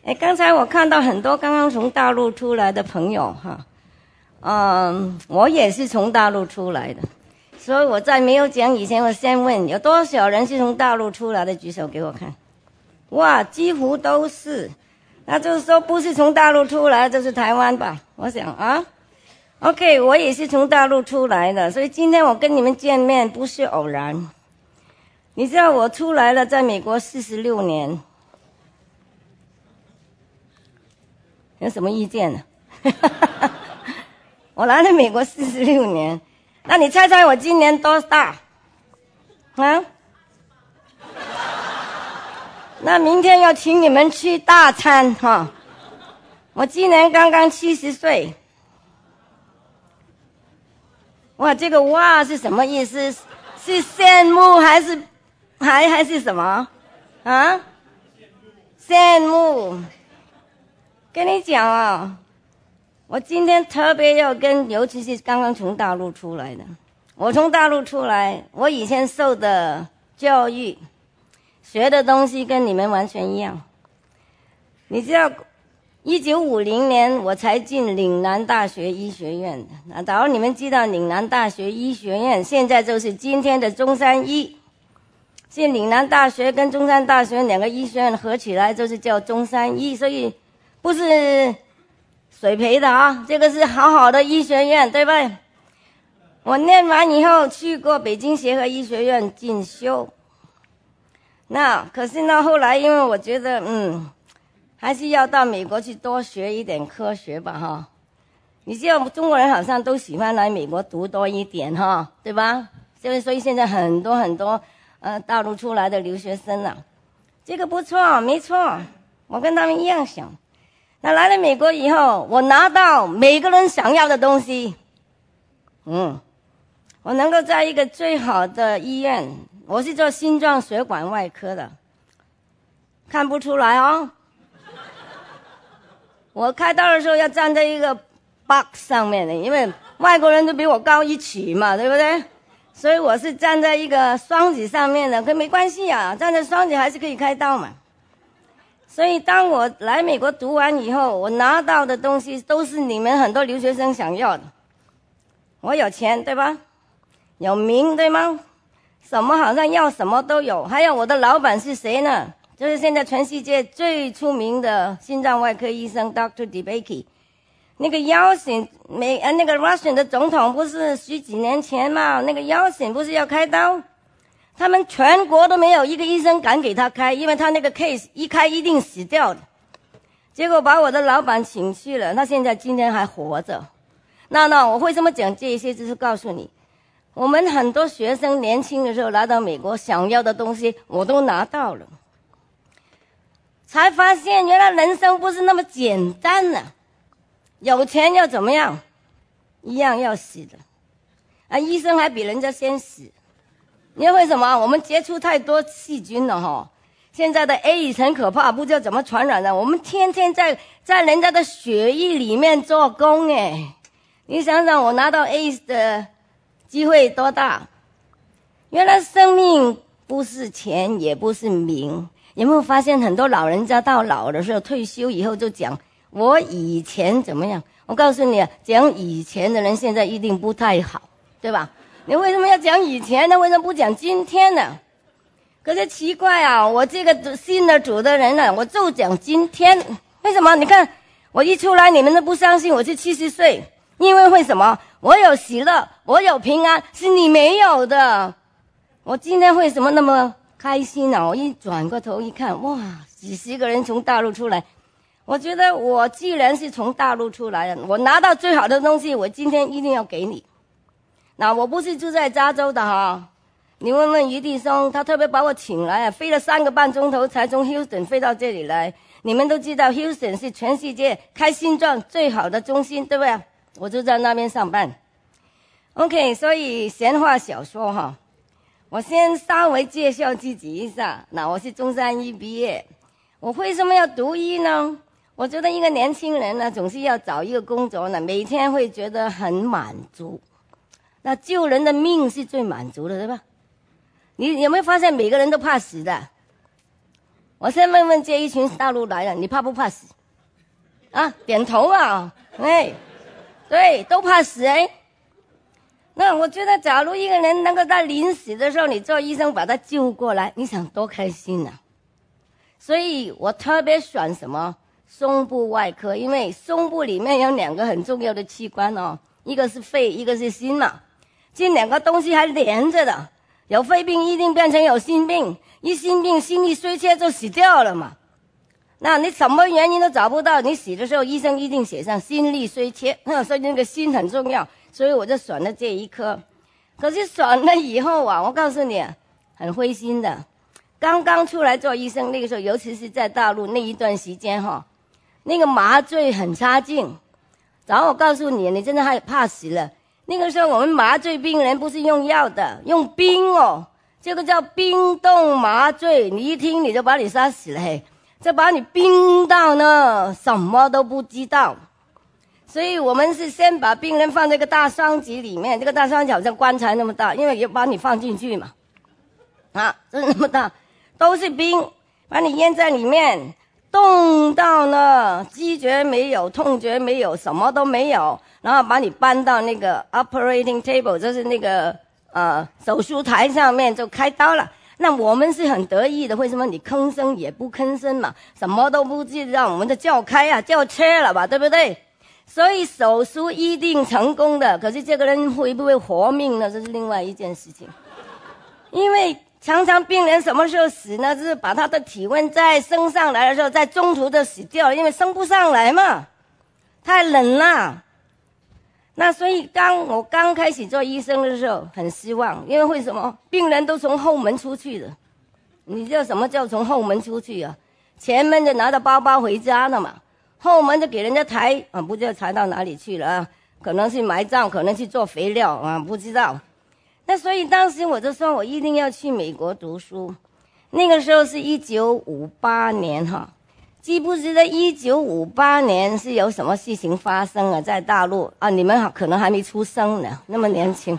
刚才我看到很多刚刚从大陆出来的朋友我也是从大陆出来的，所以我在没有讲以前，我先问有多少人是从大陆出来的，举手给我看。哇，几乎都是，那就是说不是从大陆出来就是台湾吧，我想OK， 我也是从大陆出来的，所以今天我跟你们见面不是偶然。你知道我出来了，在美国46年，有什么意见呢？我来了美国46年，那你猜猜我今年多大？那明天要请你们吃大餐我今年刚刚70岁。哇，这个哇是什么意思？是羡慕还是还是什么羡慕。跟你讲我今天特别要跟，尤其是刚刚从大陆出来的，我从大陆出来，我以前受的教育学的东西跟你们完全一样。你知道1950年我才进岭南大学医学院的，假如你们知道岭南大学医学院现在就是今天的中山医，是岭南大学跟中山大学两个医学院合起来就是叫中山医，所以不是水培的这个是好好的医学院，对不对？我念完以后去过北京协和医学院进修，那可是呢后来因为我觉得还是要到美国去多学一点科学吧你知道中国人好像都喜欢来美国读多一点对吧？所以现在很多大陆出来的留学生这个不错，没错，我跟他们一样想。那来了美国以后，我拿到每个人想要的东西我能够在一个最好的医院，我是做心脏血管外科的，看不出来我开刀的时候要站在一个 box 上面的，因为外国人都比我高1尺嘛，对不对？所以我是站在一个双子上面的，可没关系站在双子还是可以开刀嘛。所以当我来美国读完以后，我拿到的东西都是你们很多留学生想要的。我有钱，对吧？有名，对吗？什么好像要什么都有。还有我的老板是谁呢？就是现在全世界最出名的心脏外科医生 Dr. DeBakey。那个Yeltsin那个 Russian 的总统不是10几年前嘛，那个Yeltsin不是要开刀，他们全国都没有一个医生敢给他开，因为他那个 case 一开一定死掉的。结果把我的老板请去了，他现在今天还活着。那我为什么讲这些，就是告诉你，我们很多学生年轻的时候来到美国，想要的东西我都拿到了，才发现原来人生不是那么简单有钱要怎么样？一样要死的医生还比人家先死。因为为什么？我们接触太多细菌了现在的 AIDS 很可怕，不知道怎么传染的，我们天天在人家的血液里面做工你想想我拿到 AIDS 的机会多大？原来生命不是钱也不是名。有没有发现很多老人家到老的时候退休以后就讲我以前怎么样？我告诉你讲以前的人现在一定不太好，对吧？你为什么要讲以前呢？为什么不讲今天呢？可是奇怪我这个信了主的人我就讲今天。为什么？你看我一出来你们都不相信我是70岁，因为为什么？我有喜乐，我有平安，是你没有的。我今天为什么那么开心我一转过头一看，哇，几十个人从大陆出来。我觉得我既然是从大陆出来的，我拿到最好的东西，我今天一定要给你。那我不是住在加州的你问问余弟兄，他特别把我请来飞了3个半钟头才从 Houston 飞到这里来。你们都知道 Houston 是全世界开心脏最好的中心，对不对？我就在那边上班。OK， 所以闲话少说我先稍微介绍自己一下。那我是中山医毕业。我为什么要读医呢？我觉得一个年轻人呢，总是要找一个工作呢，每天会觉得很满足。那救人的命是最满足的，对吧？你有没有发现每个人都怕死的？ 我先问问这一群大陆来的，你怕不怕死？啊，点头啊，哎，对，都怕死哎。那我觉得，假如一个人能够在临死的时候，你做医生把他救过来，你想多开心啊！所以我特别选什么胸部外科，因为胸部里面有2个很重要的器官哦，一个是肺，一个是心嘛。这2个东西还连着的，有肺病一定变成有心病，一心病心力衰竭就死掉了嘛。那你什么原因都找不到，你死的时候医生一定写上心力衰竭，所以那个心很重要，所以我就选了这一科。可是选了以后啊，我告诉你很灰心的。刚刚出来做医生那个时候，尤其是在大陆那一段时间那个麻醉很差劲。然后我告诉你，你真的害怕死了。那个时候我们麻醉病人不是用药的，用冰哦，这个叫冰冻麻醉，你一听你就把你杀死了嘿。就把你冰到呢，什么都不知道。所以我们是先把病人放在一个大箱子里面，这个大箱子好像棺材那么大，因为要把你放进去嘛。就是那么大，都是冰，把你淹在里面，冻到呢，知觉没有，痛觉没有，什么都没有，然后把你搬到那个 operating table， 就是那个手术台上面就开刀了。那我们是很得意的，为什么？你吭声也不吭声嘛，什么都不知道，我们就叫开啊，叫车了吧，对不对？所以手术一定成功的，可是这个人会不会活命呢？这是另外一件事情。因为常常病人什么时候死呢？就是把他的体温再升上来的时候，在中途就死掉了，因为升不上来嘛，太冷了。那所以我刚开始做医生的时候很失望，因为什么？病人都从后门出去的。你知道什么叫从后门出去啊？前门就拿着包包回家了嘛，后门就给人家抬不知道抬到哪里去了啊，可能是埋葬，可能去做肥料不知道。那所以当时我就说我一定要去美国读书。那个时候是1958年记不记得1958年是有什么事情发生啊？在大陆你们可能还没出生呢，那么年轻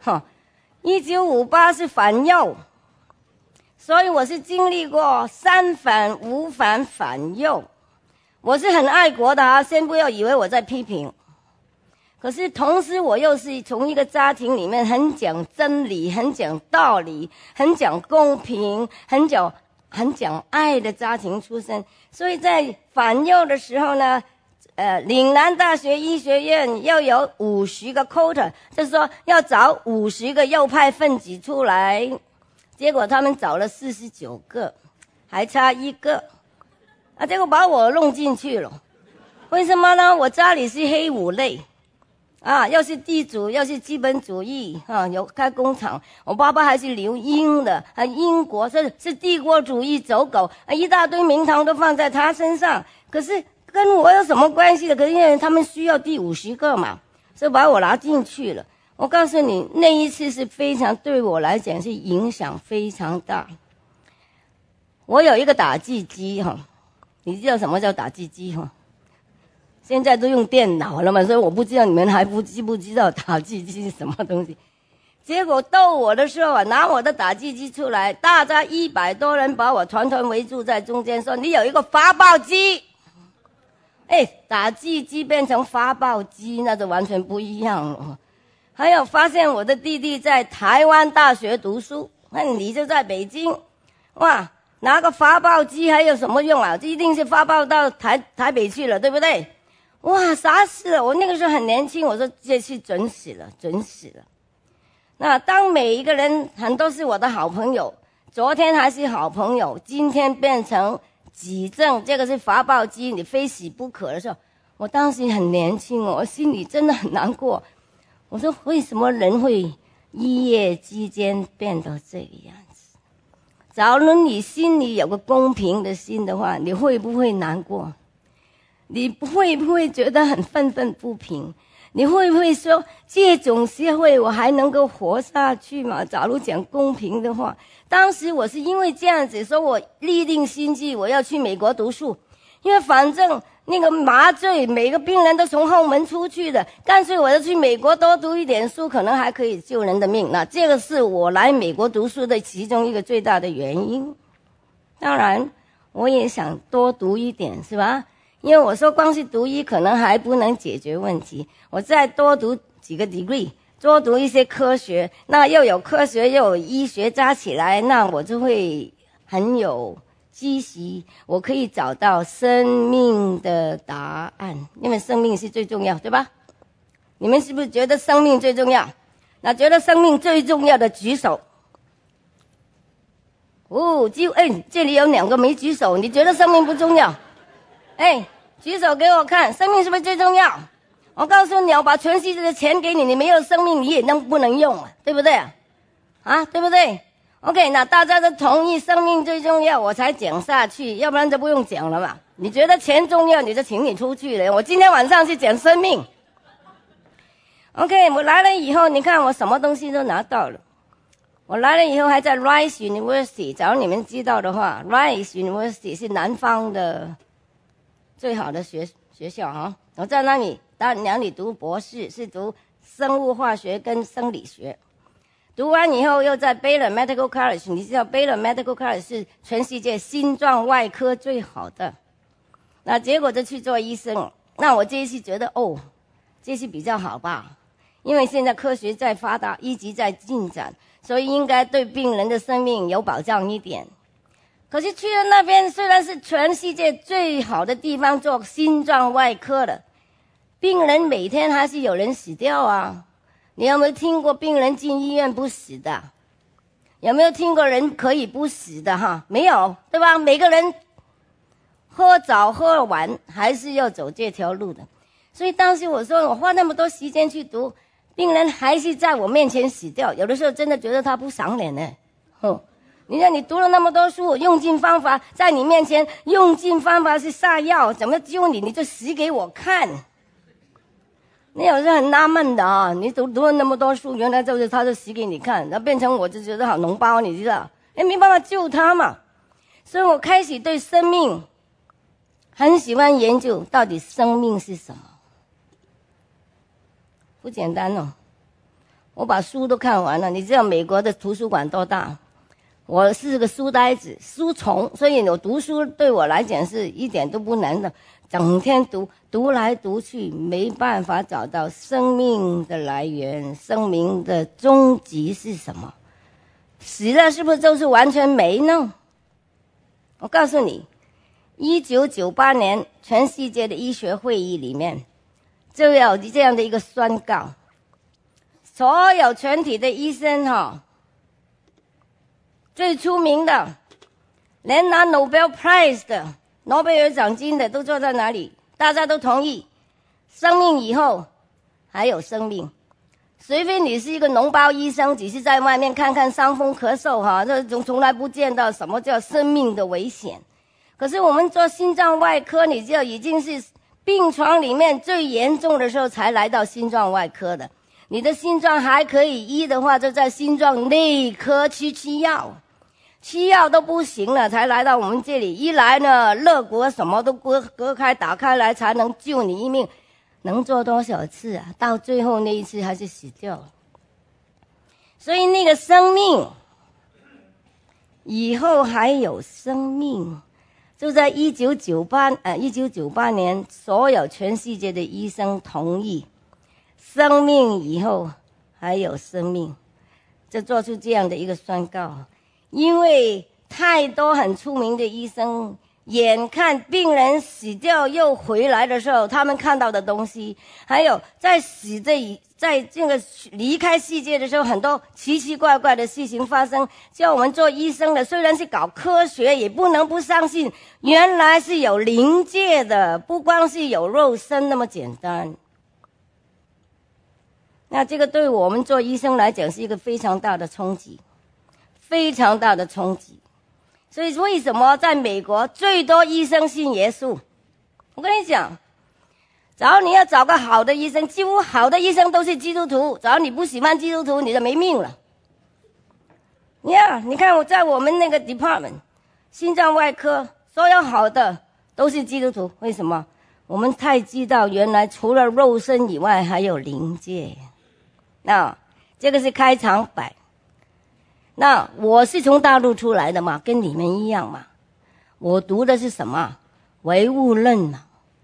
1958是反右，所以我是经历过3反5反反右。我是很爱国的先不要以为我在批评。可是同时我又是从一个家庭里面很讲真理，很讲道理，很讲公平，很讲爱的家庭出身，所以在反右的时候呢，岭南大学医学院要有50个 quota， 就是说要找50个右派分子出来，结果他们找了49个，还差1个，结果把我弄进去了。为什么呢？我家里是黑五类。又是地主，又是资本主义有开工厂。我爸爸还是留英的，英国是帝国主义走狗一大堆名堂都放在他身上。可是跟我有什么关系的？可是因为他们需要第50个嘛，所以把我拿进去了。我告诉你，那一次是非常对我来讲是影响非常大。我有一个打字机你知道什么叫打字机现在都用电脑了嘛，所以我不知道你们还知不知道打字机是什么东西。结果逗我的时候拿我的打字机出来，大家100多人把我团团围住在中间，说你有一个发报机。打字机变成发报机，那就完全不一样了。还有发现我的弟弟在台湾大学读书，那你就在北京，拿个发报机还有什么用啊？这一定是发报到台北去了，对不对？傻死了！我那个时候很年轻，我说这次准死了。那当每一个人很多是我的好朋友，昨天还是好朋友，今天变成指证这个是发报机，你非死不可的时候，我当时很年轻我心里真的很难过。我说为什么人会一夜之间变到这个样子？假如你心里有个公平的心的话，你会不会难过？你会不会觉得很愤愤不平？你会不会说这种社会我还能够活下去吗？假如讲公平的话，当时我是因为这样子说，我立定心志我要去美国读书，因为反正那个麻醉每个病人都从后门出去的，干脆我要去美国多读一点书，可能还可以救人的命。那这个是我来美国读书的其中一个最大的原因。当然我也想多读一点，是吧？因为我说光是读医可能还不能解决问题，我再多读几个 degree， 多读一些科学，那又有科学又有医学加起来，那我就会很有积习，我可以找到生命的答案，因为生命是最重要，对吧？你们是不是觉得生命最重要？那觉得生命最重要的举手。哦，这里有2个没举手，你觉得生命不重要？举手给我看，生命是不是最重要？我告诉你，我把全世界的钱给你，你没有生命你也不能用啊，对不对啊？对不对 ？OK， 那大家都同意生命最重要，我才讲下去，要不然就不用讲了嘛。你觉得钱重要，你就请你出去了。我今天晚上是讲生命。OK， 我来了以后，你看我什么东西都拿到了。我来了以后还在 Rice University， 假如你们知道的话 ，Rice University 是南方的最好的学校哈。我在那里读博士，是读生物化学跟生理学。读完以后又在 Baylor Medical College， 你知道 Baylor Medical College 是全世界心脏外科最好的。那结果就去做医生。那我这一次觉得这次比较好吧。因为现在科学在发达，一直在进展，所以应该对病人的生命有保障一点。可是去了那边，虽然是全世界最好的地方做心脏外科的，病人每天还是有人死掉啊。你有没有听过病人进医院不死的？有没有听过人可以不死的哈？没有，对吧？每个人喝早喝晚还是要走这条路的。所以当时我说我花那么多时间去读，病人还是在我面前死掉，有的时候真的觉得他不赏脸呢。你看你读了那么多书，用尽方法在你面前用尽方法是下药，怎么救你就死给我看。你有时候很纳闷的啊，你读了那么多书，原来就是他就死给你看，然后变成我就觉得好脓包，你知道？没办法救他嘛。所以我开始对生命很喜欢研究，到底生命是什么。不简单哦，我把书都看完了。你知道美国的图书馆多大？我是个书呆子、书虫，所以我读书对我来讲是一点都不难的。整天读来读去，没办法找到生命的来源，生命的终极是什么？死了是不是就是完全没呢？我告诉你，1998年全世界的医学会议里面，就有这样的一个宣告，所有全体的医生最出名的，连拿 Nobel Prize 的诺贝尔奖金的都坐在哪里？大家都同意，生命以后还有生命。除非你是一个脓包医生，只是在外面看看伤风咳嗽这从来不见到什么叫生命的危险。可是我们做心脏外科，你知道已经是病床里面最严重的时候才来到心脏外科的。你的心脏还可以医的话，就在心脏内科去吃药，吃药都不行了，才来到我们这里。一来呢，肋骨什么都割开打开来才能救你一命。能做多少次啊？到最后那一次还是死掉了。所以那个生命以后还有生命，就在1998年，所有全世界的医生同意，生命以后还有生命，就做出这样的一个宣告。因为太多很出名的医生，眼看病人死掉又回来的时候，他们看到的东西，还有在这个离开世界的时候，很多奇奇怪怪的事情发生。叫我们做医生的，虽然是搞科学，也不能不相信，原来是有灵界的，不光是有肉身那么简单。那这个对我们做医生来讲是一个非常大的冲击，非常大的冲击。所以为什么在美国最多医生信耶稣？我跟你讲，只要你要找个好的医生，几乎好的医生都是基督徒，只要你不喜欢基督徒，你就没命了。你看我在我们那个 department 心脏外科，所有好的都是基督徒。为什么？我们太知道原来除了肉身以外还有灵界。那这个是开场白。那我是从大陆出来的嘛，跟你们一样嘛。 我读的是什么？唯物论嘛，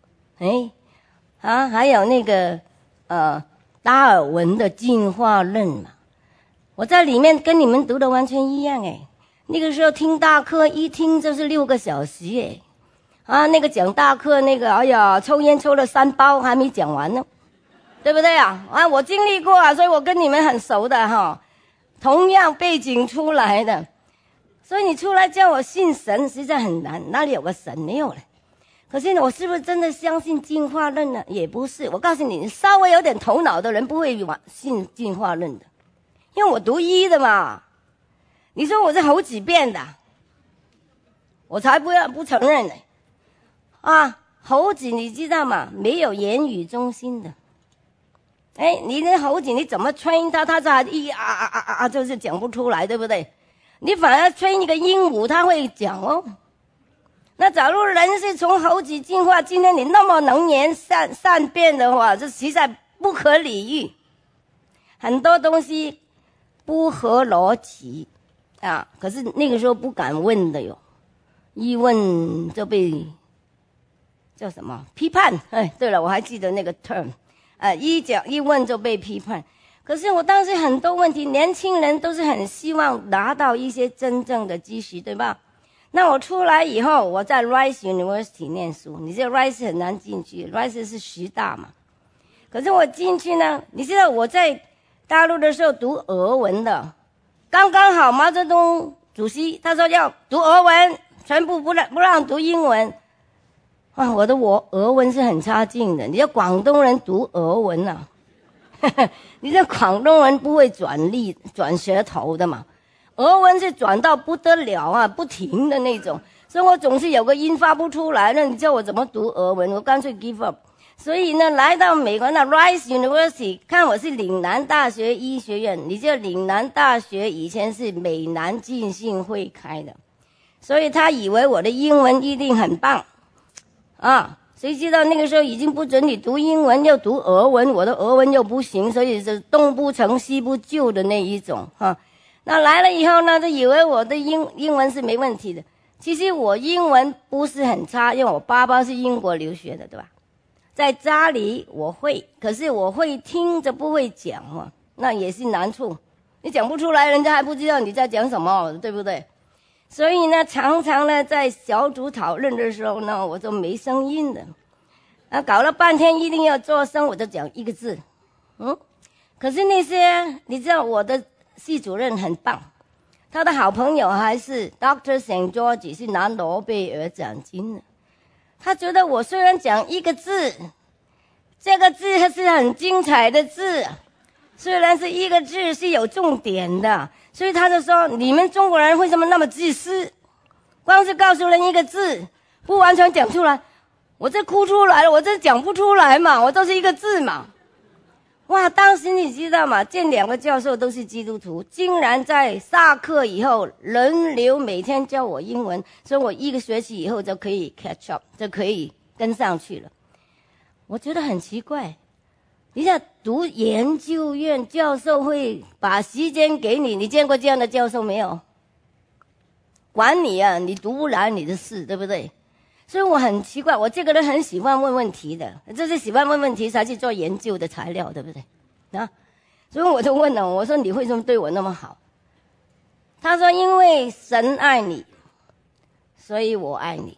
还有那个达尔文的进化论嘛，我在里面跟你们读的完全一样那个时候听大课一听就是6个小时那个讲大课那个，哎呀，抽烟抽了3包还没讲完呢，对不对啊？我经历过所以我跟你们很熟的同样背景出来的，所以你出来叫我信神实在很难，哪里有个神？没有了。可是我是不是真的相信进化论呢？也不是。我告诉你，稍微有点头脑的人不会信进化论的，因为我读医的嘛。你说我是猴子变的，我才不承认呢。猴子你知道吗？没有言语中心的。你那猴子你怎么train它，它才就是讲不出来，对不对？你反而train一个鹦鹉，它会讲那假如人是从猴子进化，今天你那么能言善辩的话，这实在不可理喻。很多东西不合逻辑可是那个时候不敢问的哟，一问就被叫什么批判。对了，我还记得那个 term，一问就被批判。可是我当时很多问题，年轻人都是很希望拿到一些真正的知识，对吧？那我出来以后，我在 Rice University 念书，你知道 Rice 很难进去 ，Rice 是10大嘛。可是我进去呢，你知道我在大陆的时候读俄文的，刚刚好毛泽东主席他说要读俄文，全部不让读英文。我俄文是很差劲的，你知道广东人读俄文你知道广东人不会转舌头的嘛？俄文是转到不得了不停的那种，所以我总是有个音发不出来，那你叫我怎么读俄文？我干脆 give up。所以呢，来到美国那 Rice University， 看我是岭南大学医学院，你知道岭南大学以前是美南浸信会开的，所以他以为我的英文一定很棒谁知道那个时候已经不准你读英文，要读俄文，我的俄文又不行，所以是东不成西不就的那一种那来了以后呢，就以为我的英文是没问题的。其实我英文不是很差，因为我爸爸是英国留学的，对吧？在家里我会，可是我会听着不会讲那也是难处。你讲不出来，人家还不知道你在讲什么，对不对？所以呢，常常呢在小组讨论的时候呢，我就没声音的搞了半天一定要做声，我就讲一个字可是那些你知道我的系主任很棒，他的好朋友还是 Dr. St. George 是拿诺贝尔奖金的。他觉得我虽然讲一个字，这个字是很精彩的字，虽然是一个字是有重点的，所以他就说你们中国人为什么那么自私，光是告诉人一个字不完全讲出来，我这哭出来了，我这讲不出来嘛，我都是一个字嘛。当时你知道吗？这2个教授都是基督徒，竟然在下课以后轮流每天教我英文，所以我1个学期以后就可以 catch up， 就可以跟上去了。我觉得很奇怪，你想读研究院，教授会把时间给你，你见过这样的教授没有？管你你读不来你的事，对不对？所以我很奇怪，我这个人很喜欢问问题的，就是喜欢问问题才去做研究的材料，对不对所以我就问了，我说你为什么对我那么好？他说因为神爱你，所以我爱你。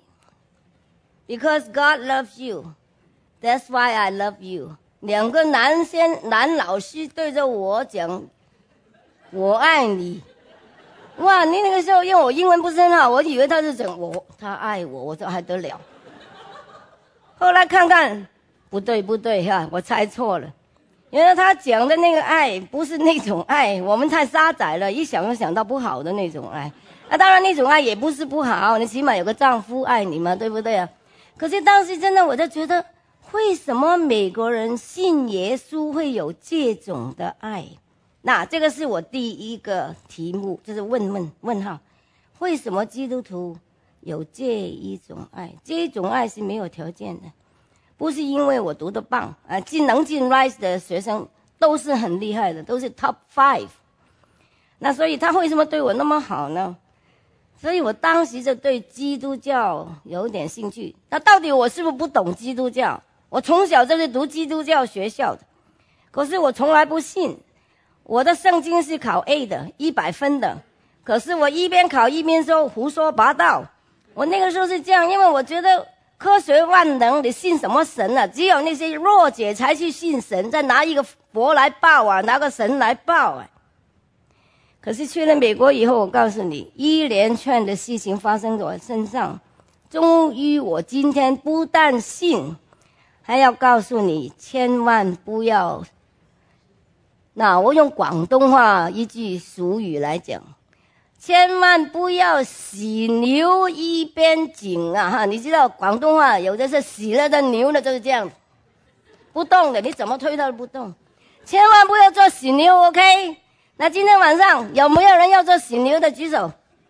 Because God loves you, that's why I love you。 2个男老师对着我讲我爱你。你那个时候因为我英文不是很好，我以为他是讲他爱我，我说还得了。后来看看不对我猜错了，原来他讲的那个爱不是那种爱，我们太狭窄了，一想就想到不好的那种爱。当然那种爱也不是不好，你起码有个丈夫爱你嘛，对不对可是当时真的我就觉得，为什么美国人信耶稣会有这种的爱？那这个是我第一个题目，就是问号，为什么基督徒有这一种爱？这种爱是没有条件的，不是因为我读得棒能进 Rice 的学生都是很厉害的，都是 Top 5。那所以他为什么对我那么好呢？ 所以我当时就对基督教有点兴趣。那到底我是不是不懂基督教？我从小就是读基督教学校的，可是我从来不信。我的圣经是考 A 的，100分的，可是我一边考一边说胡说八道。我那个时候是这样，因为我觉得科学万能，你信什么神啊？只有那些弱者才去信神，再拿一个佛来报啊，拿个神来报啊。可是去了美国以后，我告诉你，一连串的事情发生在我身上，终于我今天不但信，还要告诉你，千万不要。那我用广东话一句俗语来讲，千万不要洗牛一边紧啊！哈，你知道广东话有的是洗了的牛呢，就是这样不动的，你怎么推它都不动。千万不要做洗牛 ，OK？ 那今天晚上有没有人要做洗牛的举手？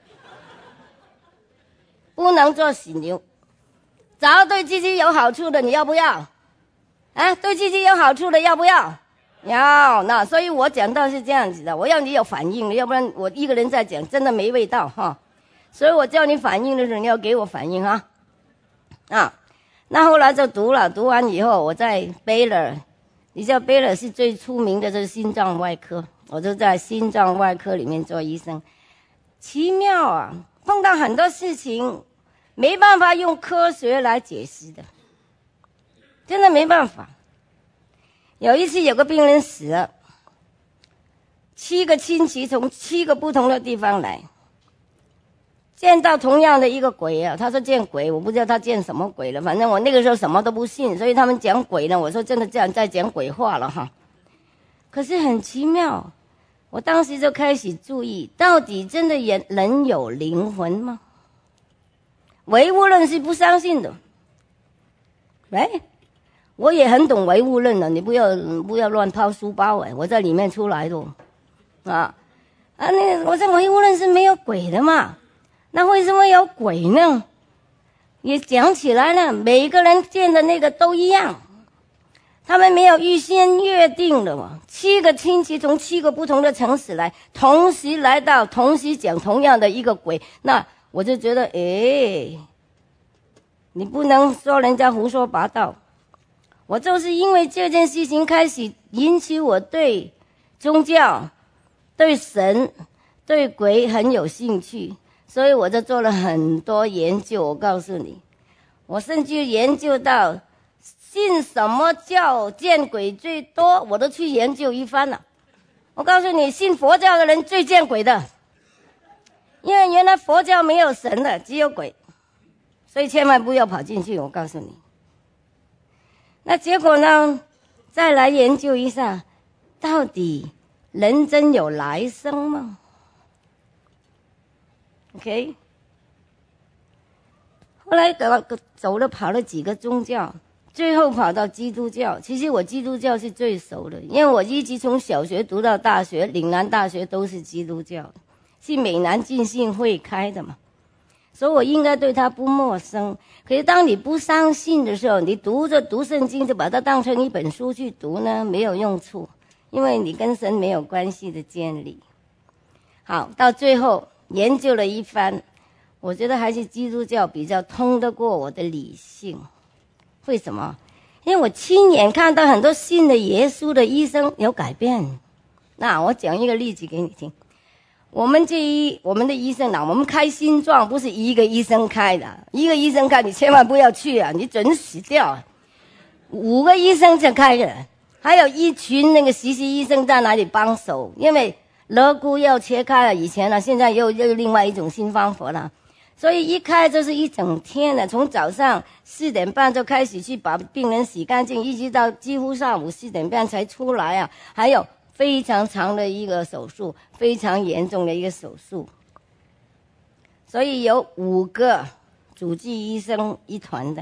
不能做洗牛，找对自己有好处的，你要不要？啊，对自己有好处的要不要？要。那所以我讲到是这样子的，我要你有反应的，要不然我一个人在讲真的没味道哈。所以我叫你反应的时候，你要给我反应哈。啊，那后来就读了，读完以后我在 Baylor， 你知道 Baylor 是最出名的就是心脏外科，我就在心脏外科里面做医生。奇妙啊，碰到很多事情没办法用科学来解释的，真的没办法。有一次有个病人死了，7个亲戚从7个不同的地方来，见到同样的一个鬼啊。他说见鬼，我不知道他见什么鬼了，反正我那个时候什么都不信，所以他们讲鬼呢，我说真的这样在讲鬼话了哈。可是很奇妙，我当时就开始注意，到底真的人有灵魂吗？唯物论是不相信的，我也很懂唯物论的，你不要乱抛书包我在里面出来的我说唯物论是没有鬼的嘛，那为什么有鬼呢？也讲起来呢，每个人见的那个都一样，他们没有预先约定的嘛。7个亲戚从7个不同的城市来，同时来到，同时讲同样的一个鬼，那我就觉得你不能说人家胡说八道。我就是因为这件事情开始引起我对宗教、对神、对鬼很有兴趣，所以我就做了很多研究。我告诉你，我甚至研究到信什么教见鬼最多，我都去研究一番了。我告诉你，信佛教的人最见鬼的，因为原来佛教没有神的，只有鬼，所以千万不要跑进去。我告诉你。那结果呢，再来研究一下，到底人真有来生吗 ？OK， 后来跑了几个宗教，最后跑到基督教。其实我基督教是最熟的，因为我一直从小学读到大学，岭南大学都是基督教，是美南浸信会开的嘛，所以我应该对他不陌生。可是当你不相信的时候，你读圣经就把它当成一本书去读呢，没有用处，因为你跟神没有关系的建立。好，到最后研究了一番，我觉得还是基督教比较通得过我的理性。为什么？因为我亲眼看到很多信的耶稣的医生有改变。那我讲一个例子给你听。我们的医生我们开心脏不是一个医生开的，一个医生开你千万不要去啊，你准死掉5个医生才开的，还有一群那个实习医生在那里帮手，因为肋骨要切开了，以前了，现在又另外一种新方法了，所以一开就是一整天的，从早上4点半就开始去把病人洗干净，一直到几乎上午4点半才出来啊，还有非常长的一个手术，非常严重的一个手术，所以有5个主治医生一团的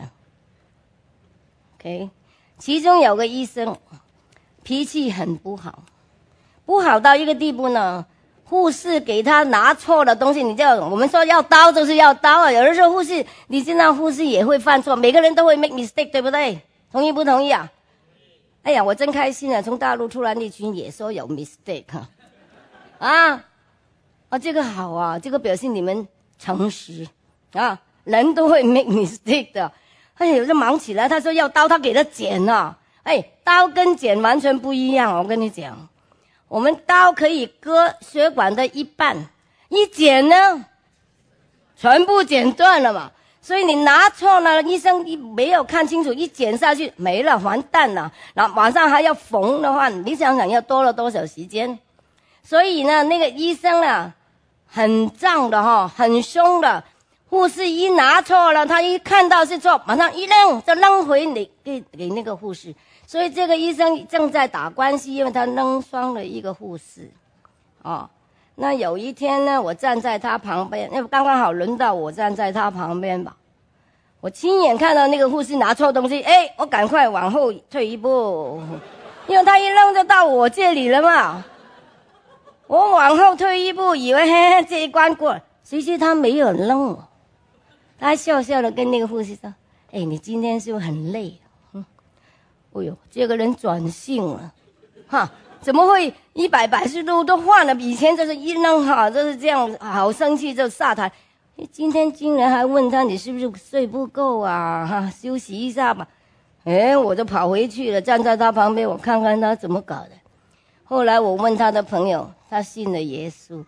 ，OK， 其中有个医生脾气很不好到一个地步呢，护士给他拿错了东西，你知道我们说要刀就是要刀啊，有的时候护士，你知道护士也会犯错，每个人都会 make mistake， 对不对？同意不同意啊？哎呀，我真开心啊！从大陆出来那群也说有 mistake 这个好啊，这个表示你们诚实啊，人都会 make mistake 的。哎，有就忙起来，他说要刀，他给他剪了。哎，刀跟剪完全不一样，我跟你讲，我们刀可以割血管的一半，一剪呢，全部剪断了嘛。所以你拿错了，医生一没有看清楚，一剪下去没了，完蛋了。然后晚上还要缝的话，你想想要多了多少时间？所以呢，那个医生啊，很仗的哈，很凶的。护士一拿错了，他一看到是错，马上一扔就扔回你给那个护士。所以这个医生正在打官司，因为他扔伤了一个护士。哦。那有一天呢，我站在他旁边，那刚刚好轮到我站在他旁边吧。我亲眼看到那个护士拿错东西，我赶快往后退一步，因为他一扔就到我这里了嘛。我往后退一步，以为嘿嘿这一关过了，谁知他没有扔我，他笑笑的跟那个护士说：“你今天是不是很累？”哎呦，这个人转性了，哈。怎么会180度都换了？以前就是一扔好就是这样，好生气就下台。今天竟然还问他你是不是睡不够啊？哈，休息一下吧。我就跑回去了，站在他旁边，我看看他怎么搞的。后来我问他的朋友，他信了耶稣。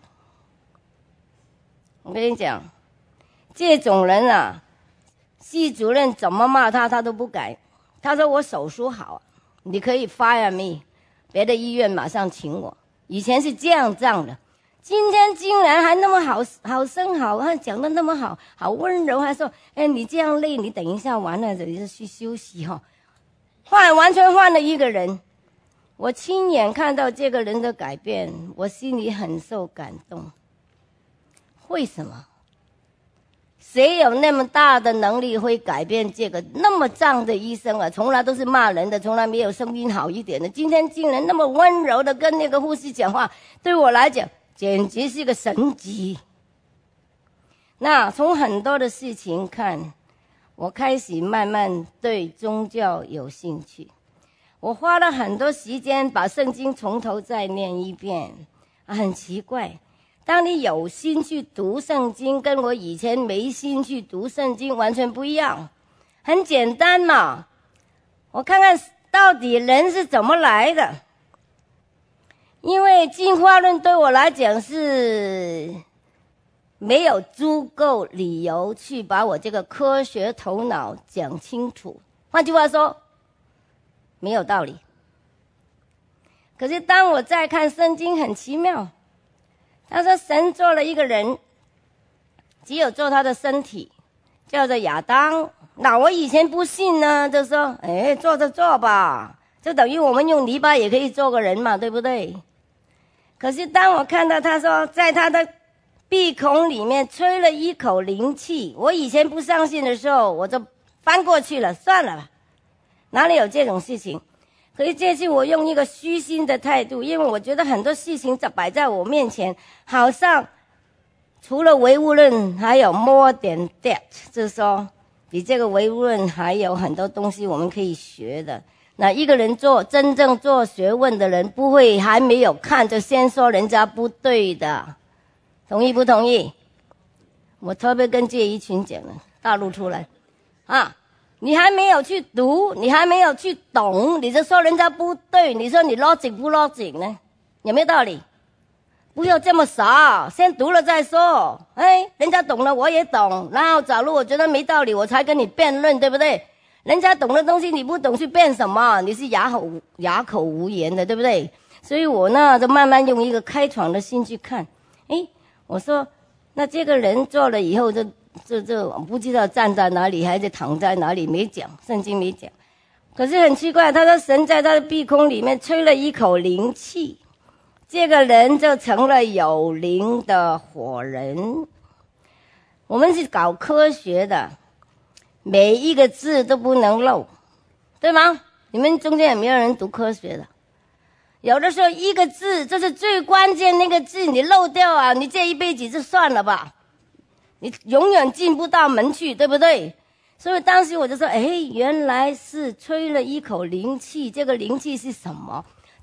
我跟你讲，这种人啊，系主任怎么骂他，他都不改。他说我手术好，你可以 fire me。别的医院马上请我，以前是这样的，今天竟然还那么好声好汉，讲得那么好，好温柔，还说，你这样累，你等一下完了你就去休息哈。完全换了一个人，我亲眼看到这个人的改变，我心里很受感动。为什么？谁有那么大的能力会改变这个那么脏的医生啊？从来都是骂人的，从来没有声音好一点的。今天竟然那么温柔的跟那个护士讲话，对我来讲简直是个神迹。那从很多的事情看，我开始慢慢对宗教有兴趣。我花了很多时间把圣经从头再念一遍，很奇怪。当你有心去读圣经，跟我以前没心去读圣经完全不一样。很简单嘛，我看看到底人是怎么来的。因为进化论对我来讲是没有足够理由去把我这个科学头脑讲清楚。换句话说，没有道理。可是当我再看圣经，很奇妙。他说神做了一个人，只有做他的身体，叫做亚当。那我以前不信呢，就说做就做吧，就等于我们用泥巴也可以做个人嘛，对不对？可是当我看到他说在他的鼻孔里面吹了一口灵气，我以前不相信的时候，我就翻过去了，算了吧，哪里有这种事情？可是这次我用一个虚心的态度，因为我觉得很多事情摆在我面前，好像除了唯物论还有 more than that， 就是说比这个唯物论还有很多东西我们可以学的。那一个人真正做学问的人，不会还没有看就先说人家不对的，同意不同意？我特别跟这一群讲了，大陆出来啊，你还没有去读，你还没有去懂，你就说人家不对，你说你 logic 不 logic 呢？有没有道理？不要这么傻，先读了再说。人家懂了我也懂，然后假如我觉得没道理，我才跟你辩论，对不对？人家懂的东西你不懂去辩什么？你是哑口无言的，对不对？所以我呢就慢慢用一个开创的心去看。我说那这个人做了以后就不知道站在哪里还是躺在哪里，没讲，圣经没讲。可是很奇怪，他说神在他的鼻孔里面吹了一口灵气，这个人就成了有灵的活人。我们是搞科学的，每一个字都不能漏，对吗？你们中间有没有人读科学的？有的时候一个字就是最关键那个字，你漏掉啊，你这一辈子就算了吧，你永远进不到门去，对不对？所以当时我就说，原来是吹了一口灵气，这个灵气是什么？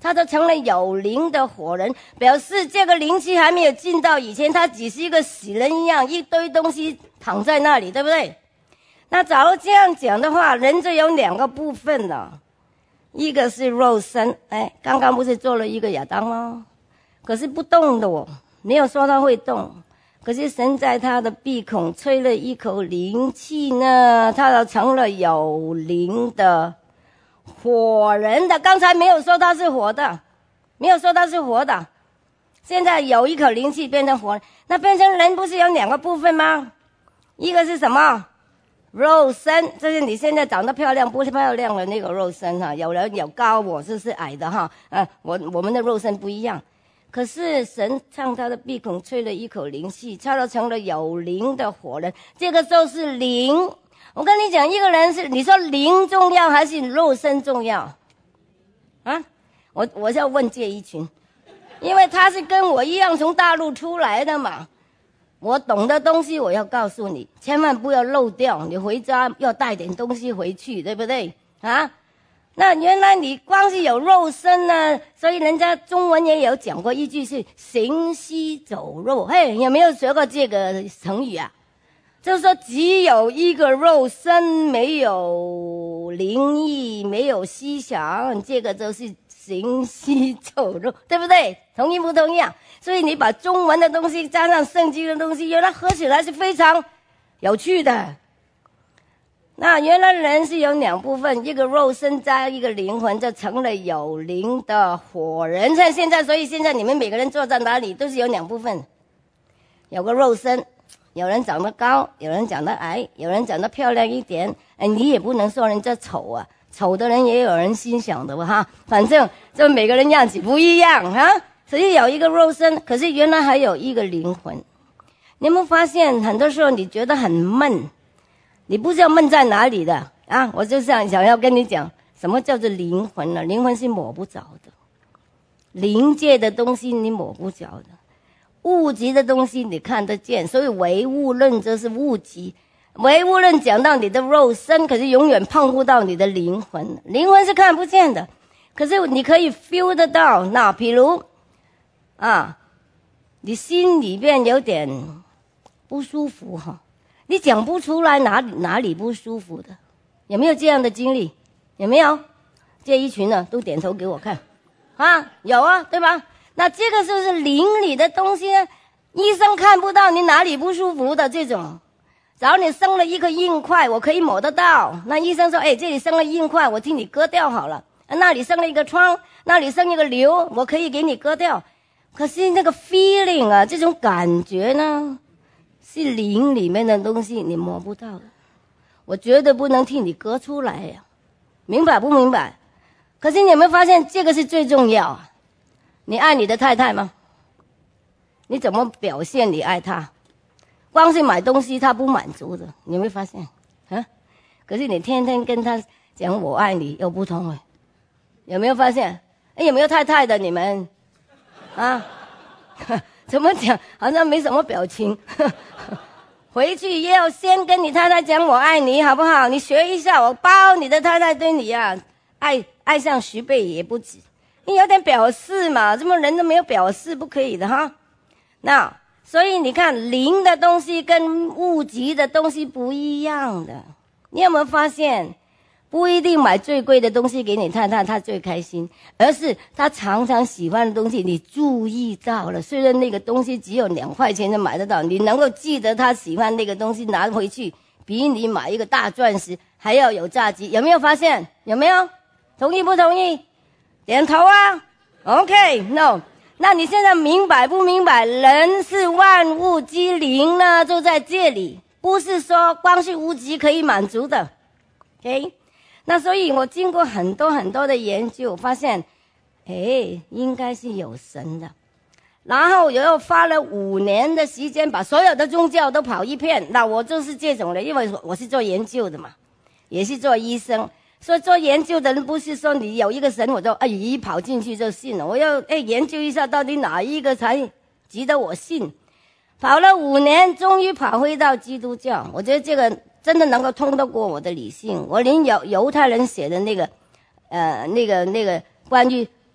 他都成了有灵的活人，表示这个灵气还没有进到以前，他只是一个死人一样，一堆东西躺在那里，对不对？那假如这样讲的话，人就有2个部分了，一个是肉身，刚刚不是做了一个亚当吗？可是不动的哦，没有说他会动。可是神在他的鼻孔吹了一口灵气呢，他就成了有灵的活人的。刚才没有说他是活的，没有说他是活的。现在有一口灵气变成活人，那变成人不是有2个部分吗？一个是什么？肉身，这是你现在长得漂亮不漂亮的那个肉身哈。有人有高，我就是矮的哈。我们的肉身不一样。可是神向他的鼻孔吹了一口灵气，他就成了有灵的活人。这个就是灵。我跟你讲，一个人是你说灵重要还是肉身重要？啊？我要问这一群，因为他是跟我一样从大陆出来的嘛。我懂的东西我要告诉你，千万不要漏掉。你回家要带点东西回去，对不对？啊？那原来你光是有肉身呢，所以人家中文也有讲过一句是行尸走肉。嘿，有没有学过这个成语啊？就是说只有一个肉身，没有灵异，没有思想，这个就是行尸走肉，对不对？同意不同意啊？所以你把中文的东西加上圣经的东西，原来合起来是非常有趣的。那原来人是有2部分，一个肉身加一个灵魂，就成了有灵的活人。所以现在你们每个人坐在哪里都是有2部分，有个肉身，有人长得高，有人长得矮，有人长得漂亮一点。你也不能说人家丑啊，丑的人也有人欣赏的哈。反正就每个人样子不一样哈。所以有一个肉身，可是原来还有一个灵魂。你有没有发现很多时候你觉得很闷，你不知道闷在哪里的啊？我就想要跟你讲，什么叫做灵魂呢？灵魂是摸不着的，灵界的东西你摸不着的，物质的东西你看得见。所以唯物论就是物质，唯物论讲到你的肉身，可是永远碰不到你的灵魂。灵魂是看不见的，可是你可以 feel 得到。那比如你心里面有点不舒服哈，你讲不出来哪里不舒服的，有没有这样的经历？有没有？这一群呢都点头给我看有啊，对吧？那这个是不是灵里的东西呢？医生看不到你哪里不舒服的这种。假如你生了一个硬块，我可以摸得到，那医生说这里生了硬块，我替你割掉好了。那里生了一个疮，那里生一个瘤，我可以给你割掉。可是那个 feeling 啊，这种感觉呢，是灵里面的东西，你摸不到的。我绝对不能替你割出来呀，明白不明白？可是你有没有发现这个是最重要啊？你爱你的太太吗？你怎么表现你爱她？光是买东西她不满足的，你有没有发现？可是你天天跟她讲我爱你又不同有没有发现？有没有太太的你们？怎么讲？好像没什么表情。回去也要先跟你太太讲我爱你，好不好？你学一下，我包你的太太对你爱上10倍也不止。你有点表示嘛，这么人都没有表示，不可以的哈。那所以你看，灵的东西跟物质的东西不一样的。你有没有发现？不一定买最贵的东西给你太太，她最开心，而是她常常喜欢的东西你注意到了，虽然那个东西只有2块钱就买得到，你能够记得她喜欢那个东西拿回去，比你买一个大钻石还要有价值。有没有发现？有没有？同意不同意？点头啊。 OK No。 那你现在明白不明白人是万物之灵呢？就在这里，不是说光是物质可以满足的。 OK，那所以我经过很多的研究，发现应该是有神的。然后又花了5年的时间把所有的宗教都跑一遍。那我就是这种人，因为我是做研究的嘛，也是做医生，所以做研究的人不是说你有一个神我就一跑进去就信了，我要研究一下到底哪一个才值得我信。跑了5年，终于跑回到基督教。我觉得这个真的能够通得过我的理性。我连犹太人写的那个关于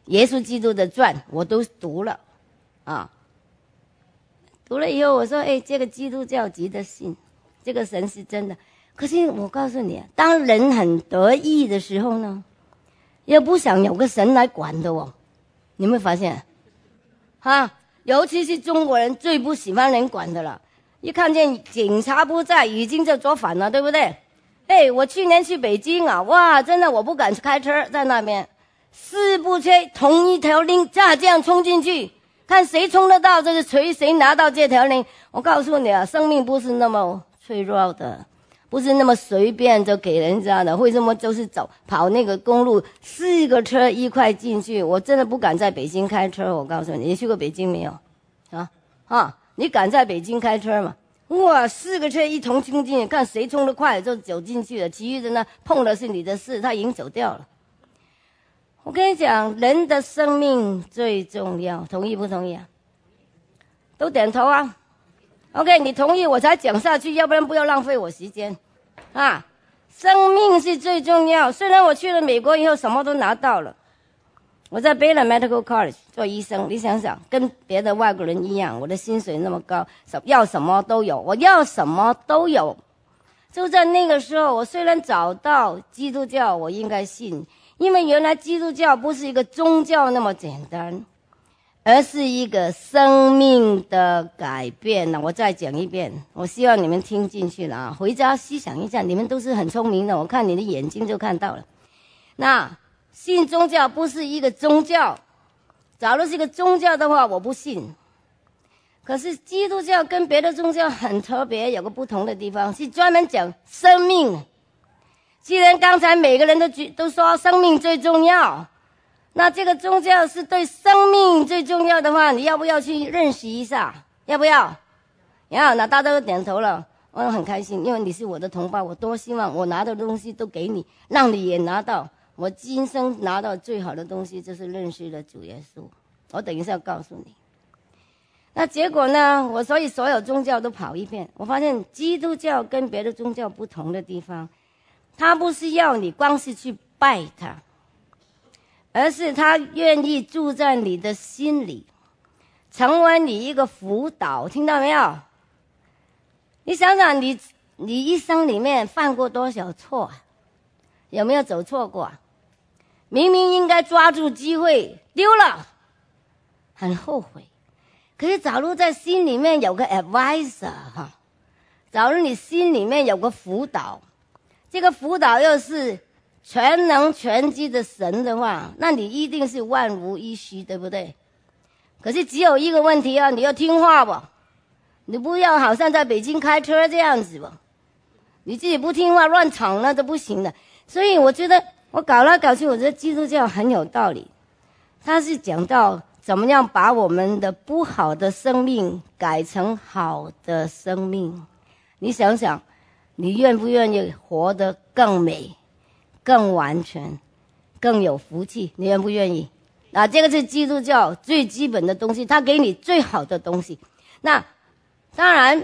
耶稣基督的传我都读了啊。读了以后我说这个基督教值得信，这个神是真的。可是我告诉你，当人很得意的时候呢，也不想有个神来管的哦。你有没有发现尤其是中国人最不喜欢人管的了，一看见警察不在已经就作反了，对不对？我去年去北京啊，哇，真的我不敢开车在那边，四部车同一条令这样冲进去，看谁冲得到这个谁拿到这条令。我告诉你啊，生命不是那么脆弱的，不是那么随便就给人家的。为什么就是跑那个公路4个车一块进去？我真的不敢在北京开车。我告诉你，你去过北京没有你敢在北京开车吗？哇，4个车一同冲进去，看谁冲得快就走进去了，其余的呢碰的是你的事，他已经走掉了。我跟你讲，人的生命最重要，同意不同意啊？都点头啊。OK， 你同意我才讲下去，要不然不要浪费我时间生命是最重要。虽然我去了美国以后什么都拿到了，我在 Baylor Medical College 做医生，你想想，跟别的外国人一样，我的薪水那么高，要什么都有，我要什么都有。就在那个时候，我虽然找到基督教，我应该信，因为原来基督教不是一个宗教那么简单，而是一个生命的改变。我再讲一遍，我希望你们听进去了回家细想一下，你们都是很聪明的，我看你的眼睛就看到了。那信宗教不是一个宗教，假如是一个宗教的话我不信。可是基督教跟别的宗教很特别，有个不同的地方，是专门讲生命。既然刚才每个人都说生命最重要，那这个宗教是对生命最重要的话，你要不要去认识一下？要不要？那大家都点头了，我很开心，因为你是我的同胞，我多希望我拿的东西都给你，让你也拿到。我今生拿到最好的东西就是认识了主耶稣，我等一下告诉你。那结果呢，我所以所有宗教都跑一遍，我发现基督教跟别的宗教不同的地方，他不是要你光是去拜他，而是他愿意住在你的心里，成为你一个辅导。听到没有？你想想你一生里面犯过多少错有没有走错过明明应该抓住机会丢了，很后悔。可是假如在心里面有个 advisor 假如你心里面有个辅导，这个辅导又是全能全知的神的话，那你一定是万无一失，对不对？可是只有一个问题你要听话吧，你不要好像在北京开车这样子吧，你自己不听话乱闯那都不行的。所以我觉得我搞来搞去，我觉得基督教很有道理，他是讲到怎么样把我们的不好的生命改成好的生命。你想想，你愿不愿意活得更美、更完全、更有福气？你愿不愿意？这个是基督教最基本的东西，他给你最好的东西。那当然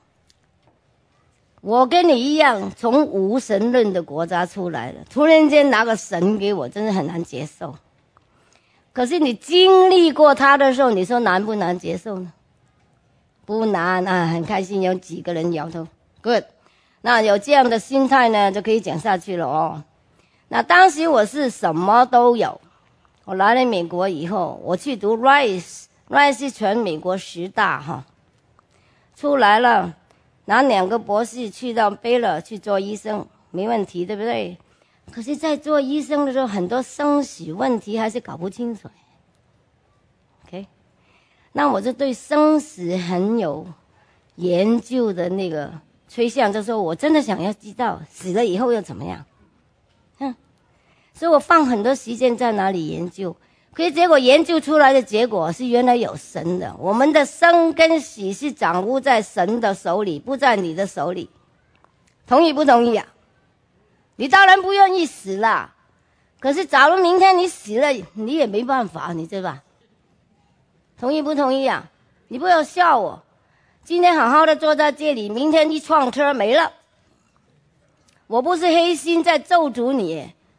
我跟你一样从无神论的国家出来了，突然间拿个神给我，真的很难接受。可是你经历过他的时候，你说难不难接受呢？不难很开心，有几个人摇头 good。 那有这样的心态呢，就可以讲下去了那当时我是什么都有，我来了美国以后，我去读 Rice 是全美国10大出来了，拿2个博士去到 Baylor 去做医生，没问题，对不对？可是在做医生的时候，很多生死问题还是搞不清楚 OK， 那我就对生死很有研究的那个吹向，就说我真的想要知道死了以后又怎么样所以我放很多时间在哪里研究。可是结果研究出来的结果是原来有神的，我们的生跟死是掌握在神的手里，不在你的手里。同意不同意你当然不愿意死了，可是假如明天你死了，你也没办法，你知道吧？同意不同意你不要笑我，今天好好的坐在这里，明天一撞车没了。我不是黑心在咒诅你，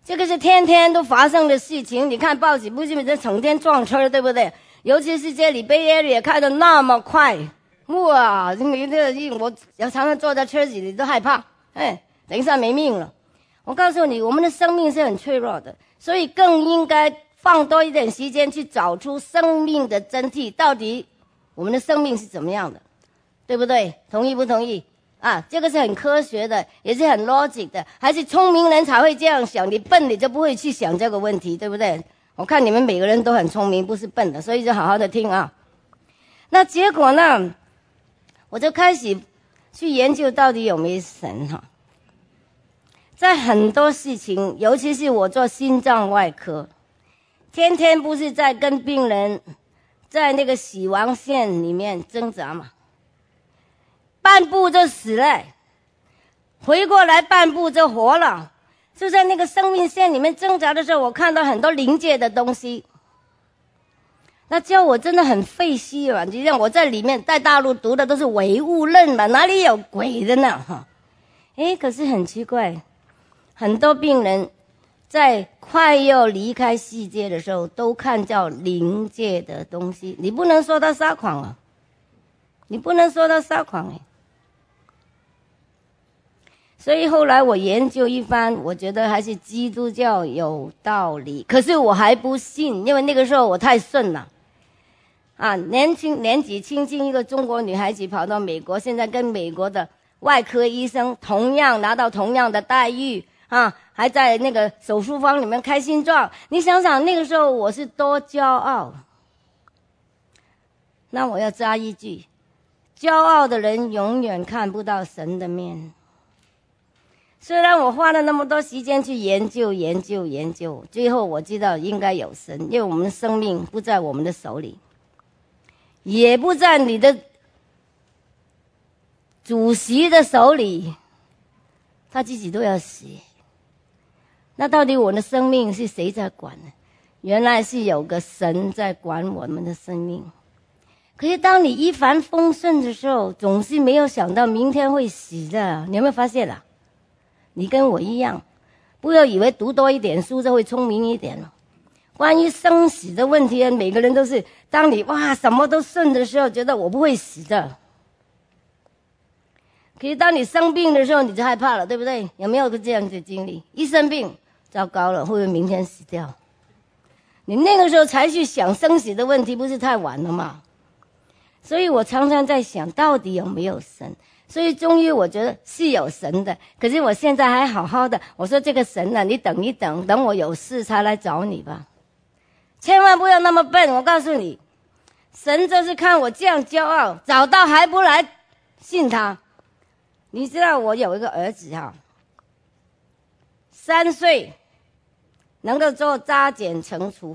这个是天天都发生的事情。你看报纸不是这成天撞车，对不对？尤其是这里Bay Area开得那么快，哇！我常常坐在车子里都害怕，等一下没命了。我告诉你，我们的生命是很脆弱的，所以更应该放多一点时间去找出生命的真谛，到底我们的生命是怎么样的，对不对？同意不同意？这个是很科学的，也是很 logic 的，还是聪明人才会这样想，你笨你就不会去想这个问题，对不对？我看你们每个人都很聪明，不是笨的，所以就好好的听啊。那结果呢，我就开始去研究到底有没有神哈。在很多事情，尤其是我做心脏外科，天天不是在跟病人在那个死亡线里面挣扎嘛，半步就死了，回过来半步就活了。就在那个生命线里面挣扎的时候，我看到很多灵界的东西，那叫我真的很费心啊！就像我在里面在大陆读的都是唯物论嘛，哪里有鬼的呢？可是很奇怪，很多病人在快要离开世界的时候，都看叫灵界的东西。你不能说他撒谎啊，你不能说他撒谎所以后来我研究一番，我觉得还是基督教有道理。可是我还不信，因为那个时候我太顺了年纪轻轻一个中国女孩子跑到美国，现在跟美国的外科医生同样拿到同样的待遇还在那个手术房里面开心状。你想想那个时候我是多骄傲。那我要加一句，骄傲的人永远看不到神的面。虽然我花了那么多时间去研究，最后我知道应该有神，因为我们的生命不在我们的手里，也不在你的主席的手里，他自己都要死。那到底我的生命是谁在管呢？原来是有个神在管我们的生命。可是当你一帆风顺的时候，总是没有想到明天会死的。你有没有发现你跟我一样，不要以为读多一点书就会聪明一点了。关于生死的问题，每个人都是当你什么都顺的时候，觉得我不会死的。可是当你生病的时候，你就害怕了，对不对？有没有这样的经历？一生病，糟糕了，会不会明天死掉？你那个时候才去想生死的问题，不是太晚了吗？所以我常常在想，到底有没有神？所以终于我觉得是有神的。可是我现在还好好的，我说这个神你等一等，等我有事才来找你吧。千万不要那么笨，我告诉你，神就是看我这样骄傲，找到还不来信他。你知道我有一个儿子3岁能够做加减乘除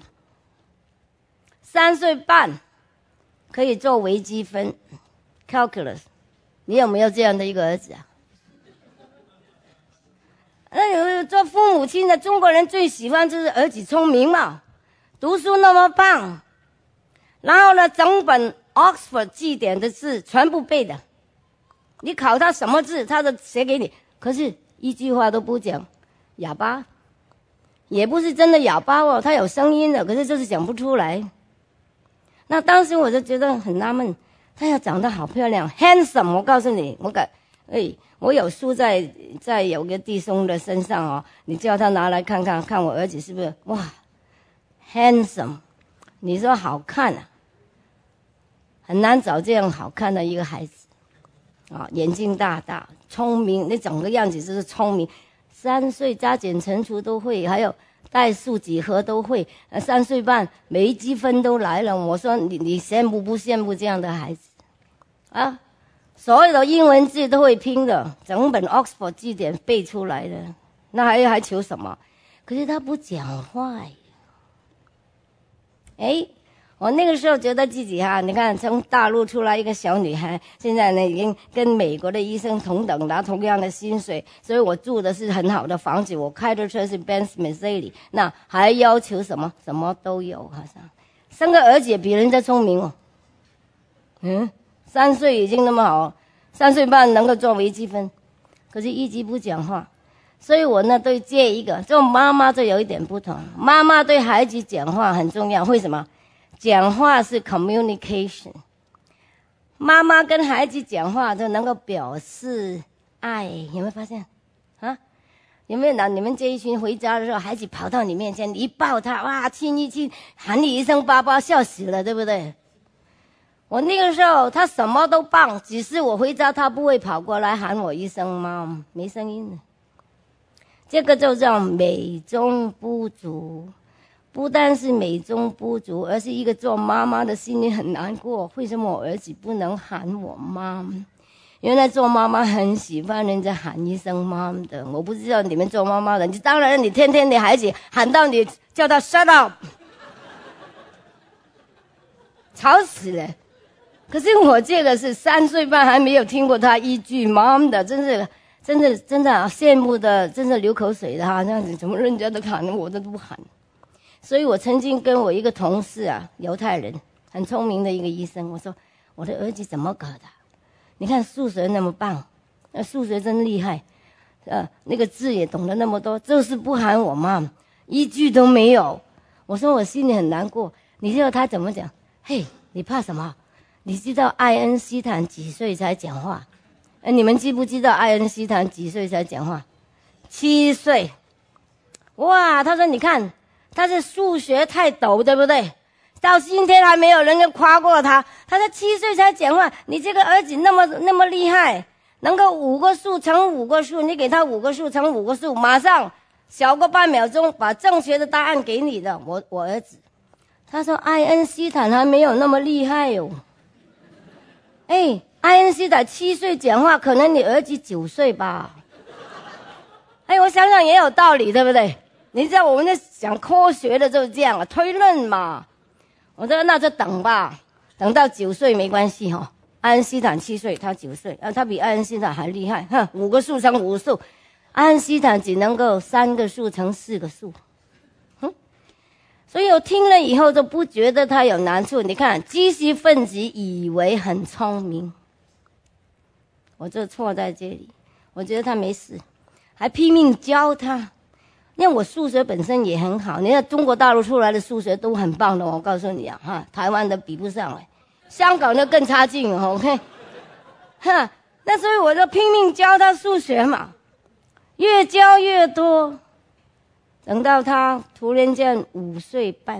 ，3岁半可以做微积分 calculus。 你有没有这样的一个儿子那做父母亲的中国人最喜欢就是儿子聪明嘛，读书那么棒，然后呢整本 Oxford 字典的字全部背的，你考他什么字他都写给你，可是一句话都不讲，哑巴。也不是真的哑巴他有声音的，可是就是讲不出来。那当时我就觉得很纳闷，她要长得好漂亮 handsome。 我告诉你，我有书在有个弟兄的身上你叫他拿来看看，看我儿子是不是handsome。 你说好看很难找这样好看的一个孩子眼睛大大，聪明，你整个样子就是聪明，3岁加减乘除都会，还有代数几何都会，3岁半微积分都来了。我说你羡慕不羡慕这样的孩子所有的英文字都会拼的，整本 Oxford 字典背出来的，那还求什么？可是他不讲话我那个时候觉得自己你看从大陆出来一个小女孩，现在呢已经跟美国的医生同等，拿同样的薪水，所以我住的是很好的房子，我开的车是 Benz Mercedes， 那还要求什么？什么都有，好像生个儿子也比人家聪明3岁已经那么好，3岁半能够做微积分，可是一直不讲话。 所以我呢对这一个做妈妈就有一点不同。妈妈对孩子讲话很重要，为什么？讲话是 communication， 妈妈跟孩子讲话就能够表示爱，有没有发现？啊，有没有？你们这一群回家的时候，孩子跑到你面前，你一抱他，哇，亲一亲，喊你一声爸爸，笑死了，对不对？我那个时候他什么都棒，只是我回家他不会跑过来喊我一声妈，没声音的。这个就叫美中不足，不但是美中不足，而是一个做妈妈的心里很难过。为什么我儿子不能喊我妈？原来做妈妈很喜欢人家喊一声妈的。我不知道你们做妈妈的，当然你天天你孩子喊到你叫他 shut up， 吵死了。可是我这个是3岁半还没有听过他一句妈的，真的羡慕的，真是流口水的哈！这样子怎么人家都喊，我都不喊。所以我曾经跟我一个同事啊，犹太人，很聪明的一个医生，我说我的儿子怎么搞的？你看数学那么棒，数学真厉害，那个字也懂得那么多，就是不喊我妈，一句都没有。我说我心里很难过。你知道他怎么讲？嘿，你怕什么？你知道爱因斯坦几岁才讲话？你们知不知道爱因斯坦几岁才讲话？7岁。哇，他说你看，他是数学太陡，对不对？到今天还没有人夸过他。他说7岁才讲话，你这个儿子那么厉害，能够5个数乘5个数，你给他5个数乘5个数，马上小个半秒钟把正确的答案给你的。我儿子，他说爱因斯坦还没有那么厉害哟。爱因斯坦7岁讲话，可能你儿子9岁吧。我想想也有道理，对不对？你知道我们在讲科学的就是这样啊，推论嘛。我说那就等吧，等到9岁没关系哈。爱因斯坦7岁，他9岁，他比爱因斯坦还厉害。5个数乘5个数，爱因斯坦只能够3个数乘4个数。所以我听了以后就不觉得他有难处。你看，知识分子以为很聪明，我就错在这里。我觉得他没事，还拼命教他。因为我数学本身也很好，你看中国大陆出来的数学都很棒的，我告诉你啊，台湾的比不上香港的更差劲了 ，OK？ 那所以我就拼命教他数学嘛，越教越多。等到他突然间5岁半，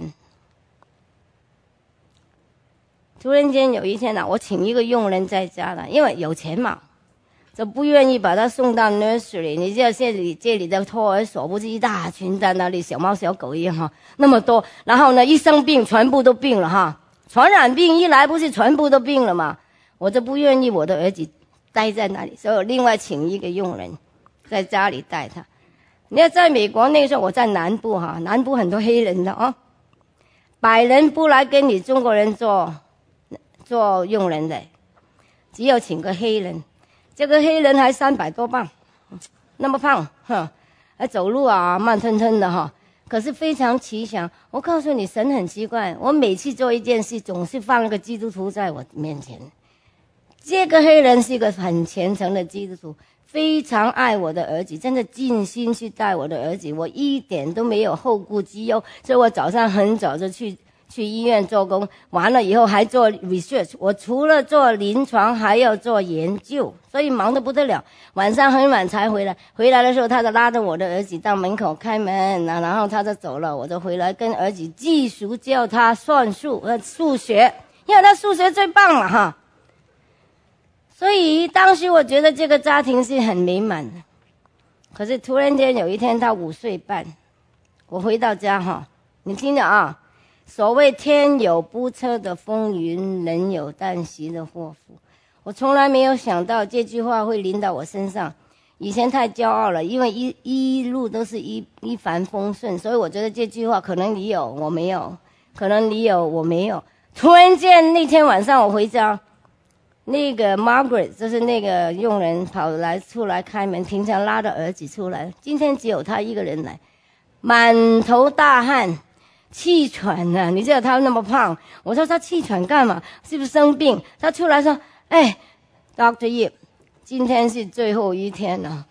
突然间有一天我请一个佣人在家了，因为有钱嘛，就不愿意把他送到 nursery。你知道这里的托儿所不是一大群在那里小猫小狗一样那么多，然后呢一生病全部都病了传染病一来不是全部都病了嘛？我就不愿意我的儿子待在那里，所以我另外请一个佣人在家里带他。你要在美国那个时候，我在南部南部很多黑人的白人不来跟你中国人做佣人的，只有请个黑人。这个黑人还300多磅，那么胖还走路慢吞吞的可是非常慈祥。我告诉你，神很奇怪，我每次做一件事总是放一个基督徒在我面前。这个黑人是一个很虔诚的基督徒，非常爱我的儿子，真的尽心去带我的儿子，我一点都没有后顾之忧。所以我早上很早就去医院做工，完了以后还做 research。我除了做临床，还要做研究，所以忙得不得了。晚上很晚才回来，回来的时候他就拉着我的儿子到门口开门，然后他就走了，我就回来跟儿子继续教他算数数学，因为他数学最棒了所以当时我觉得这个家庭是很美满的。可是突然间有一天他5岁半，我回到家你听着所谓天有不测的风云，人有旦夕的祸福。我从来没有想到这句话会临到我身上。以前太骄傲了，因为一路都是一帆风顺，所以我觉得这句话可能你有我没有，可能你有我没有。突然间那天晚上我回家，那个 Margaret 就是那个佣人出来开门，平常拉着儿子出来，今天只有他一个人来，满头大汗，气喘啊！你知道他那么胖，我说他气喘干嘛？是不是生病？他出来说：“Dr. Yip， 今天是最后一天了，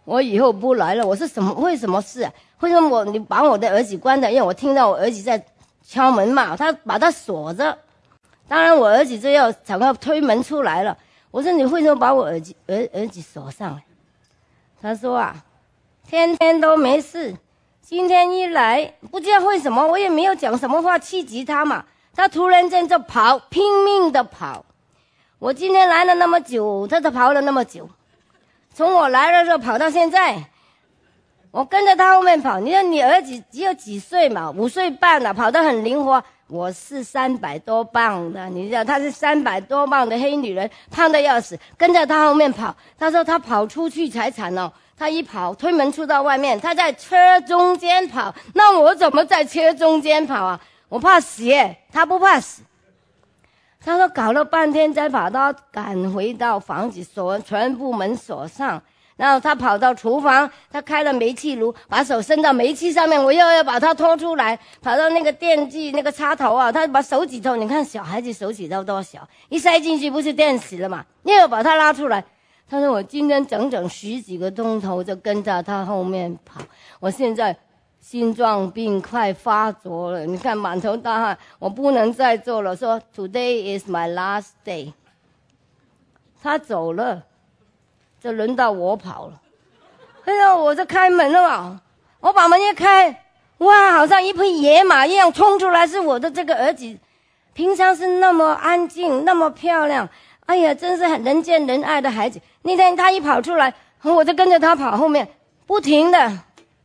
我以后不来了。我说什么？为什么事啊？为什么你把我的儿子关的？因为我听到我儿子在敲门嘛，他把他锁着。当然我儿子就想要推门出来了。我说你为什么把我儿子锁上来？他说啊，天天都没事，今天一来不知道为什么，我也没有讲什么话气急他嘛，他突然间就跑，拼命的跑。我今天来了那么久，他就跑了那么久，从我来的时候跑到现在，我跟着他后面跑。你说你儿子只有几岁嘛，5岁半了，跑得很灵活。我是300多磅的，你知道她是300多磅的黑女人，胖得要死，跟着她后面跑。她说她跑出去才惨哦，她一跑推门出到外面，她在车中间跑，那我怎么在车中间跑啊？我怕死耶，她不怕死。她说搞了半天才跑到赶回到房子，全部门锁上。然后他跑到厨房，他开了煤气炉，把手伸到煤气上面，我又要把他拖出来，跑到那个电锯那个插头啊，他把手指头，你看小孩子手指头多小，一塞进去不是电死了嘛，又要把他拉出来。他说我今天整整10几个钟头就跟着他后面跑，我现在心脏病快发作了，你看满头大汗，我不能再做了，说 Today is my last day。 他走了，就轮到我跑了。哎呀，我就开门了嘛，我把门一开，哇，好像一匹野马一样冲出来，是我的这个儿子。平常是那么安静，那么漂亮，哎呀，真是很人见人爱的孩子。那天他一跑出来，我就跟着他跑后面，不停的。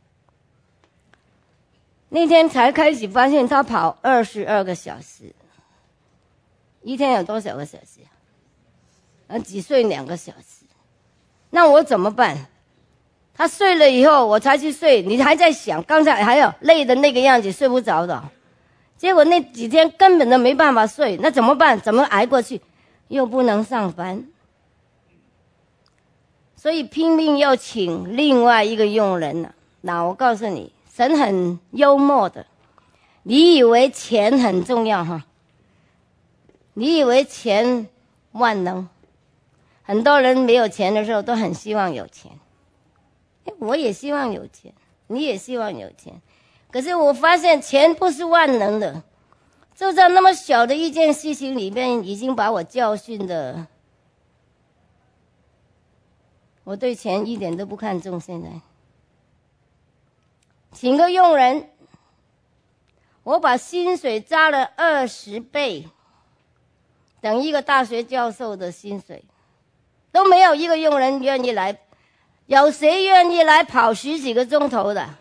那天才开始发现他跑22个小时，一天有多少个小时啊？几睡2个小时。那我怎么办？他睡了以后我才去睡，你还在想刚才还有累的那个样子，睡不着的。结果那几天根本都没办法睡，那怎么办？怎么挨过去？又不能上班，所以拼命要请另外一个佣人了。那我告诉你，神很幽默的。你以为钱很重要哈？你以为钱万能？很多人没有钱的时候都很希望有钱，我也希望有钱，你也希望有钱。可是我发现钱不是万能的，就在那么小的一件事情里面，已经把我教训的，我对钱一点都不看重。现在请个佣人，我把薪水加了20倍，等一个大学教授的薪水，都没有一个佣人愿意来。有谁愿意来跑10几个钟头的？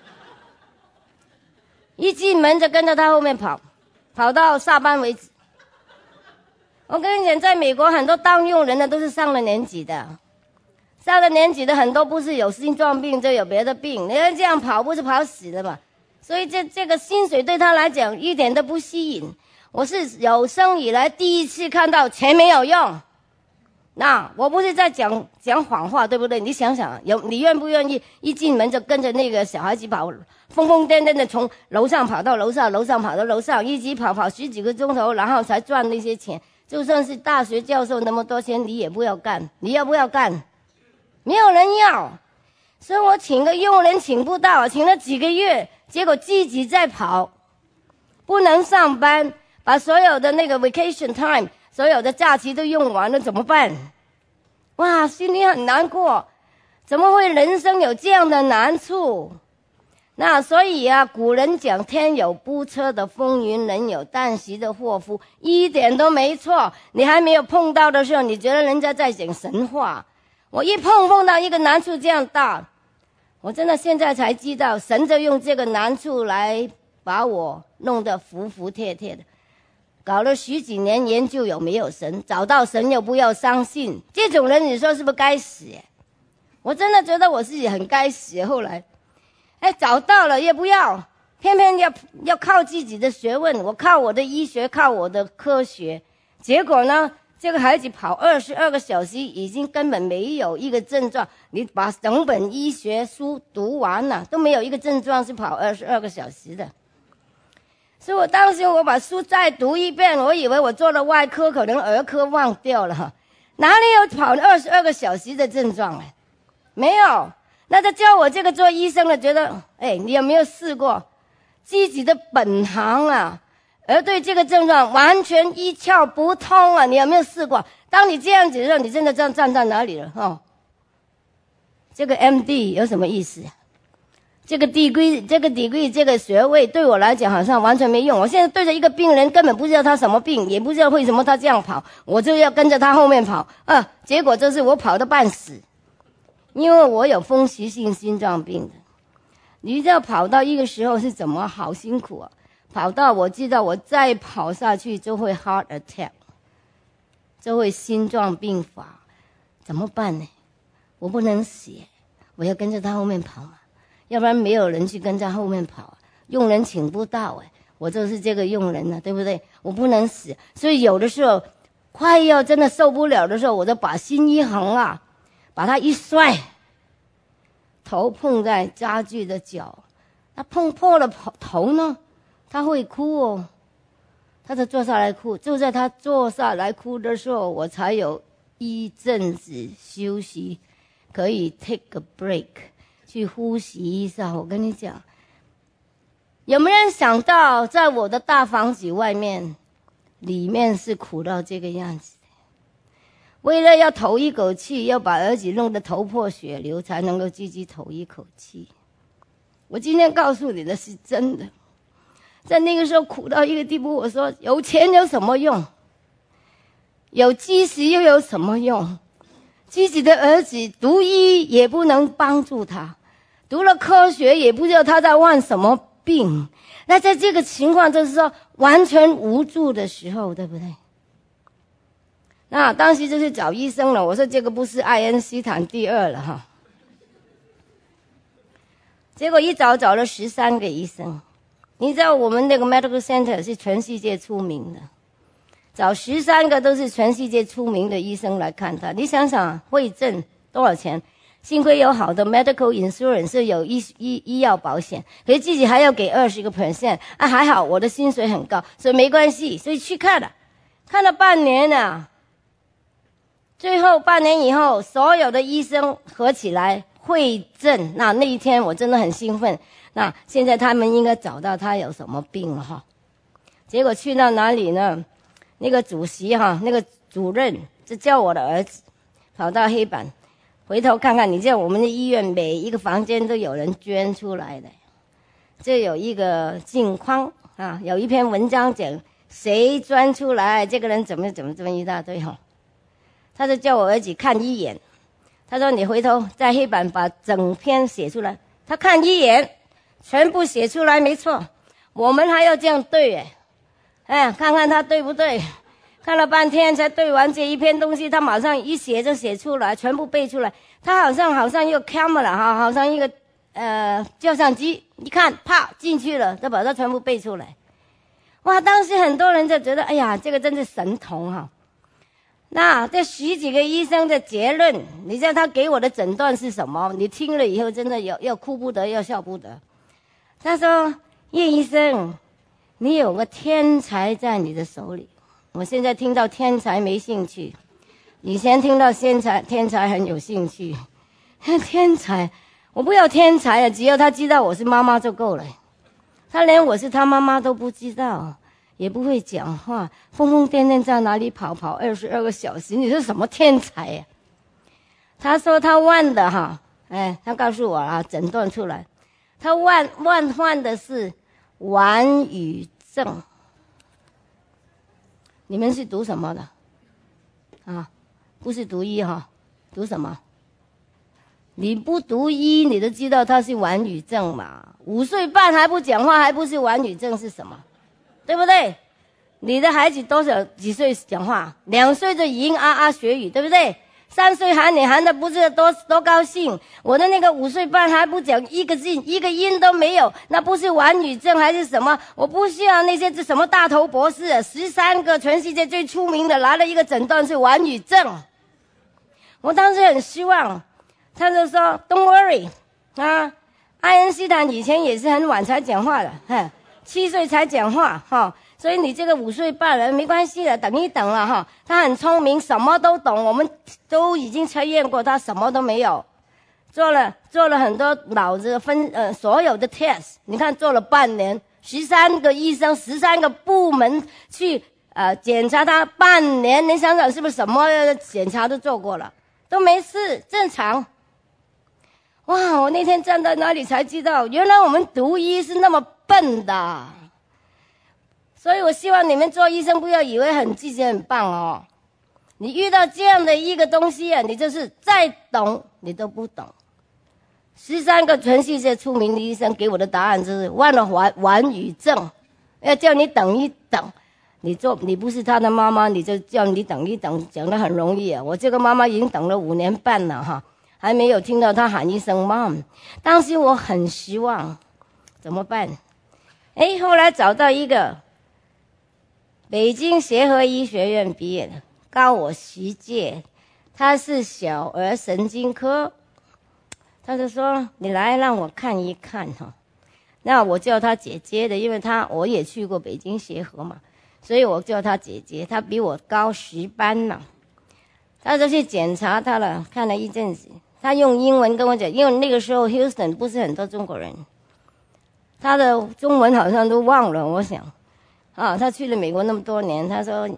一进门就跟着他后面跑，跑到下班为止。我跟你讲，在美国很多当佣人的都是上了年纪的，上了年纪的很多不是有心脏病就有别的病，你要这样跑不是跑死了嘛？所以这个薪水对他来讲一点都不吸引。我是有生以来第一次看到钱没有用。那我不是在讲谎话，对不对？你想想，你愿不愿意一进门就跟着那个小孩子跑，疯疯癫癫的从楼上跑到楼上，楼上跑到楼上，一直跑10几个钟头，然后才赚那些钱。就算是大学教授那么多钱，你也不要干。你要不要干？没有人要。所以我请个佣人请不到，请了几个月，结果自己在跑，不能上班，把所有的那个 vacation time，所有的假期都用完了，怎么办？哇，心里很难过，怎么会人生有这样的难处？那所以啊，古人讲天有不测的风云，人有旦夕的祸福，一点都没错。你还没有碰到的时候，你觉得人家在讲神话。我一碰到一个难处这样大，我真的现在才知道，神就用这个难处来把我弄得服服帖帖的。搞了10几年研究有没有神，找到神又不要相信，这种人你说是不是该死？我真的觉得我自己很该死。后来找到了也不要，偏偏要靠自己的学问，我靠我的医学，靠我的科学。结果呢，这个孩子跑22个小时，已经根本没有一个症状，你把整本医学书读完了都没有一个症状是跑22个小时的。所以我当时我把书再读一遍，我以为我做了外科，可能儿科忘掉了，哪里有跑22个小时的症状没有。 那他叫我这个做医生的，觉得，你有没有试过自己的本行啊？而对这个症状完全一窍不通啊！你有没有试过？当你这样子的时候，你真的站在哪里了？哦，这个 MD 有什么意思？这个 degree 这个学位对我来讲好像完全没用。我现在对着一个病人，根本不知道他什么病，也不知道为什么他这样跑，我就要跟着他后面跑结果就是我跑得半死。因为我有风湿性心脏病的，你知道跑到一个时候是怎么好辛苦啊！跑到我知道我再跑下去就会 heart attack， 就会心脏病发，怎么办呢？我不能死，我要跟着他后面跑嘛，要不然没有人去跟在后面跑，佣人请不到我就是这个佣人了，对不对？我不能死，所以有的时候快要真的受不了的时候，我就把心一横啊，把它一摔，头碰在家具的角，他碰破了头呢，他会哭哦，他就坐下来哭。就在他坐下来哭的时候，我才有一阵子休息，可以 take a break， 去呼吸一下。我跟你讲，有没有人想到，在我的大房子外面，里面是苦到这个样子？为了要投一口气，要把儿子弄得头破血流，才能够自己投一口气。我今天告诉你的是真的，在那个时候苦到一个地步，我说有钱有什么用？有知识又有什么用？自己的儿子读医也不能帮助他，读了科学也不知道他在患什么病。那在这个情况就是说完全无助的时候，对不对？那当时就去找医生了，我说这个不是爱因斯坦第二了哈。结果一找了13个医生，你知道我们那个 medical center 是全世界出名的，找13个都是全世界出名的医生来看他。你想想会诊多少钱？幸亏有好的 medical insurance， 有医药保险，可是自己还要给20%还好我的薪水很高，所以没关系，所以去看了，看了半年啊。最后半年以后，所有的医生合起来会诊，那一天我真的很兴奋。那现在他们应该找到他有什么病了哈。结果去到哪里呢？那个主席那个主任就叫我的儿子跑到黑板，回头看看，你知道我们的医院每一个房间都有人捐出来的，这有一个镜框有一篇文章讲谁捐出来，这个人怎么一大堆他就叫我儿子看一眼，他说你回头在黑板把整篇写出来。他看一眼，全部写出来没错，我们还要这样对看看他对不对。看了半天才对完这一篇东西，他马上一写就写出来，全部背出来。他好像有 camera 好像一个照相机，一看啪进去了，就把它全部背出来。哇，当时很多人就觉得哎呀，这个真是神童那这10几个医生的结论，你知道他给我的诊断是什么？你听了以后真的要哭不得，要笑不得。他说叶医生，你有个天才在你的手里。我现在听到天才没兴趣，以前听到天才很有兴趣。天才，我不要天才只要他知道我是妈妈就够了。他连我是他妈妈都不知道，也不会讲话，疯疯癫癫在哪里跑22个小时，你是什么天才他说他患的他告诉我诊断出来，他患的是顽语症。你们是读什么的不是读医读什么？你不读医你都知道他是顽语症嘛？5岁半还不讲话，还不是顽语症是什么？对不对？你的孩子几岁讲话？2岁就已经学语，对不对？3岁喊你喊的不知道多高兴。我的那个5岁半还不讲一个字，一个音都没有，那不是顽语症还是什么？我不需要那些什么大头博士13个全世界最出名的来了一个诊断是顽语症。我当时很失望，他就说 Don't worry 爱因斯坦以前也是很晚才讲话的，7岁才讲话所以你这个5岁半人没关系的，等一等了他很聪明，什么都懂，我们都已经测验过，他什么都没有， 做了很多脑子所有的 test， 你看做了半年，13个医生，13个部门去检查他半年，你想想是不是什么检查都做过了，都没事，正常。哇！我那天站在那里才知道，原来我们读医是那么笨的。所以我希望你们做医生不要以为自己很棒哦。你遇到这样的一个东西啊，你就是再懂你都不懂。13个全世界出名的医生给我的答案就是忘了完语症，要叫你等一等。你不是他的妈妈，你就叫你等一等，讲得很容易啊。我这个妈妈已经等了5年半了哈，还没有听到他喊一声妈。当时我很失望，怎么办？后来找到一个北京协和医学院毕业的，高我10届，他是小儿神经科。他就说你来让我看一看哈。那我叫他姐姐的，因为我也去过北京协和嘛，所以我叫他姐姐。他比我高10班呢。他就去检查他了，看了一阵子，他用英文跟我讲，因为那个时候 Houston 不是很多中国人，他的中文好像都忘了。我想他去了美国那么多年，他说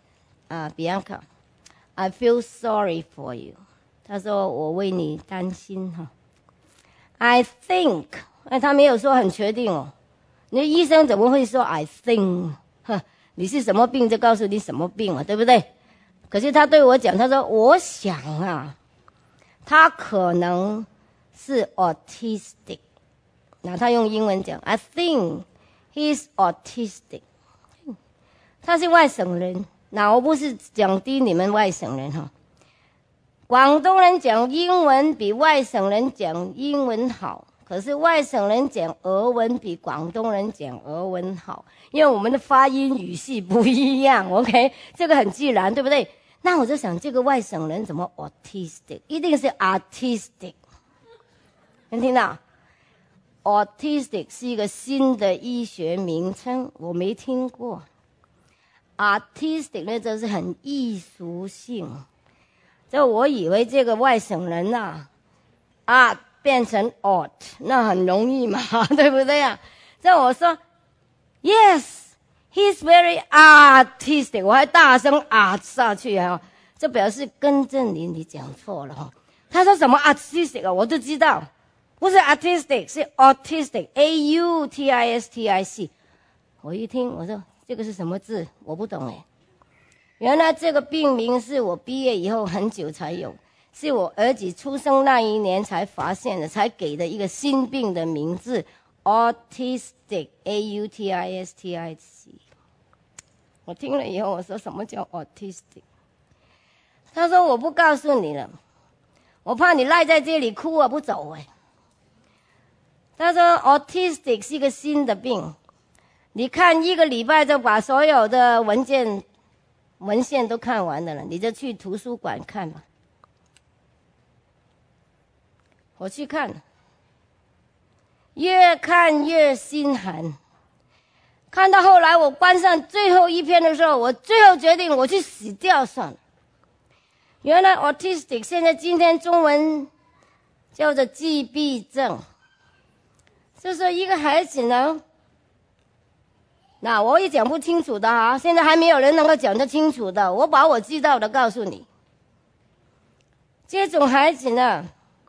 Bianca I feel sorry for you， 他说我为你担心哈。I think， 他没有说很确定哦。你的医生怎么会说 I think？ 你是什么病就告诉你什么病啊，对不对？可是他对我讲，他说我想啊，他可能是 autistic。那他用英文讲 I think he's autistic。 他是外省人，那我不是讲低你们外省人哈。广东人讲英文比外省人讲英文好，可是外省人讲俄文比广东人讲俄文好，因为我们的发音语系不一样 OK， 这个很自然对不对？那我就想这个外省人怎么 autistic， 一定是 artistic。 能听到 autistic 是一个新的医学名称，我没听过。 artistic 呢就是很艺术性，就我以为这个外省人art 变成 art 那很容易嘛对不对啊？这我说 yes he's very artistic， 我还大声 art 下去啊，这表示更正你讲错了他说什么 artistic 我都知道，不是 artistic 是 autistic autistic。 我一听我说这个是什么字我不懂原来这个病名是我毕业以后很久才有，是我儿子出生那一年才发现的，才给的一个新病的名字 autistic autistic。 我听了以后我说什么叫 autistic？ 他说我不告诉你了，我怕你赖在这里哭不走他说 autistic 是一个新的病，你看1个礼拜就把所有的文献都看完了，你就去图书馆看吧。我去看，越看越心寒。看到后来我关上最后一篇的时候，我最后决定我去死掉算了。原来 autistic 现在今天中文叫做自闭症，就是一个孩子呢，那我也讲不清楚的现在还没有人能够讲得清楚的，我把我知道的告诉你。这种孩子呢，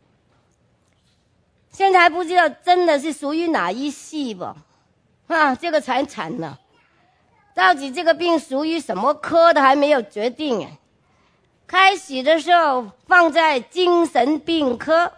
现在还不知道真的是属于哪一系吧这个才惨呢。到底这个病属于什么科的还没有决定开始的时候放在精神病科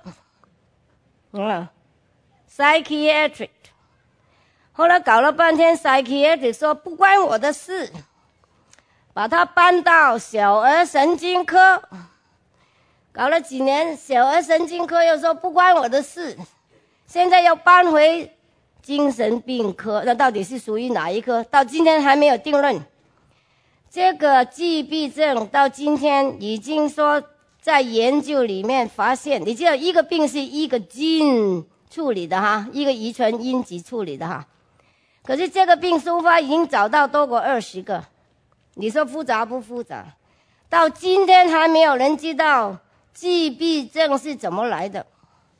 psychiatric， 后来搞了半天 psychiatric 说不关我的事，把它搬到小儿神经科，搞了几年小儿神经科又说不关我的事，现在又搬回精神病科，那到底是属于哪一科到今天还没有定论。这个自闭症到今天已经说在研究里面发现，你知道一个病是一个基因处理的一个遗传因子处理的可是这个病收发已经找到多过20个，你说复杂不复杂？到今天还没有人知道自闭症是怎么来的。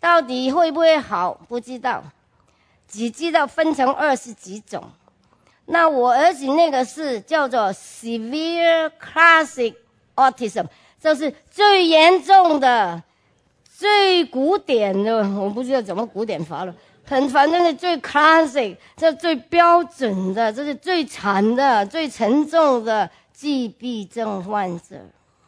到底会不会好不知道，只知道分成20几种。那我儿子那个是叫做 severe classic autism， 就是最严重的、最古典的，我不知道怎么古典法了，反正是最 classic， 这最标准的，这是最惨的、最沉重的自闭症患者。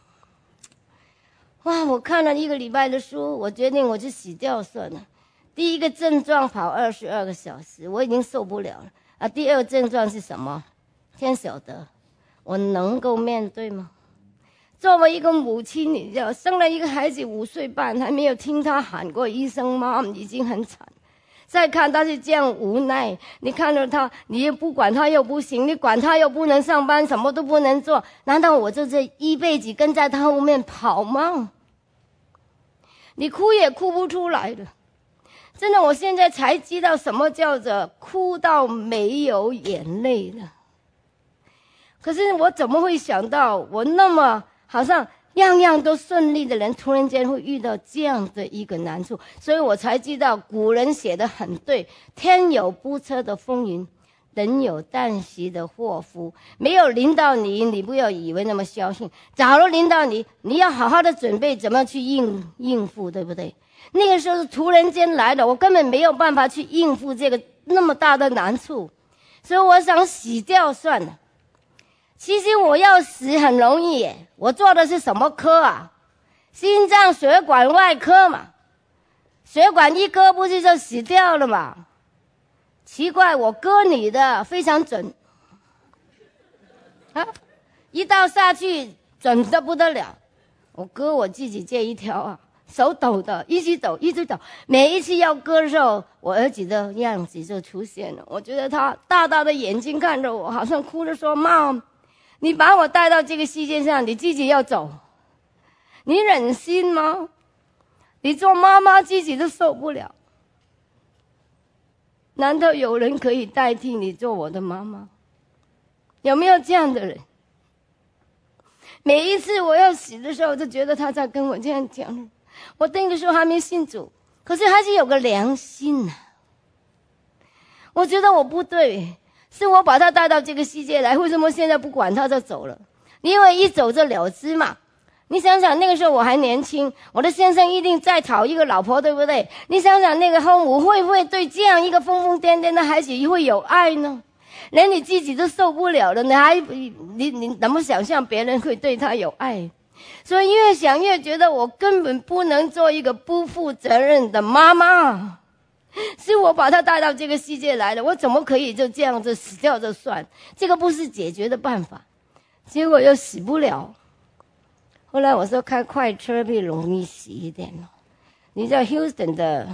哇！我看了1个礼拜的书，我决定我去死掉算了。第一个症状跑22个小时，我已经受不了了啊！第二个症状是什么？天晓得，我能够面对吗？作为一个母亲，你知道，生了一个孩子5岁半，还没有听他喊过一声妈，已经很惨。再看他是这样无奈，你看着他，你又不管他又不行，你管他又不能上班，什么都不能做，难道我就这一辈子跟在他后面跑吗？你哭也哭不出来的。真的，我现在才知道什么叫做哭到没有眼泪了。可是我怎么会想到，我那么好像样样都顺利的人，突然间会遇到这样的一个难处。所以我才知道古人写得很对，天有不测的风云，人有旦夕的祸福。没有临到你，你不要以为那么侥幸，假如临到你，你要好好的准备怎么去应付，对不对？那个时候是突然间来的，我根本没有办法去应付这个那么大的难处，所以我想死掉算了。其实我要死很容易耶，我做的是什么科啊？心脏血管外科嘛，血管一割不是就死掉了嘛？奇怪，我割你的非常准啊，一刀下去准得不得了。我割我自己这一条啊，手抖的，一直抖一直抖。每一次要割的时候，我儿子的样子就出现了。我觉得他大大的眼睛看着我，好像哭着说：“妈，你把我带到这个世界上，你自己要走，你忍心吗？你做妈妈自己都受不了，难道有人可以代替你做我的妈妈？有没有这样的人？”每一次我要死的时候，就觉得他在跟我这样讲。我那个时候还没信主，可是还是有个良心啊。我觉得我不对，是我把他带到这个世界来，为什么现在不管他就走了？因为一走就了之嘛。你想想那个时候我还年轻，我的先生一定再讨一个老婆，对不对？你想想那个后母会不会对这样一个疯疯癫癫的孩子会有爱呢？连你自己都受不了了，你怎么想象别人会对他有爱？所以越想越觉得我根本不能做一个不负责任的妈妈，是我把他带到这个世界来的，我怎么可以就这样子死掉就算？这个不是解决的办法，结果又死不了。后来我说开快车比容易死一点了。你知道 Houston 的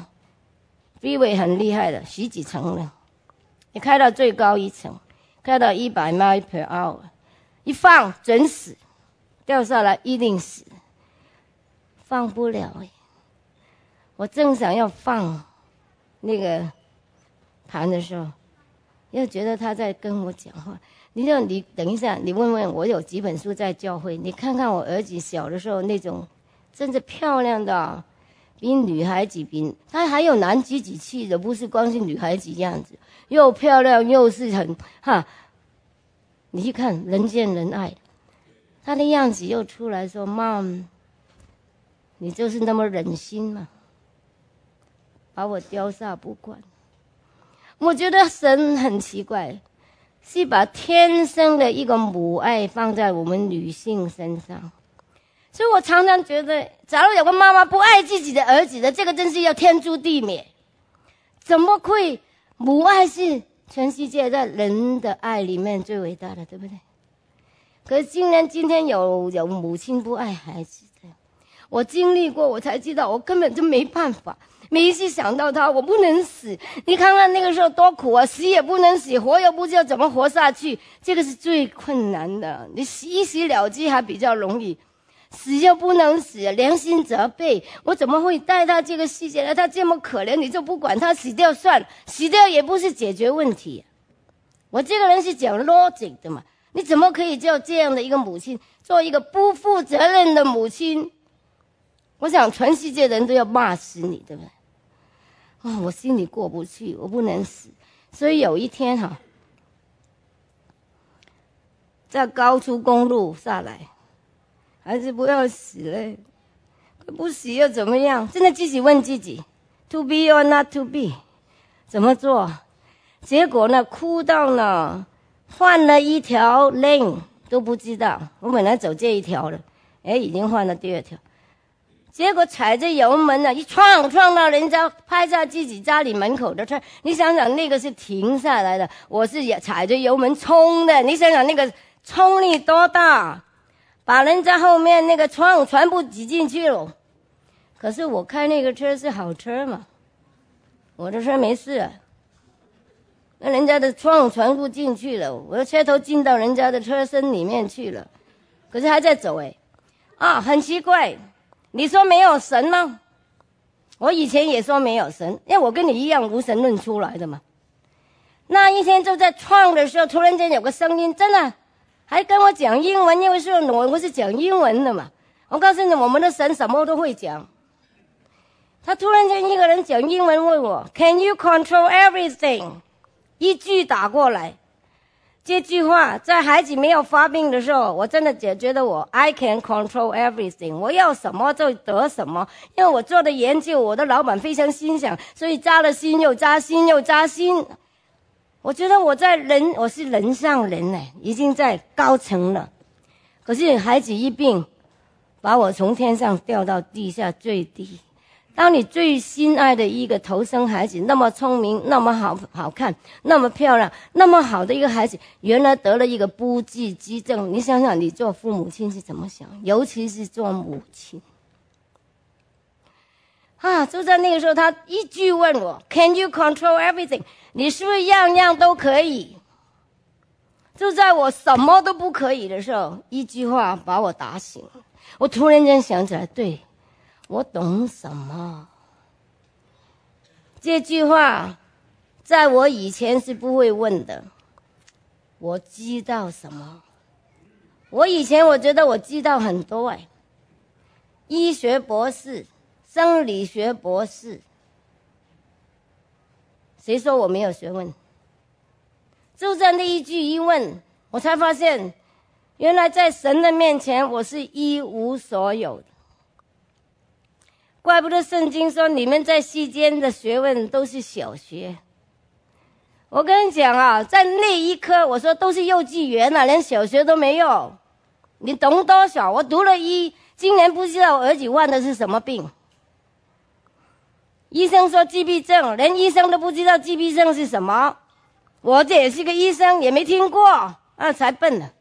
freeway 很厉害的，10几层了，你开到最高一层，开到100 miles per hour， 一放准死，掉下来一定死，放不了耶。我正想要放那个盘的时候，又觉得他在跟我讲话。你等一下，你问问我有几本书在教会，你看看我儿子小的时候那种真的漂亮的，比女孩子他还有男子几气的，不是光是女孩子样子，又漂亮又是很你去看人见人爱，他的样子又出来说：“妈，你就是那么忍心吗？把我丢下不管。”我觉得神很奇怪，是把天生的一个母爱放在我们女性身上。所以我常常觉得，假如有个妈妈不爱自己的儿子的，这个真是要天诛地灭。怎么会？母爱是全世界在人的爱里面最伟大的，对不对？可是今天有母亲不爱孩子的，我经历过，我才知道我根本就没办法。每一次想到他，我不能死。你看看那个时候多苦啊，死也不能死，活又不知道怎么活下去，这个是最困难的。你一死了之还比较容易，死又不能死，良心责备，我怎么会带他这个世界来？他这么可怜，你就不管他，死掉算了，死掉也不是解决问题。我这个人是讲 logic 的嘛，你怎么可以叫这样的一个母亲做一个不负责任的母亲？我想全世界人都要骂死你，对不对？ 我心里过不去，我不能死。所以有一天在高速公路下来，还是不要死了，不死又怎么样？真的自己问自己 ，to be or not to be， 怎么做？结果呢，哭到呢，换了一条 lane 都不知道。我本来走这一条了，已经换了第二条。结果踩着油门呢，一撞到人家拍下自己家里门口的车。你想想，那个是停下来的，我是也踩着油门冲的。你想想那个冲力多大，把人家后面那个窗全部挤进去了。可是我开那个车是好车嘛，我的车没事那人家的窗全部进去了，我的车头进到人家的车身里面去了，可是还在走很奇怪。你说没有神吗？我以前也说没有神，因为我跟你一样无神论出来的嘛。那一天就在创的时候，突然间有个声音，真的还跟我讲英文，因为说我是讲英文的嘛。我告诉你，我们的神什么都会讲。他突然间一个人讲英文问我 ，Can you control everything？ 一句打过来。这句话在孩子没有发病的时候，我真的觉得我 I can control everything， 我要什么就得什么。因为我做的研究，我的老板非常欣赏，所以加了薪又加薪又加薪。我觉得我是人上人已经在高层了。可是孩子一病，把我从天上掉到地下最低。当你最心爱的一个投生孩子，那么聪明，那么好看，那么漂亮，那么好的一个孩子，原来得了一个不治之症。你想想，你做父母亲是怎么想？尤其是做母亲就在那个时候，他一句问我 ，Can you control everything？ 你是不是样样都可以？就在我什么都不可以的时候，一句话把我打醒。我突然间想起来，对。我懂什么？这句话在我以前是不会问的。我知道什么？我以前我觉得我知道很多医学博士，生理学博士，谁说我没有学问？就在那一句一问，我才发现，原来在神的面前，我是一无所有的。怪不得圣经说你们在世间的学问都是小学。我跟你讲在那一刻我说都是幼稚园连小学都没有。你懂多少？我读了今年不知道我儿子患的是什么病。医生说自闭症，连医生都不知道自闭症是什么。我这也是个医生，也没听过才笨呢。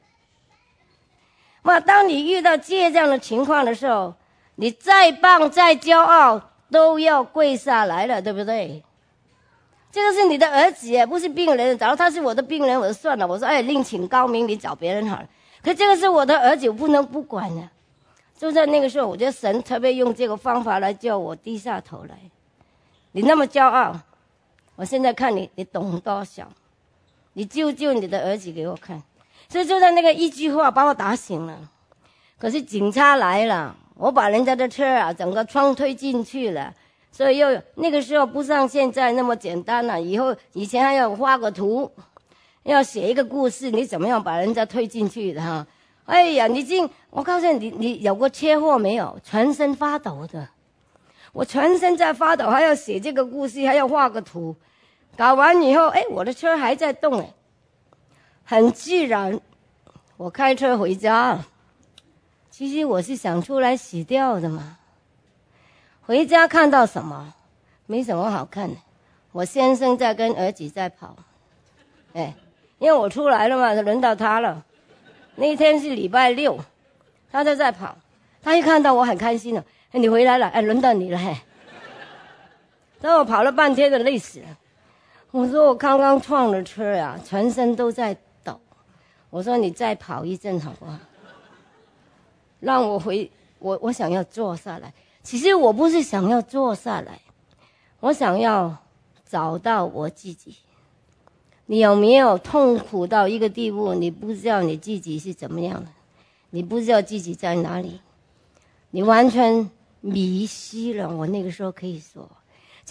当你遇到这样的情况的时候，你再棒再骄傲都要跪下来了，对不对？这个是你的儿子不是病人。假如他是我的病人，我就算了，我说另请高明，你找别人好了。可这个是我的儿子，我不能不管就在那个时候，我觉得神特别用这个方法来叫我低下头来。你那么骄傲，我现在看你懂多少？你救你的儿子给我看。所以就在那个一句话把我打醒了。可是警察来了，我把人家的车整个窗推进去了，所以那个时候不像现在那么简单了。以前还要画个图，要写一个故事，你怎么样把人家推进去的我告诉你有过车祸没有？全身发抖的，我全身在发抖，还要写这个故事，还要画个图。搞完以后我的车还在动很自然。我开车回家了。其实我是想出来洗掉的嘛。回家看到什么？没什么好看的。我先生在跟儿子在跑，因为我出来了嘛，轮到他了。那天是礼拜六，他就在跑。他一看到我很开心了，你回来了，轮到你了等我跑了半天的累死了。我说我刚刚撞了车全身都在抖。我说你再跑一阵好不好？让我想要坐下来。其实我不是想要坐下来，我想要找到我自己。你有没有痛苦到一个地步，你不知道你自己是怎么样的，你不知道自己在哪里，你完全迷失了。我那个时候可以说，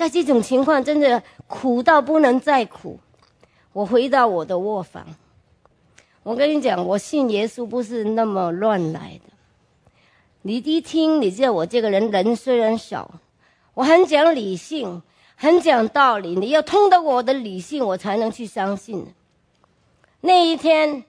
在这种情况真的苦到不能再苦，我回到我的卧房。我跟你讲，我信耶稣不是那么乱来的。你一听，你知道我这个人虽然少，我很讲理性，很讲道理，你要通得过我的理性，我才能去相信。那一天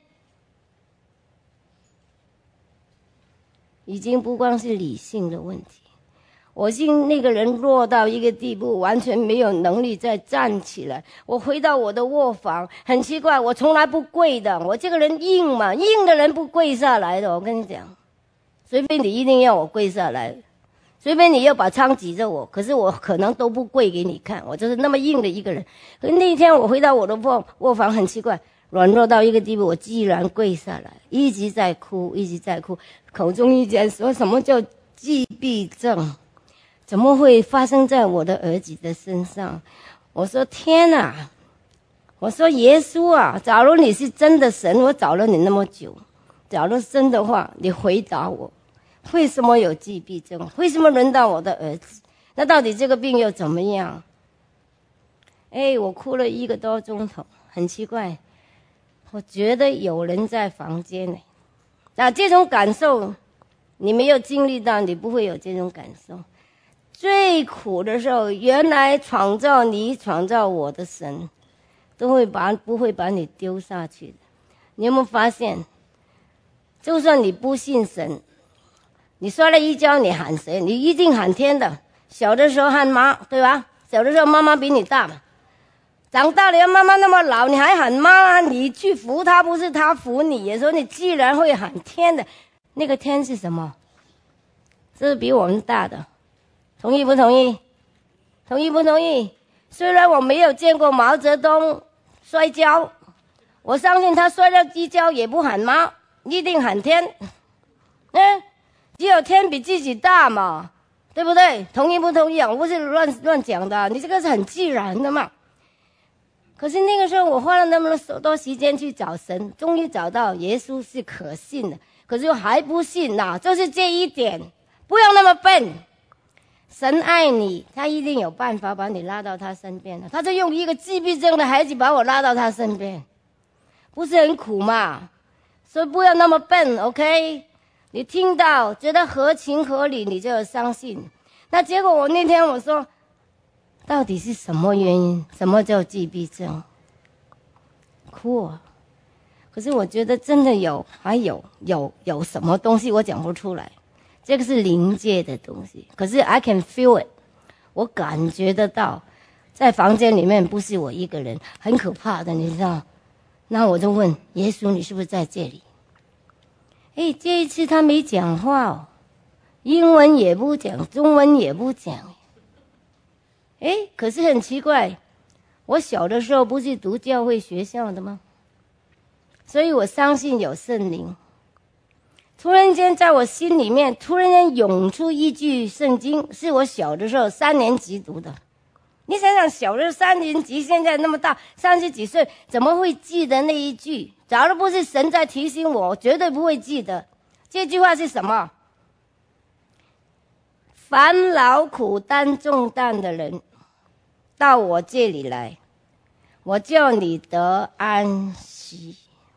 已经不光是理性的问题，我信那个人弱到一个地步，完全没有能力再站起来。我回到我的卧房，很奇怪，我从来不跪的，我这个人硬嘛，硬的人不跪下来的。我跟你讲，随便你一定要我跪下来，随便你要把枪指着我，可是我可能都不跪给你看，我就是那么硬的一个人。可是那一天我回到我的卧房，很奇怪，软弱到一个地步，我居然跪下来，一直在哭，一直在哭，口中一直说什么叫自闭症，怎么会发生在我的儿子的身上？我说天哪！我说耶稣啊，假如你是真的神，我找了你那么久，假如真的话，你回答我，为什么有自闭症？为什么轮到我的儿子？那到底这个病又怎么样？我哭了1个多钟头，很奇怪，我觉得有人在房间里。这种感受你没有经历到，你不会有这种感受。最苦的时候，原来创造你创造我的神不会把你丢下去的。你有没有发现，就算你不信神，你摔了一跤，你喊谁？你一定喊天的。小的时候喊妈，对吧？小的时候妈妈比你大嘛，长大了妈妈那么老，你还喊妈，你去扶她，不是她扶你。有时候你既然会喊天的，那个天是什么？是比我们大的。同意不同意？同意不同意？虽然我没有见过毛泽东摔跤，我相信他摔了一跤也不喊妈，一定喊天。只有天比自己大嘛，对不对？同意不同意啊？我不是乱讲的，你这个是很自然的嘛。可是那个时候我花了那么多时间去找神，终于找到耶稣是可信的，可是我还不信呐，就是这一点，不要那么笨。神爱你，他一定有办法把你拉到他身边的。他就用一个自闭症的孩子把我拉到他身边，不是很苦吗？所以不要那么笨 ，OK？ 你听到觉得合情合理，你就要相信。那结果我那天我说，到底是什么原因？什么叫自闭症？哭啊！可是我觉得真的还有什么东西我讲不出来。这个是灵界的东西，可是 I can feel it， 我感觉得到，在房间里面不是我一个人，很可怕的，你知道？那我就问耶稣，你是不是在这里？这一次他没讲话哦，英文也不讲，中文也不讲。可是很奇怪，我小的时候不是读教会学校的吗？所以我相信有圣灵。突然间在我心里面突然间涌出一句圣经，是我小的时候3年级读的。你想想，小的3年级，现在那么大，30几岁，怎么会记得那一句？假如不是神在提醒我，我绝对不会记得。这句话是什么？凡劳苦担重担的人，到我这里来，我叫你得安息。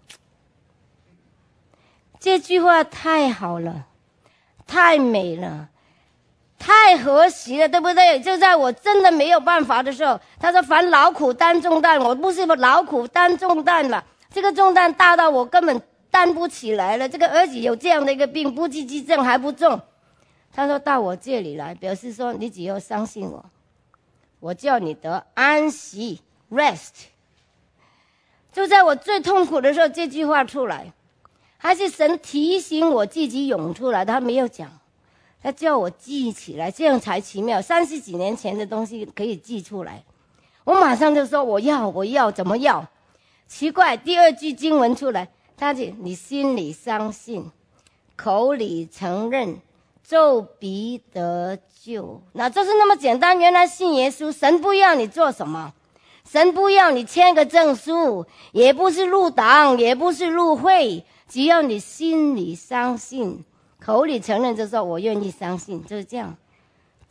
这句话太好了，太美了，太和谐了，对不对？就在我真的没有办法的时候，他说凡劳苦担重担，我不是劳苦担重担了，这个重担大到我根本担不起来了。这个儿子有这样的一个病，不自闭症还不重，他说到我这里来，表示说你只要相信我，我叫你得安息 rest。 就在我最痛苦的时候，这句话出来，还是神提醒我自己涌出来的，他没有讲，他叫我记起来，这样才奇妙。30几年前的东西可以记出来，我马上就说我要，怎么要？奇怪，第2句经文出来，他就你心里相信，口里承认，就必得救。那就是那么简单。原来信耶稣，神不要你做什么，神不要你签个证书，也不是入党，也不是入会，只要你心里相信，口里承认，就说我愿意相信，就是这样。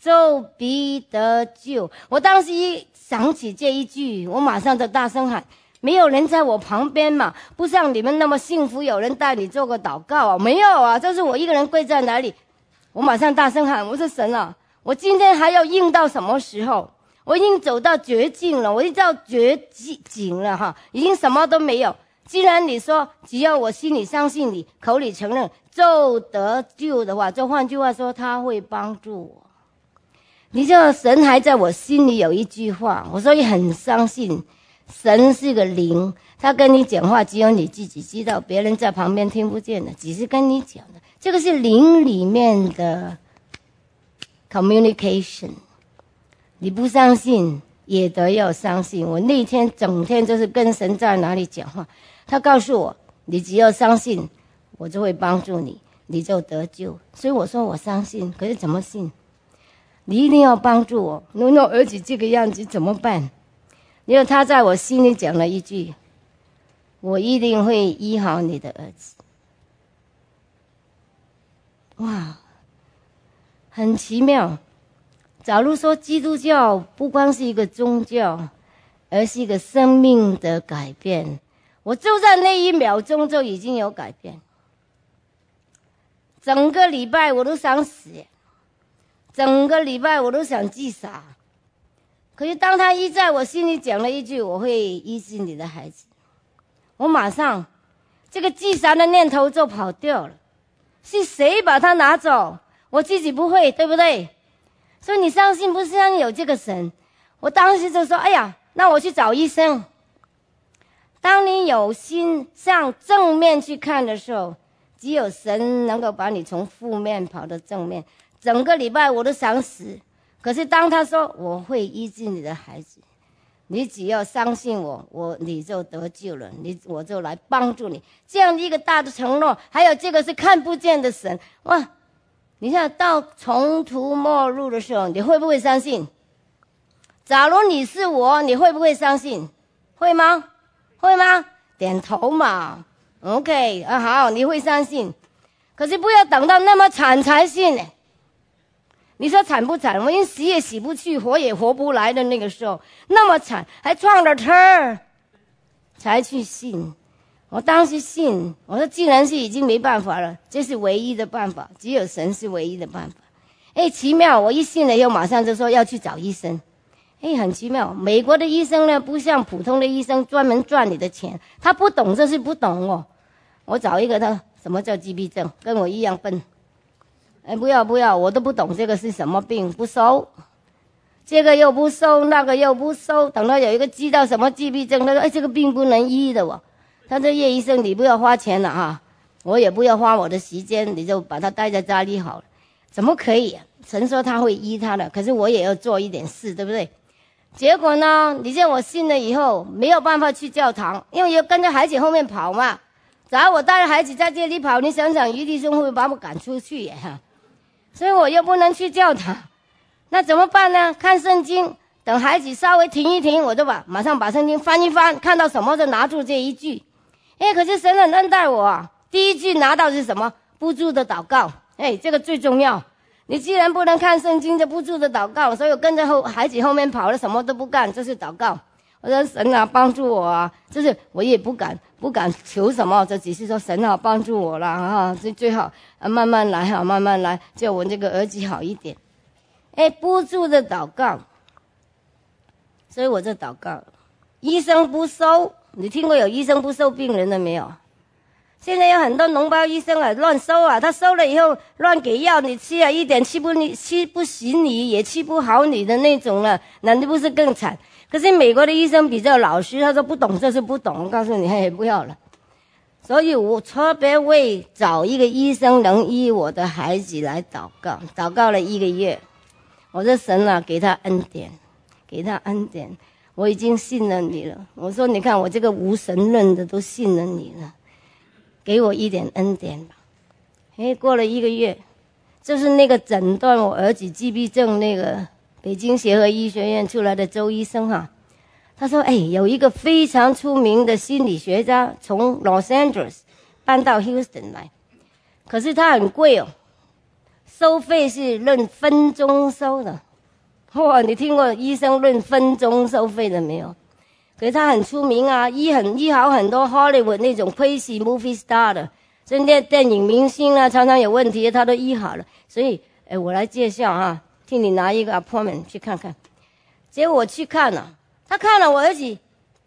就必得救。我当时一想起这一句，我马上就大声喊，没有人在我旁边嘛，不像你们那么幸福，有人带你做个祷告啊，没有啊，就是我一个人跪在哪里。我马上大声喊，我说神啊，我今天还要硬到什么时候？我已经走到绝境了，我已经到绝境了哈，已经什么都没有。既然你说只要我心里相信你，口里承认就得救的话，就换句话说，他会帮助我。你知道神还在我心里有一句话，我所以很相信神是个灵，他跟你讲话只有你自己知道，别人在旁边听不见的，只是跟你讲的，这个是灵里面的 communication。你不相信也得要相信。我那天整天就是跟神在哪里讲话，他告诉我，你只要相信我就会帮助你，你就得救。所以我说我相信，可是怎么信？你一定要帮助我，如果儿子这个样子怎么办？因为他在我心里讲了一句，我一定会医好你的儿子。哇，很奇妙。假如说基督教不光是一个宗教，而是一个生命的改变，我就在那一秒钟就已经有改变。整个礼拜我都想死，整个礼拜我都想自杀。可是当他一在我心里讲了一句，我会医治你的孩子，我马上这个自杀的念头就跑掉了。是谁把它拿走？我自己不会，对不对？所以你相信不相信有这个神？我当时就说，哎呀，那我去找医生。当你有心向正面去看的时候，只有神能够把你从负面跑到正面。整个礼拜我都想死，可是当他说我会医治你的孩子，你只要相信我你就得救了，我就来帮助你。这样一个大的承诺，还有这个是看不见的神，哇！你看到穷途末路的时候，你会不会相信？假如你是我，你会不会相信？会吗？会吗？点头嘛。OK 啊，好，你会相信。可是不要等到那么惨才信。你说惨不惨？我连死也死不去，活也活不来的那个时候，那么惨，还撞了车才去信。我当时信，我说既然是已经没办法了，这是唯一的办法，只有神是唯一的办法。哎，奇妙！我一信了以后，马上就说要去找医生。哎，很奇妙。美国的医生呢，不像普通的医生专门赚你的钱，他不懂就是不懂哦。我找一个他什么叫自闭症，跟我一样笨。哎，不要，我都不懂这个是什么病，不收。这个又不收，那个又不收。等到有一个知道什么自闭症，他说：“哎，这个病不能医的哦。”他说：“叶医生，你不要花钱了哈，我也不要花我的时间，你就把他带在家里好了。”怎么可以啊？神说他会医他的，可是我也要做一点事，对不对？结果呢，你见我信了以后，没有办法去教堂，因为要跟着孩子后面跑嘛。假如我带着孩子在这里跑，你想想余弟兄会不会把我赶出去呀？所以我又不能去教堂，那怎么办呢？看圣经，等孩子稍微停一停，我就马上把圣经翻一翻，看到什么就拿住这一句。可是神很恩待我啊！第一句拿到是什么？不住的祷告。这个最重要。你既然不能看圣经，就不住的祷告。所以我跟着孩子后面跑了，什么都不干，就是祷告。我说神啊，帮助我啊！就是我也不敢求什么，就只是说神啊，帮助我啦啊！最好慢慢来哈，慢慢来，叫我这个儿子好一点。不住的祷告，所以我就祷告。医生不收，你听过有医生不收病人的没有？现在有很多脓包医生啊，乱收啊，他收了以后乱给药你吃啊，一点吃不醒你，也吃不好你的那种了，那你不是更惨？可是美国的医生比较老实，他说不懂就是不懂，我告诉你，不要了。所以我特别为找一个医生能医我的孩子来祷告，祷告了1个月。我说神啊，给他恩典，给他恩典，我已经信了你了。我说你看我这个无神论的都信了你了，给我一点恩典吧。过了1个月，就是那个诊断我儿子自闭症那个北京协和医学院出来的周医生哈，他说有一个非常出名的心理学家从 Los Angeles 搬到 Houston 来，可是他很贵哦收费是论分钟收的。哇，你听过医生论分钟收费的没有？可是他很出名啊，医好很多 Hollywood 那种 crazy movie star 的，所以电影明星啊，常常有问题他都医好了。所以我来介绍啊，替你拿一个 appointment 去看看。结果我去看了，他看了我儿子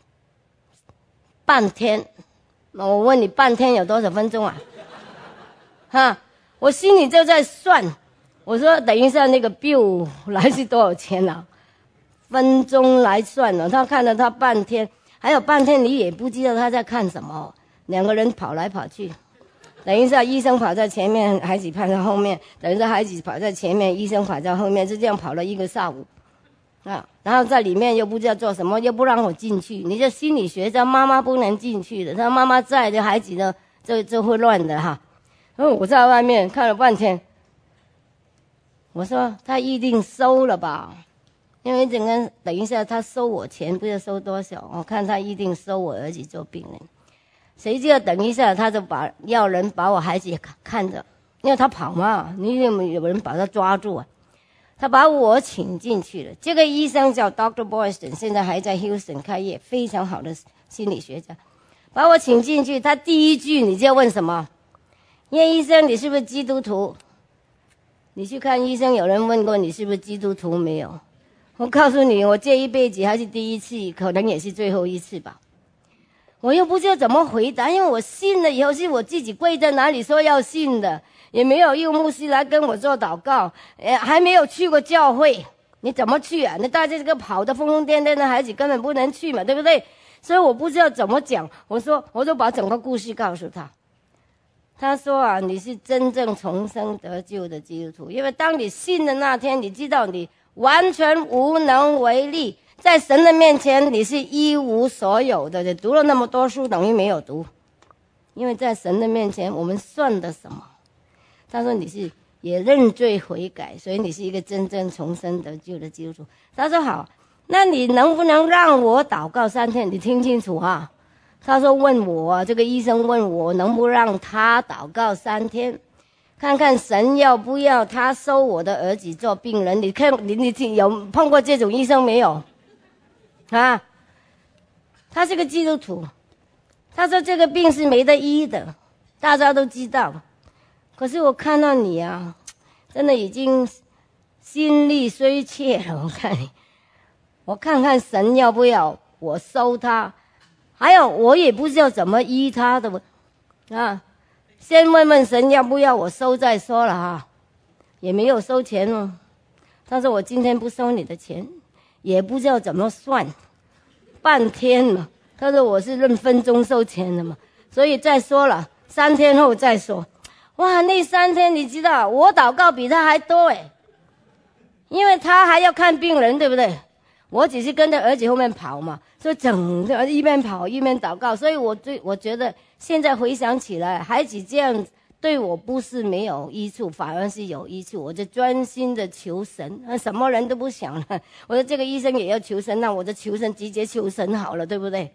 半天。我问你半天有多少分钟啊？哈，我心里就在算，我说等一下那个 bill 来是多少钱啊？分钟来算了，他看了他半天，还有半天你也不知道他在看什么，两个人跑来跑去。等一下医生跑在前面，孩子跑在后面，等一下孩子跑在前面，医生跑在后面，就这样跑了一个下午啊。然后在里面又不知道做什么，又不让我进去。你这心理学家妈妈不能进去的，他妈妈在的孩子呢就会乱的哈。然后我在外面看了半天，我说他一定收了吧，因为整个等一下他收我钱不知道收多少，我看他一定收我儿子做病人。谁知道等一下他就要人把我孩子看着，因为他跑嘛，你有人把他抓住啊。他把我请进去了。这个医生叫 Dr. Boylston， 现在还在 Houston 开业，非常好的心理学家。把我请进去，他第一句你就问什么？叶医生，你是不是基督徒？你去看医生，有人问过你是不是基督徒没有？我告诉你，我这一辈子还是第一次，可能也是最后一次吧。我又不知道怎么回答，因为我信了以后是我自己跪在哪里说要信的，也没有用牧师来跟我做祷告，还没有去过教会，你怎么去啊？你带着这个跑得疯疯癫癫的孩子根本不能去嘛，对不对？所以我不知道怎么讲，我就把整个故事告诉他。他说啊，你是真正重生得救的基督徒，因为当你信的那天，你知道你完全无能为力，在神的面前你是一无所有的。你读了那么多书等于没有读，因为在神的面前我们算的什么？他说你是也认罪悔改，所以你是一个真正重生得救的基督徒。他说好，那你能不能让我祷告3天？你听清楚啊。他说问我，这个医生问我能不让他祷告3天，看看神要不要他收我的儿子做病人。你看你有碰过这种医生没有啊？他是个基督徒，他说这个病是没得医的，大家都知道。可是我看到你啊，真的已经心力衰竭了。我看看神要不要我收他，还有我也不知道怎么医他的啊。先问问神要不要我收再说了哈，也没有收钱哦。他说我今天不收你的钱，也不知道怎么算，半天嘛。他说我是论分钟收钱的嘛，所以再说了，3天后再说。哇，那3天你知道我祷告比他还多诶，因为他还要看病人，对不对？我只是跟着儿子后面跑嘛，所以整个一边跑一边祷告。所以我觉得现在回想起来，孩子这样对我不是没有益处，反而是有益处。我就专心的求神，什么人都不想了。我说这个医生也要求神，那我就求神，直接求神好了，对不对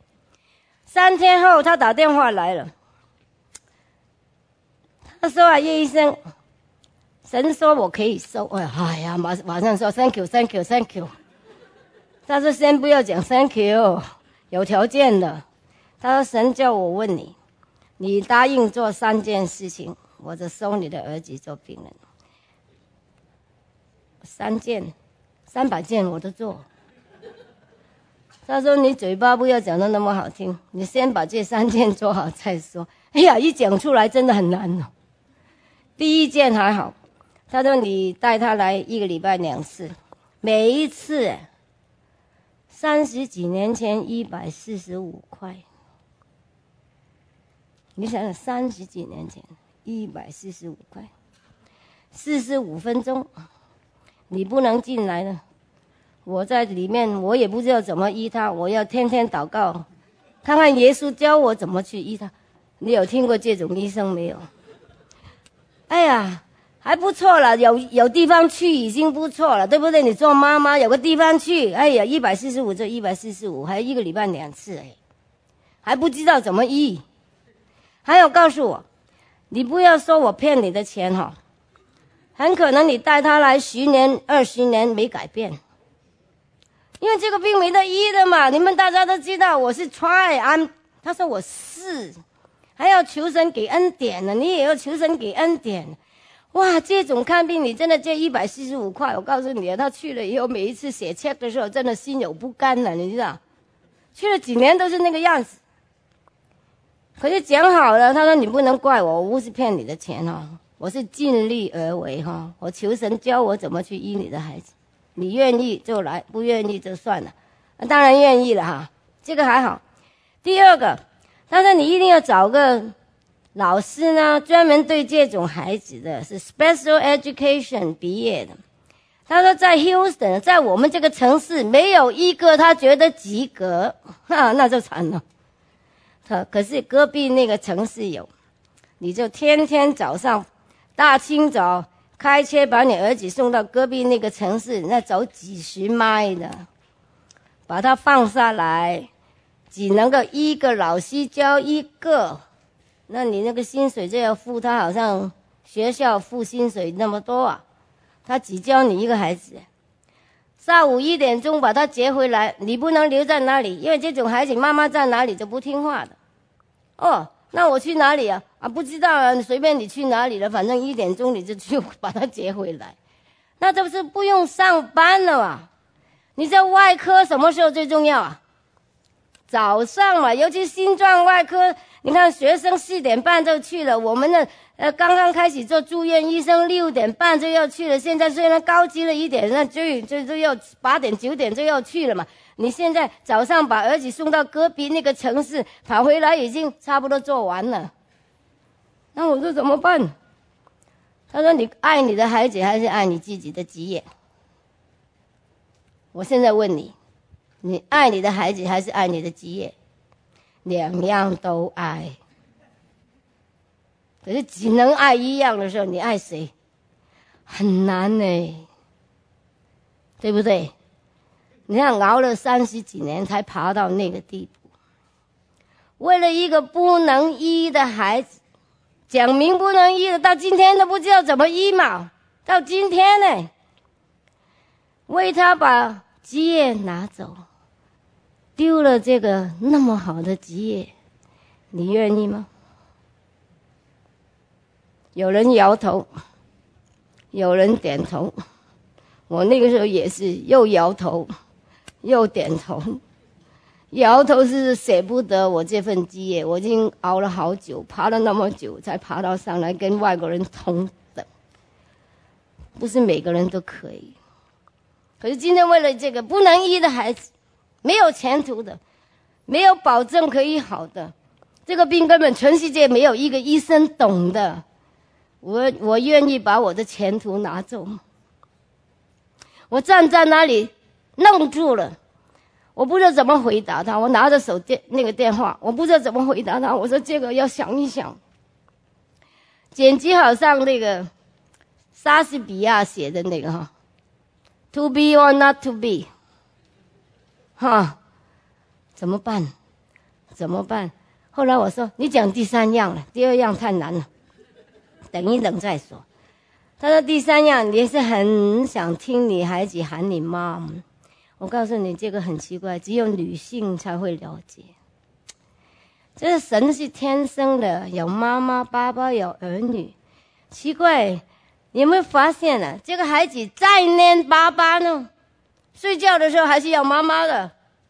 ？3天后他打电话来了，他说啊，叶医生，神说我可以收。哎呀，马上说 thank you thank you thank you。他说先不要讲 thank you， 有条件的。他说神叫我问你，你答应做3件事情，我就收你的儿子做病人。3件，300件我都做。他说你嘴巴不要讲得那么好听，你先把这3件做好再说。哎呀，一讲出来真的很难哦。第1件还好，他说你带他来1个礼拜2次，每一次30几年前145块，你想想30几年前145块，45分钟，你不能进来了。我在里面，我也不知道怎么医他，我要天天祷告，看看耶稣教我怎么去医他。你有听过这种医生没有？哎呀，还不错了，有地方去已经不错了，对不对？你做妈妈有个地方去，哎呀，145就145，还1个礼拜2次，哎，还不知道怎么医。还有告诉我，你不要说我骗你的钱哈， 很可能你带他来10年、20年没改变，因为这个病没得医的嘛。你们大家都知道，我是 try， 他说我是，还要求神给恩典呢，你也要求神给恩典。哇，这种看病你真的借145块，我告诉你，他去了以后，每一次写 check 的时候，真的心有不甘了，你知道，去了几年都是那个样子。可是讲好了，他说你不能怪我，我不是骗你的钱哦，我是尽力而为哈，我求神教我怎么去医你的孩子，你愿意就来，不愿意就算了。当然愿意了哈，这个还好。第二个，他说你一定要找个老师呢，专门对这种孩子的，是 special education 毕业的。他说在 Houston， 在我们这个城市没有一个他觉得及格，那就惨了。可是隔壁那个城市有，你就天天早上大清早开车把你儿子送到隔壁那个城市，那走几十迈的，把他放下来，只能够一个老师教一个，那你那个薪水就要付他好像学校付薪水那么多啊，他只教你一个孩子。下午1点钟把他接回来，你不能留在那里，因为这种孩子妈妈在哪里就不听话的。哦，那我去哪里啊？不知道啊，随便你去哪里了，反正1点钟你就去把他接回来，那这不是不用上班了嘛？你在外科什么时候最重要啊？早上嘛，尤其心脏外科，你看学生4点半就去了，我们的刚刚开始做住院医生6点半就要去了，现在虽然高级了一点，那就要8点9点就要去了嘛。你现在早上把儿子送到隔壁那个城市，跑回来已经差不多做完了，那我说怎么办？他说你爱你的孩子还是爱你自己的职业？我现在问你，你爱你的孩子还是爱你的职业？2样都爱，可是只能爱一样的时候，你爱谁？很难呢，对不对？你看熬了30几年才爬到那个地步，为了一个不能医的孩子，讲明不能医的，到今天都不知道怎么医嘛，到今天呢，为他把职业拿走，丢了这个那么好的职业，你愿意吗？有人摇头，有人点头，我那个时候也是又摇头又点头，摇头是舍不得我这份职业，我已经熬了好久，爬了那么久才爬到上来跟外国人同等，不是每个人都可以。可是今天为了这个不能医的孩子，没有前途的，没有保证可以好的，这个病根本全世界没有一个医生懂的，我愿意把我的前途拿走。我站在那里愣住了，我不知道怎么回答他，我拿着那个电话，我不知道怎么回答他，我说这个要想一想。简直好像那个莎士比亚写的那个To be or not to be， 怎么办？怎么办？后来我说你讲第3样了，第2样太难了，等一等再说。他说第3样，你是很想听你孩子喊你妈。我告诉你，这个很奇怪，只有女性才会了解。这神是天生的，有妈妈、爸爸，有儿女。奇怪，你有没有发现呢？这个孩子再念爸爸呢，睡觉的时候还是要妈妈的。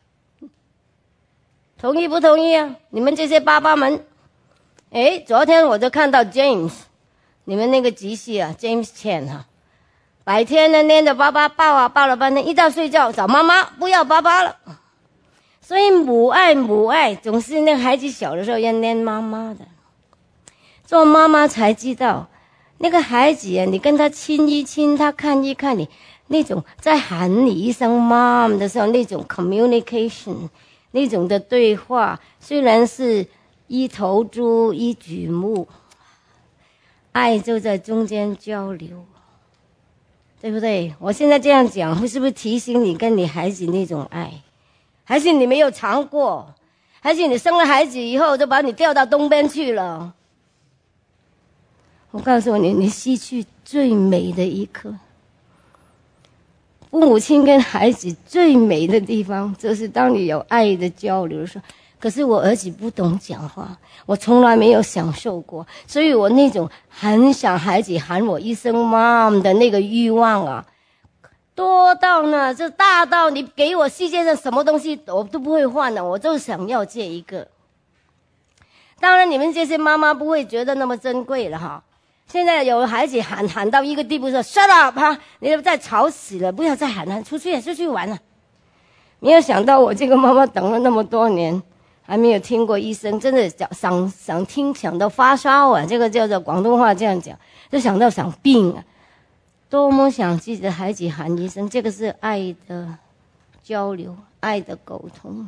同意不同意啊？你们这些爸爸们。昨天我就看到 James， 你们那个集系啊 ，James Chan 白天呢念着爸爸，抱了半天，一到睡觉找妈妈，不要爸爸了。所以母爱总是那个孩子小的时候要念妈妈的，做妈妈才知道那个孩子啊，你跟他亲一亲，他看一看你，那种在喊你一声 mom 的时候，那种 communication， 那种的对话，虽然是一头猪一举目，爱就在中间交流，对不对？我现在这样讲，是不是提醒你跟你孩子那种爱？还是你没有尝过？还是你生了孩子以后就把你调到东边去了？ 我告诉你，你失去最美的一刻。父母亲跟孩子最美的地方，就是当你有爱的交流的时候。可是我儿子不懂讲话，我从来没有享受过，所以我那种很想孩子喊我一声 mom 的那个欲望啊，多到呢，就大到你给我世界上什么东西我都不会换的，我就想要这一个。当然你们这些妈妈不会觉得那么珍贵了哈。现在有孩子喊到一个地步说 shut up 哈，你都再吵死了，不要再喊了，出去玩了。没有想到我这个妈妈等了那么多年还没有听过医生，真的想听想到发烧啊，这个叫做广东话这样讲，就想到想病啊，多么想自己的孩子喊医生。这个是爱的交流，爱的沟通。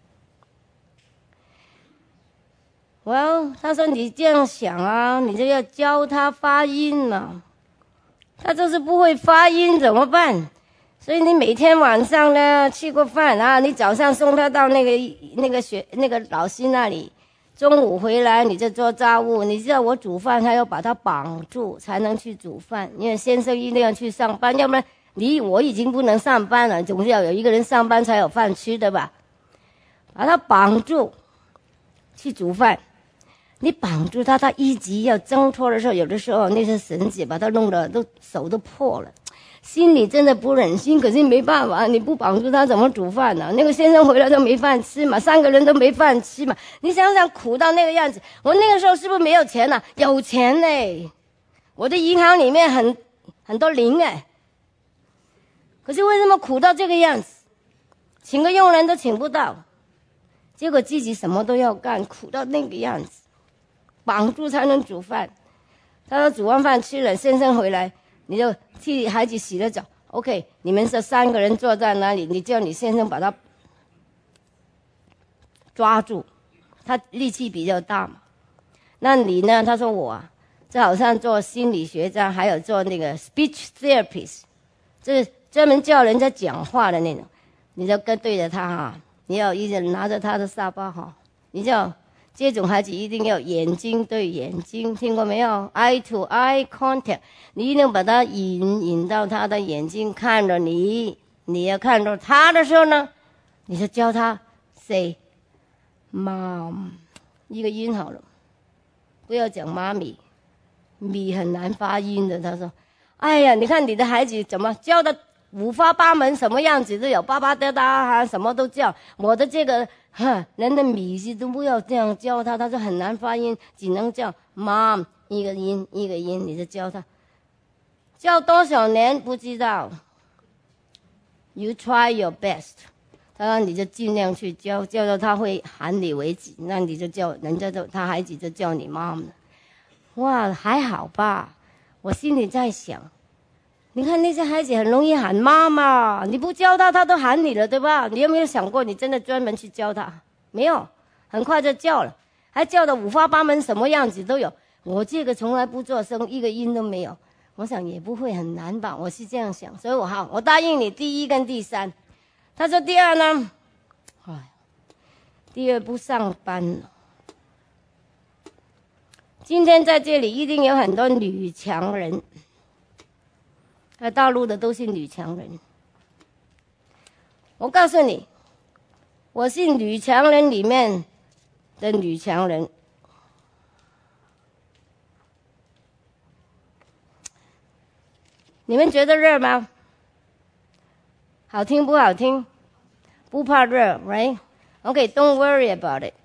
他说你这样想啊，你就要教他发音嘛，他就是不会发音怎么办？所以你每天晚上呢吃过饭啊，你早上送他到那个老师那里，中午回来你就做家务。你知道我煮饭还要把他绑住才能去煮饭，因为先生一定要去上班，要不然我已经不能上班了，总是要有一个人上班才有饭吃的吧。把他绑住去煮饭，你绑住他，他一直要挣脱的时候，有的时候那些绳子把他弄得手都破了，心里真的不忍心，可是没办法，你不绑住他怎么煮饭呢？那个先生回来都没饭吃嘛，3个人都没饭吃嘛，你想想苦到那个样子。我那个时候是不是没有钱啊？有钱嘞，我的银行里面很多零哎，可是为什么苦到这个样子？请个佣人都请不到，结果自己什么都要干，苦到那个样子，绑住才能煮饭。他说煮完饭吃了，先生回来你就替孩子洗了澡 ，OK， 你们是3个人坐在那里，你叫你先生把他抓住，他力气比较大嘛。那你呢？他说我就好像做心理学家，还有做那个 speech therapist， 就是专门教人家讲话的那种。你就跟对着他哈，你要一直拿着他的沙发哈，你就这种孩子一定要眼睛对眼睛，听过没有 ？eye to eye contact， 你一定把他引到他的眼睛看着你，你要看着他的时候呢，你就教他 say mom 一个音好了，不要讲妈咪，米很难发音的。他说：“哎呀，你看你的孩子怎么教的五花八门，什么样子都有，巴巴哒哒啊，什么都叫。我的这个人的米字都不要这样教他，他说很难发音，只能叫 mom 一个音一个音，你就教他。教多少年不知道 ，you try your best。他说你就尽量去教，教到他会喊你为止，那你就叫人家他孩子就叫你 mom 了。哇，还好吧？我心里在想。”你看那些孩子很容易喊妈妈，你不教他，他都喊你了，对吧？你有没有想过，你真的专门去教他？没有，很快就叫了，还叫的五花八门，什么样子都有。我这个从来不做声，一个音都没有，我想也不会很难吧，我是这样想。所以我答应你第1跟第3。他说第2呢？第2不上班了。今天在这里一定有很多女强人。大陆的都是女强人，我告诉你，我是女强人里面的女强人。你们觉得热吗？好听不好听？不怕热 ，right？ OK，don't worry about it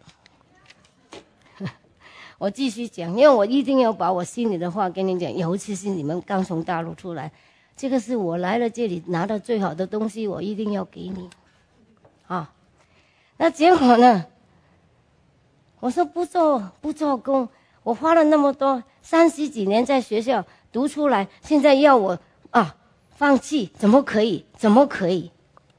我继续讲，因为我一定要把我心里的话跟你讲，尤其是你们刚从大陆出来。这个是我来了这里拿到最好的东西，我一定要给你啊！那结果呢？我说不做工，我花了那么多30几年在学校读出来，现在要我放弃，怎么可以？怎么可以？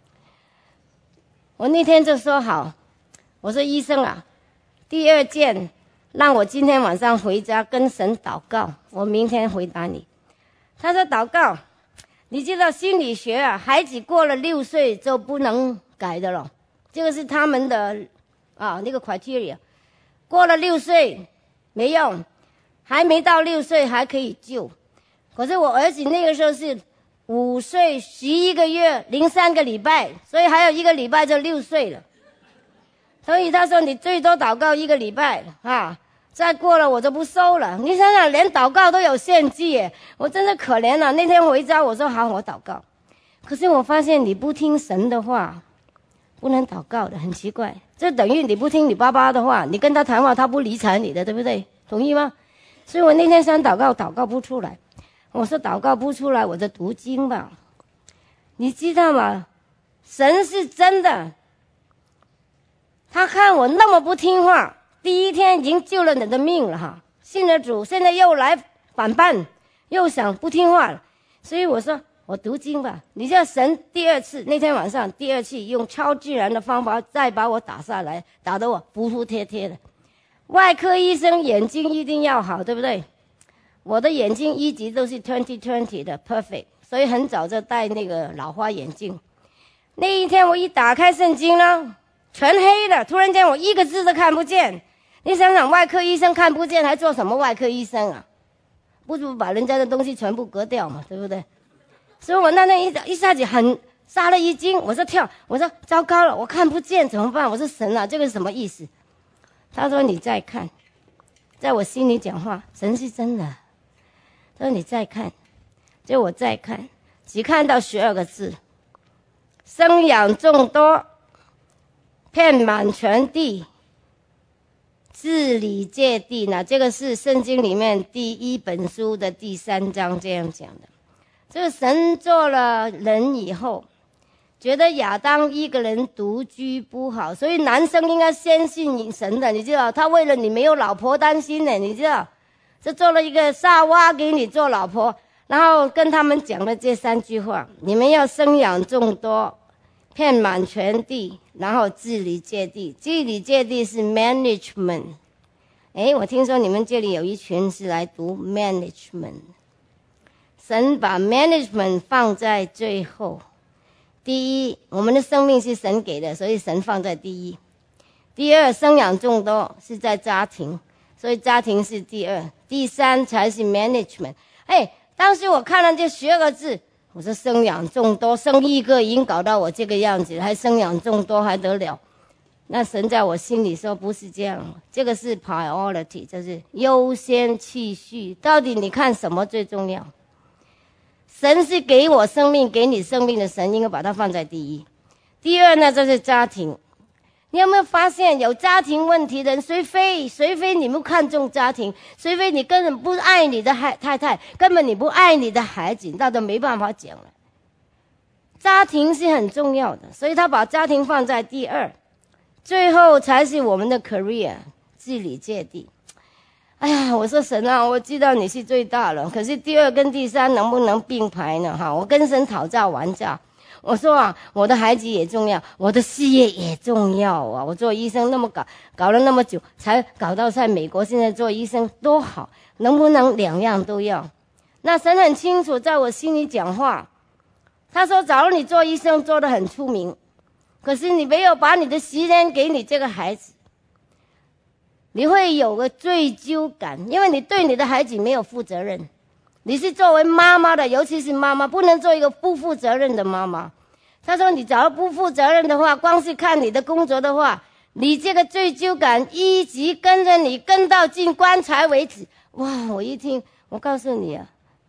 我那天就说好，我说医生啊，第2件让我今天晚上回家跟神祷告，我明天回答你。他说祷告。你知道心理学啊，孩子过了6岁就不能改的了，这个是他们的那个 criteria。过了6岁没用， 还没到6岁还可以救。可是我儿子那个时候是5岁11个月03个礼拜，所以还有1个礼拜就6岁了。所以他说你最多祷告1个礼拜啊，再过了我就不收了。你想想，连祷告都有限制耶，我真的可怜了。那天回家我说好，我祷告。可是我发现你不听神的话，不能祷告的，很奇怪。这等于你不听你爸爸的话，你跟他谈话，他不理睬你的，对不对？同意吗？所以我那天想祷告，祷告不出来。我说祷告不出来，我就读经吧。你知道吗？神是真的。他看我那么不听话，第一天已经救了你的命了哈，信了主，现在又来反叛，又想不听话了。所以我说我读经吧。你叫神第二次，那天晚上第二次用超自然的方法再把我打下来，打得我服服帖帖的。外科医生眼睛一定要好，对不对？我的眼睛一直都是20/20的 perfect， 所以很早就戴那个老花眼镜。那一天我一打开圣经呢，全黑的，突然间我一个字都看不见。你想想，外科医生看不见还做什么外科医生啊？不如把人家的东西全部割掉嘛，对不对？所以我那天一下子很杀了一惊，我说跳，我说糟糕了，我看不见怎么办？我说神啊，这个是什么意思？他说你再看，在我心里讲话，神是真的。他说你再看，就我再看，只看到12个字：生养众多，遍满全地，治理界地呢。这个是圣经里面第1本书的第3章这样讲的。这个神做了人以后，觉得亚当一个人独居不好，所以男生应该先信神的，你知道？他为了你没有老婆担心的，你知道？就做了一个夏娃给你做老婆，然后跟他们讲了这3句话：你们要生养众多，遍满全地，然后治理界地。治理界地是 management。我听说你们这里有一群是来读 management。神把 management 放在最后。第一，我们的生命是神给的，所以神放在第一。第二，生养众多是在家庭，所以家庭是第二。第三才是 management。当时我看了这12个字，我说生养众多，生一个已经搞到我这个样子，还生养众多还得了？那神在我心里说不是这样，这个是 priority， 就是优先次序。到底你看什么最重要？神是给我生命给你生命的神，应该把它放在第一。第二呢，就是家庭。你有没有发现有家庭问题的人，谁非你不看重家庭，谁非你根本不爱你的太太，根本你不爱你的孩子，那都没办法讲了。家庭是很重要的，所以他把家庭放在第二，最后才是我们的 career， 治理界地。我说神啊，我知道你是最大了，可是第二跟第三能不能并排呢？我跟神讨价还价。我说我的孩子也重要，我的事业也重要啊！我做医生那么搞了那么久，才搞到在美国现在做医生多好，能不能2样都要？那神很清楚在我心里讲话，他说假如你做医生做得很出名，可是你没有把你的时间给你这个孩子，你会有个罪疚感，因为你对你的孩子没有负责任。你是作为妈妈的，尤其是妈妈，不能做一个不负责任的妈妈。他说你假如不负责任的话，光是看你的工作的话，你这个罪疚感一直跟着你，跟到进棺材为止。哇，我一听，我告诉你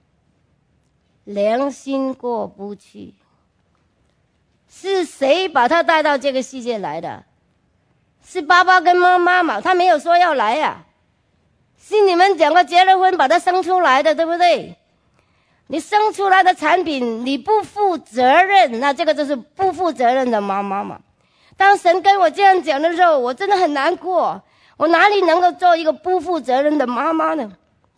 良心过不去。是谁把他带到这个世界来的？是爸爸跟妈妈嘛，他没有说要来是你们2个结了婚把他生出来的，对不对？你生出来的产品你不负责任，那这个就是不负责任的妈妈嘛。当神跟我这样讲的时候，我真的很难过，我哪里能够做一个不负责任的妈妈呢？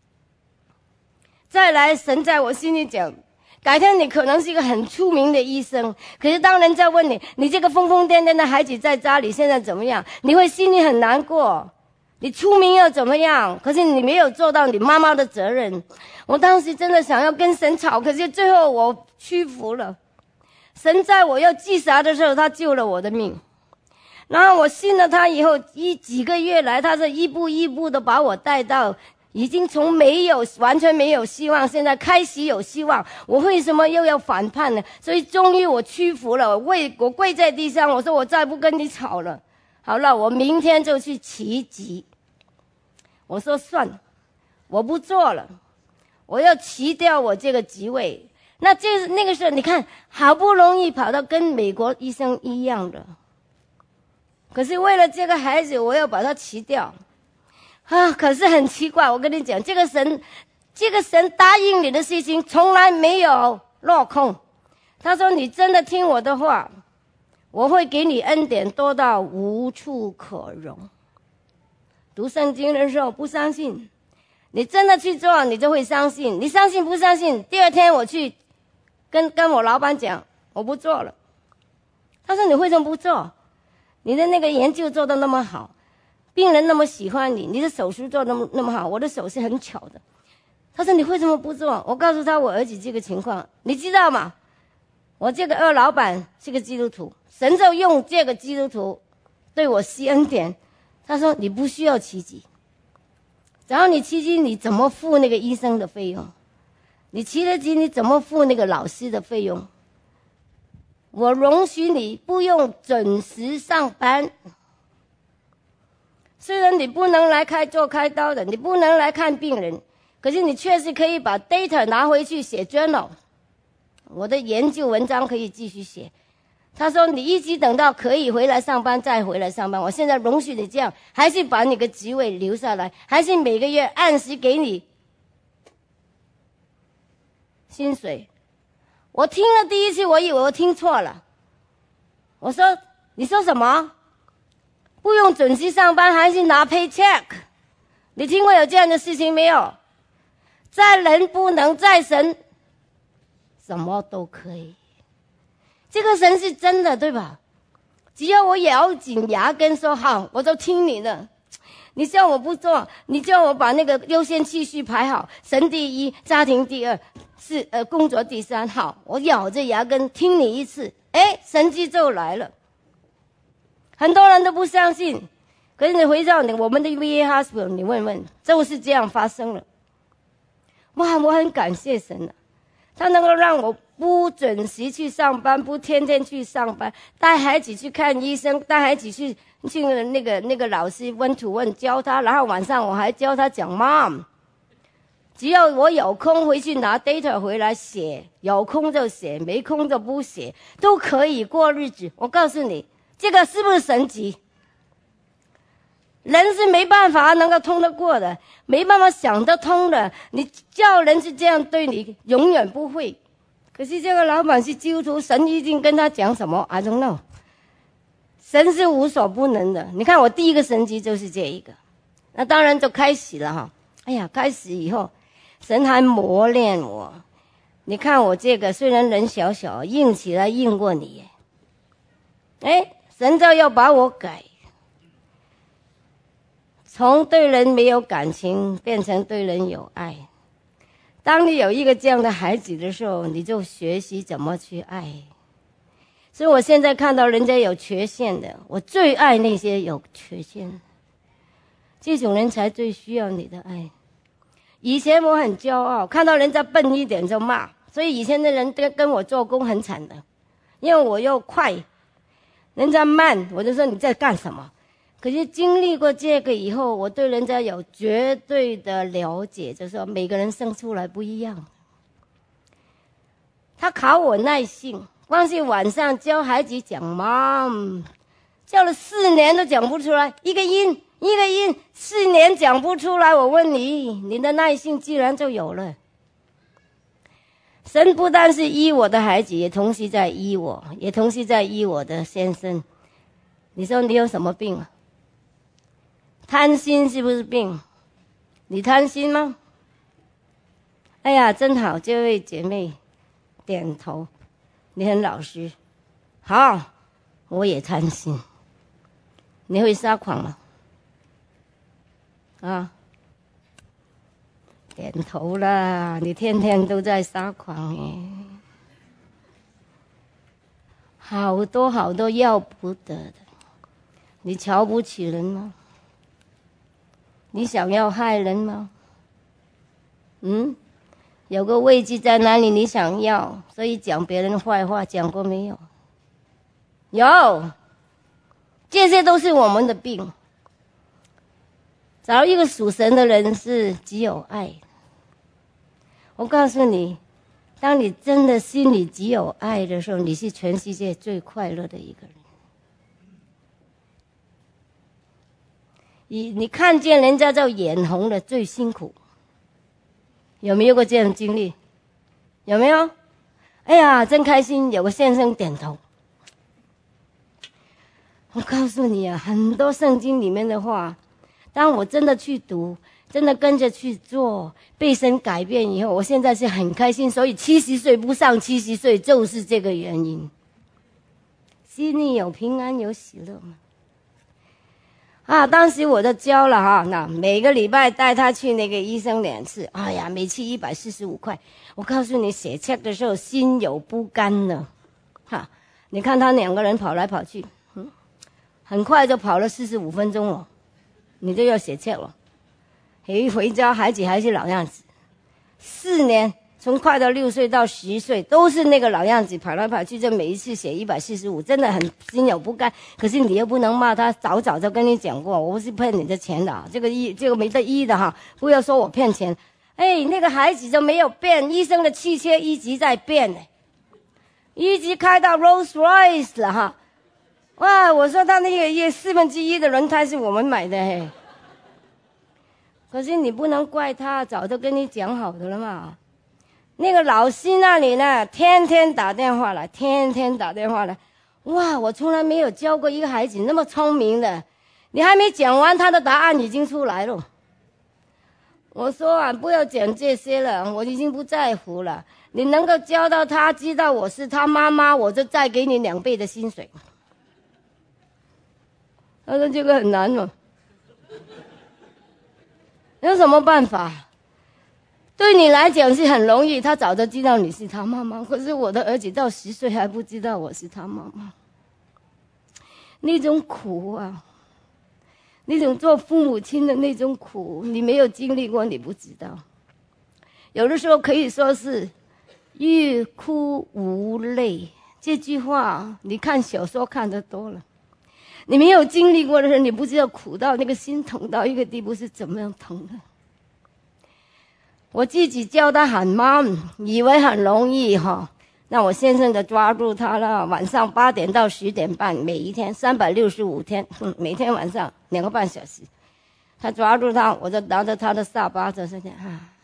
再来，神在我心里讲，改天你可能是一个很出名的医生，可是当人家问你，你这个疯疯癫癫的孩子在家里现在怎么样，你会心里很难过。你出名又怎么样？可是你没有做到你妈妈的责任。我当时真的想要跟神吵，可是最后我屈服了。神在我要自杀的时候，他救了我的命。然后我信了他以后，几个月来，他是一步一步的把我带到已经从没有完全没有希望，现在开始有希望，我为什么又要反叛呢？所以终于我屈服了，我跪在地上，我说我再不跟你吵了，好了，我明天就去辞职。我说算了，我不做了，我要辞掉我这个职位。那个时候你看，好不容易跑到跟美国医生一样的，可是为了这个孩子，我要把他辞掉啊！可是很奇怪，我跟你讲，这个神答应你的事情从来没有落空。他说你真的听我的话，我会给你恩典多到无处可容。读圣经的时候不相信，你真的去做，你就会相信。你相信不相信？第二天我去跟我老板讲，我不做了。他说你为什么不做？你的那个研究做得那么好，病人那么喜欢你，你的手术做得那么好，我的手是很巧的。他说你为什么不做？我告诉他我儿子这个情况，你知道吗？我这个二老板是个基督徒，神就用这个基督徒对我施恩典。他说你不需要辞职，然后你辞职你怎么付那个医生的费用？你辞了职你怎么付那个老师的费用？我容许你不用准时上班，虽然你不能来做开刀的，你不能来看病人，可是你确实可以把 data 拿回去写 journal， 我的研究文章可以继续写。他说你一直等到可以回来上班再回来上班，我现在容许你这样，还是把你的职位留下来，还是每个月按时给你薪水。我听了第一次，我以为我听错了。我说你说什么？不用准时上班还是拿 paycheck？ 你听过有这样的事情没有？在人不能，在神什么都可以。这个神是真的，对吧？只要我咬紧牙根说好，我就听你的。你叫我不做，你叫我把那个优先次序排好，神第一，家庭第二，是工作第三。好，我咬着牙根听你一次，神迹就来了。很多人都不相信，可是你回到我们的 VA Hospital， 你问问，就是这样发生了。哇，我很感谢神啊，他能够让我不准时去上班，不天天去上班，带孩子去看医生，带孩子去那个老师问to问教他，然后晚上我还教他讲 mom。只要我有空回去拿 data 回来写，有空就写，没空就不写，都可以过日子。我告诉你，这个是不是神迹？人是没办法能够通得过的，没办法想得通的。你叫人是这样对你，永远不会。可是这个老板是基督徒，神一定跟他讲什么 I don't know。 神是无所不能的。你看我第一个神迹就是这一个，那当然就开始了哈。哎呀，开始以后神还磨练我。你看我这个虽然人小小，硬起来硬过你耶。神就要把我改，从对人没有感情变成对人有爱。当你有一个这样的孩子的时候，你就学习怎么去爱。所以我现在看到人家有缺陷的，我最爱那些有缺陷的，这种人才最需要你的爱。以前我很骄傲，看到人家笨一点就骂，所以以前的人跟我做工很惨的，因为我又快，人家慢，我就说你在干什么。可是经历过这个以后，我对人家有绝对的了解，就是说每个人生出来不一样。他考我耐性，光是晚上教孩子讲 mom， 教了4年都讲不出来，一个音4年讲不出来。我问你，你的耐性自然就有了。神不但是医我的孩子，也同时在医我，也同时在医我的先生。你说你有什么病啊？贪心是不是病？你贪心吗？哎呀，真好，这位姐妹点头，你很老实。好，我也贪心。你会撒谎吗？啊，点头啦，你天天都在撒谎耶。好多好多要不得的。你瞧不起人吗？你想要害人吗？ 有个位置在哪里你想要，所以讲别人的坏话，讲过没有？有，这些都是我们的病。找一个属神的人是只有爱。我告诉你，当你真的心里只有爱的时候，你是全世界最快乐的一个人。你看见人家就眼红了，最辛苦。有没有过这样的经历？有没有？哎呀，真开心，有个先生点头。我告诉你啊，很多圣经里面的话，当我真的去读，真的跟着去做，被神改变以后，我现在是很开心。所以70岁不上70岁就是这个原因。心里有平安有喜乐吗？当时我就教了哈，那每个礼拜带他去那个医生2次，哎呀，每次145块。我告诉你，写 check 的时候心有不甘了，你看他2个人跑来跑去，很快就跑了45分钟了，你就要写 check 了。回家孩子还是老样子，4年。从快到6岁到10岁都是那个老样子，跑来跑去，就每一次写145，真的很心有不甘。可是你又不能骂他，早就跟你讲过，我不是骗你的钱的，这个没得医的哈，不要说我骗钱。那个孩子就没有变，医生的汽车一直在变，一直开到 Rolls Royce 了哈。哇，我说他那个1/4的轮胎是我们买的可是你不能怪他，早就跟你讲好的了嘛。那个老师那里呢，天天打电话来。哇，我从来没有教过一个孩子那么聪明的，你还没讲完，他的答案已经出来了。我说不要讲这些了，我已经不在乎了。你能够教到他知道我是他妈妈，我就再给你2倍的薪水。他说这个很难哦，有什么办法？对你来讲是很容易，他早就知道你是他妈妈。可是我的儿子到10岁还不知道我是他妈妈，那种苦啊，那种做父母亲的那种苦，你没有经历过，你不知道。有的时候可以说是欲哭无泪，这句话你看小说看得多了，你没有经历过的时候，你不知道苦到那个心疼到一个地步是怎么样疼的。我自己叫他喊妈，以为很容易那我先生就抓住他了，晚上8点到10点半，每一天365天，每天晚上2个半小时。他抓住他，我就拿着他的下巴，就是这样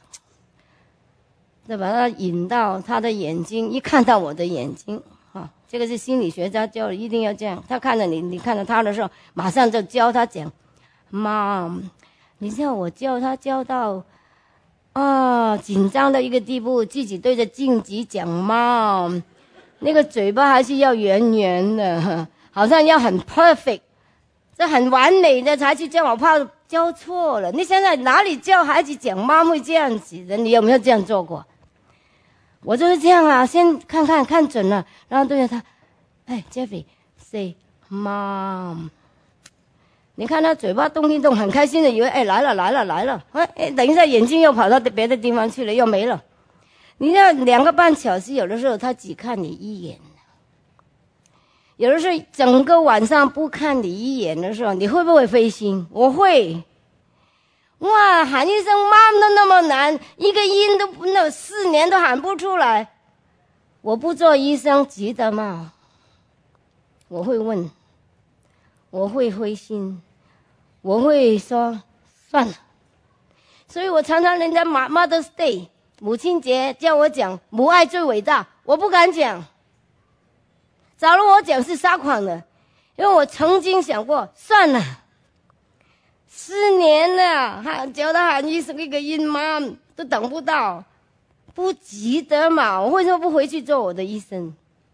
就把他引到他的眼睛，一看到我的眼睛这个是心理学家教的，一定要这样。他看着你，你看着他的时候，马上就教他讲，妈，你知道我教他教到紧张的一个地步，自己对着镜子讲妈，那个嘴巴还是要圆圆的，好像要很 perfect， 这很完美的才去教，我怕教错了。你现在哪里教孩子讲妈会这样子的？你有没有这样做过？我就是这样先看准了，然后对着他，Jeffrey say mom。你看他嘴巴动一动，很开心的，以为来了，等一下眼睛又跑到别的地方去了，又没了。你那2个半小时，有的时候他只看你一眼，有的时候整个晚上不看你一眼的时候，你会不会灰心？我会。哇，喊一声妈都那么难，一个音都那4年都喊不出来。我不做医生值得吗？我会问，我会灰心，我会说算了。所以我常常人家Mother's Day 母亲节叫我讲母爱最伟大，我不敢讲。假如我讲是撒谎的，因为我曾经想过算了，4年了，教他喊一声一个音妈都等不到，不值得嘛？我为什么不回去做我的医生？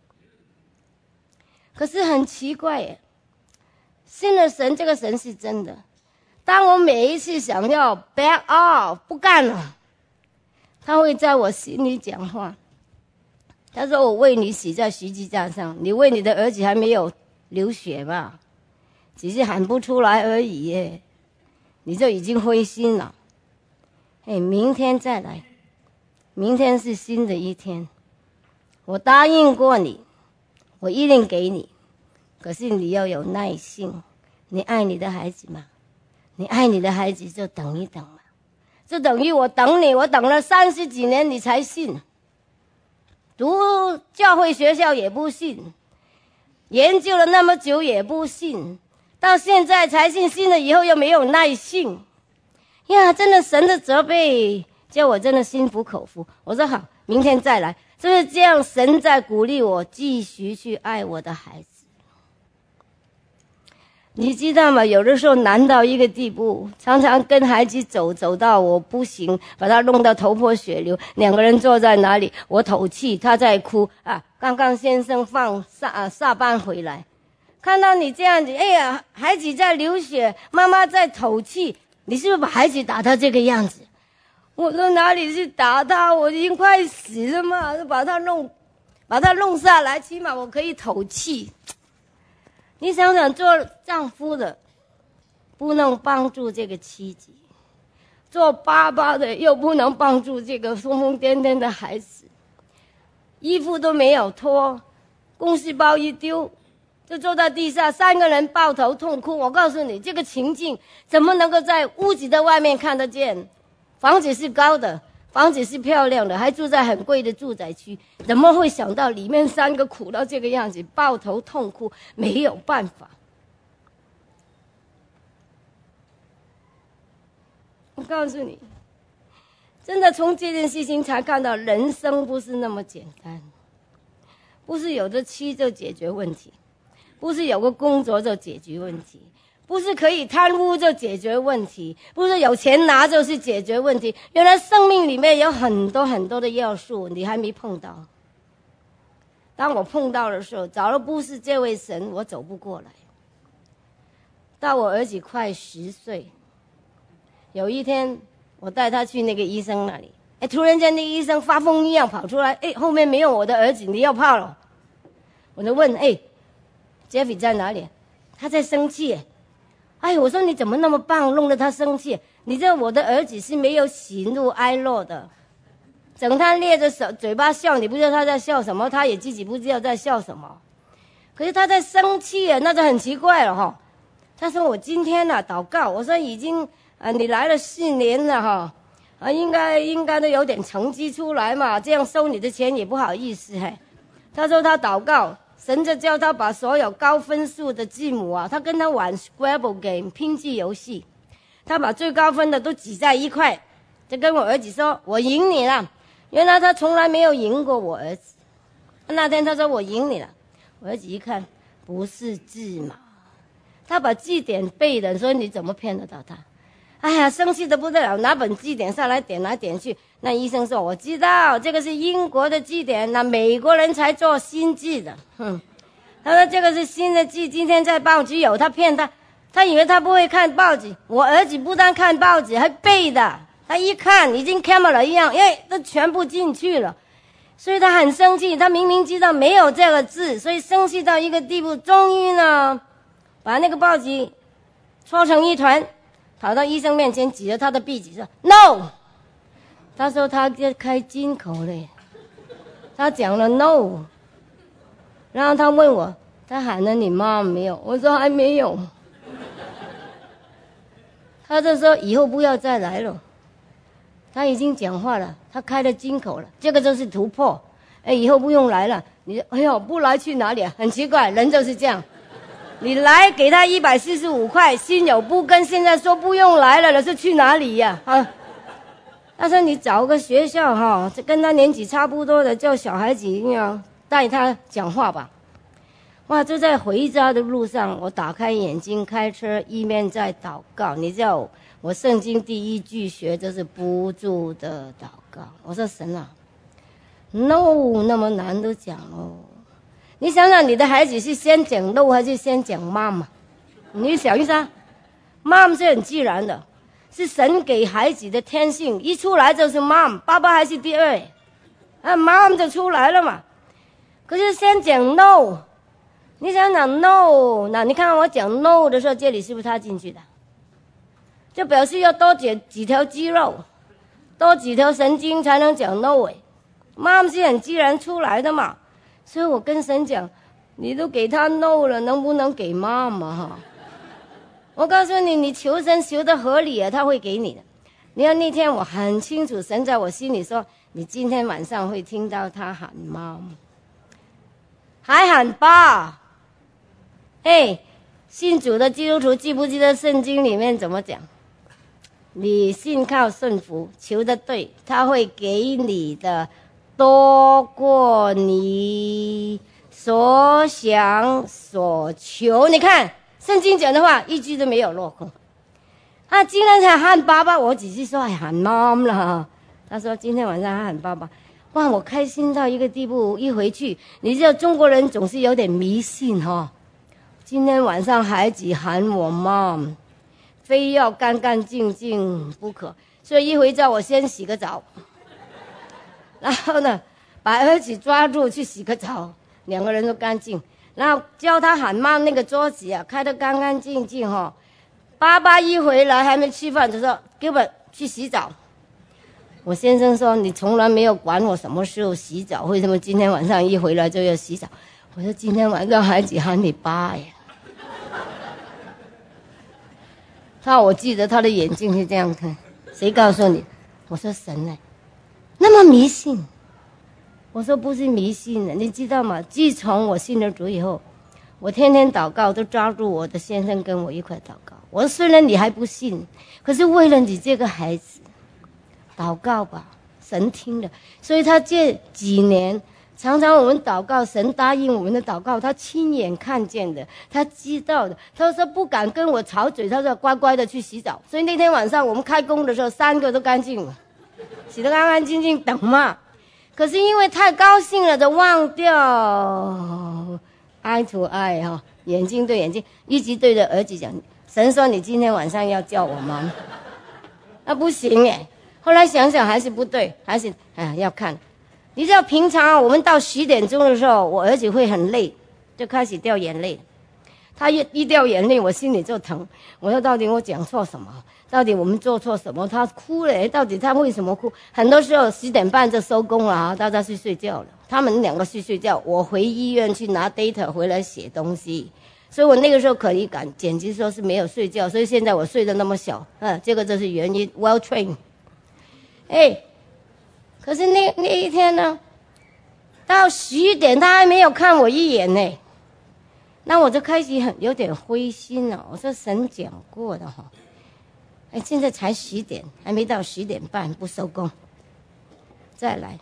可是很奇怪耶，信了神，这个神是真的。当我每一次想要 back off 不干了，他会在我心里讲话。他说我为你死在十字架上，你为你的儿子还没有流血嘛，只是喊不出来而已耶，你就已经灰心了。明天再来， 明天是新的一天，我答应过你，我一定给你，可是你要有耐性。你爱你的孩子吗？你爱你的孩子就等一等嘛，就等于我等你，我等了30几年你才信，读教会学校也不信，研究了那么久也不信，到现在才信，信了以后又没有耐性呀！真的神的责备叫我真的心服口服。我说好，明天再来。就是这样，神在鼓励我继续去爱我的孩子。你知道吗？有的时候难到一个地步，常常跟孩子走到我不行，把他弄到头破血流，两个人坐在哪里，我唞气，他在哭啊。刚刚先生下班回来，看到你这样子，哎呀，孩子在流血，妈妈在唞气，你是不是把孩子打到这个样子？我说哪里是打他，我已经快死了嘛，就把他弄下来，起码我可以唞气。你想想，做丈夫的不能帮助这个妻子，做爸爸的又不能帮助这个疯疯癫癫的孩子，衣服都没有脱，公事包一丢就坐在地上，3个人抱头痛哭。我告诉你，这个情境怎么能够在屋子的外面看得见？房子是高的，房子是漂亮的，还住在很贵的住宅区，怎么会想到里面3个苦到这个样子，抱头痛哭，没有办法。我告诉你，真的从这件事情才看到人生不是那么简单，不是有的妻就解决问题，不是有个工作就解决问题，不是可以贪污就解决问题，不是有钱拿就是解决问题。原来生命里面有很多很多的要素你还没碰到，当我碰到的时候，假如不是这位神，我走不过来。到我儿子快10岁，有一天我带他去那个医生那里，突然间那个医生发疯一样跑出来，后面没有我的儿子，你要怕了。我就问Jeffy 在哪里？他在生气。我说你怎么那么棒，弄得他生气？你知道我的儿子是没有喜怒哀乐的，整天咧着手嘴巴笑，你不知道他在笑什么，他也自己不知道在笑什么。可是他在生气那就很奇怪了哈。他说我今天祷告，我说已经你来了4年了哈，应该都有点成绩出来嘛，这样收你的钱也不好意思他说他祷告，神就叫他把所有高分数的字母他跟他玩 Scrabble game 拼字游戏，他把最高分的都挤在一块，就跟我儿子说我赢你了。原来他从来没有赢过我儿子，那天他说我赢你了，我儿子一看不是字嘛，他把字典背的，所以你怎么骗得到他？生气得不得了，拿本字典上来点来点去。那医生说我知道这个是英国的字典，那美国人才做新字的。他说这个是新的字，今天在报纸有，他骗他以为他不会看报纸。我儿子不但看报纸还背的，他一看已经 camera 一样，都全部进去了。所以他很生气，他明明知道没有这个字，所以生气到一个地步，终于呢把那个报纸搓成一团，跑到医生面前指着他的鼻子说 No。 他说他要开金口了，他讲了 No， 然后他问我他喊了你妈没有，我说还没有。他就说以后不要再来了，他已经讲话了，他开了金口了，这个就是突破。以后不用来了。你不来去哪里很奇怪，人就是这样，你来给他145块，心有不甘，现在说不用来了是去哪里呀？他说你找个学校跟他年纪差不多的，叫小孩子带他讲话吧。哇，就在回家的路上，我打开眼睛开车，一面在祷告。你知道我圣经第1句学就是不住的祷告。我说神啊 ，No 那么难都讲哦。你想想你的孩子是先讲 No 还是先讲 Mom？ 你想一下 ，Mom 是很自然的。是神给孩子的天性，一出来就是 mom， 爸爸还是第2，mom 就出来了嘛。可是先讲 no， 你想想 no， 那你看我讲 no 的时候，这里是不是他进去的？就表示要多几条肌肉， 多几条神经才能讲 no 妈是很自然出来的嘛。所以我跟神讲，你都给他 no 了，能不能给妈妈哈？我告诉你，你求神求得合理他会给你的。你看那天我很清楚，神在我心里说，你今天晚上会听到他喊妈妈，还喊爸。信主的基督徒记不记得圣经里面怎么讲？你信靠顺服，求得对，他会给你的多过你所想所求。你看圣经讲的话一句都没有落空。他今天才喊爸爸，我只是说喊妈妈了。他说今天晚上他喊爸爸，哇，我开心到一个地步。一回去，你知道中国人总是有点迷信今天晚上孩子喊我妈，非要干干净净不可，所以一回家我先洗个澡，然后呢把儿子抓住去洗个澡，两个人都干净，然后教他喊妈，那个桌子开得干干净净爸爸一回来还没吃饭就说给我去洗澡。我先生说你从来没有管我什么时候洗澡，为什么今天晚上一回来就要洗澡？我说今天晚上孩子喊你爸呀。我记得他的眼睛是这样看，谁告诉你？我说神呢，那么迷信。我说不是迷信的，你知道吗？自从我信了主以后，我天天祷告都抓住我的先生跟我一块祷告。我说虽然你还不信，可是为了你这个孩子祷告吧，神听了。所以他这几年常常我们祷告，神答应我们的祷告，他亲眼看见的，他知道的。他说不敢跟我吵嘴，他说乖乖的去洗澡。所以那天晚上我们开工的时候3个都干净了，洗得干干净净等嘛。可是因为太高兴了，就忘掉eye to eye眼睛对眼睛，一直对着儿子讲，神说你今天晚上要叫我妈妈。那不行后来想想还是不对，还是要看。你知道平常我们到10点钟的时候，我儿子会很累，就开始掉眼泪。他一掉眼泪，我心里就疼。我说到底我讲错什么？到底我们做错什么？他哭了，到底他为什么哭？很多时候10点半就收工了大家去睡觉了。他们2个去睡觉，我回医院去拿 data 回来写东西。所以我那个时候可以简直说是没有睡觉，所以现在我睡得那么小，这个就是原因 ，well trained。可是那一天呢，到11点他还没有看我一眼呢，那我就开始有点灰心了。我说神讲过的现在才10点，还没到10点半不收工，再来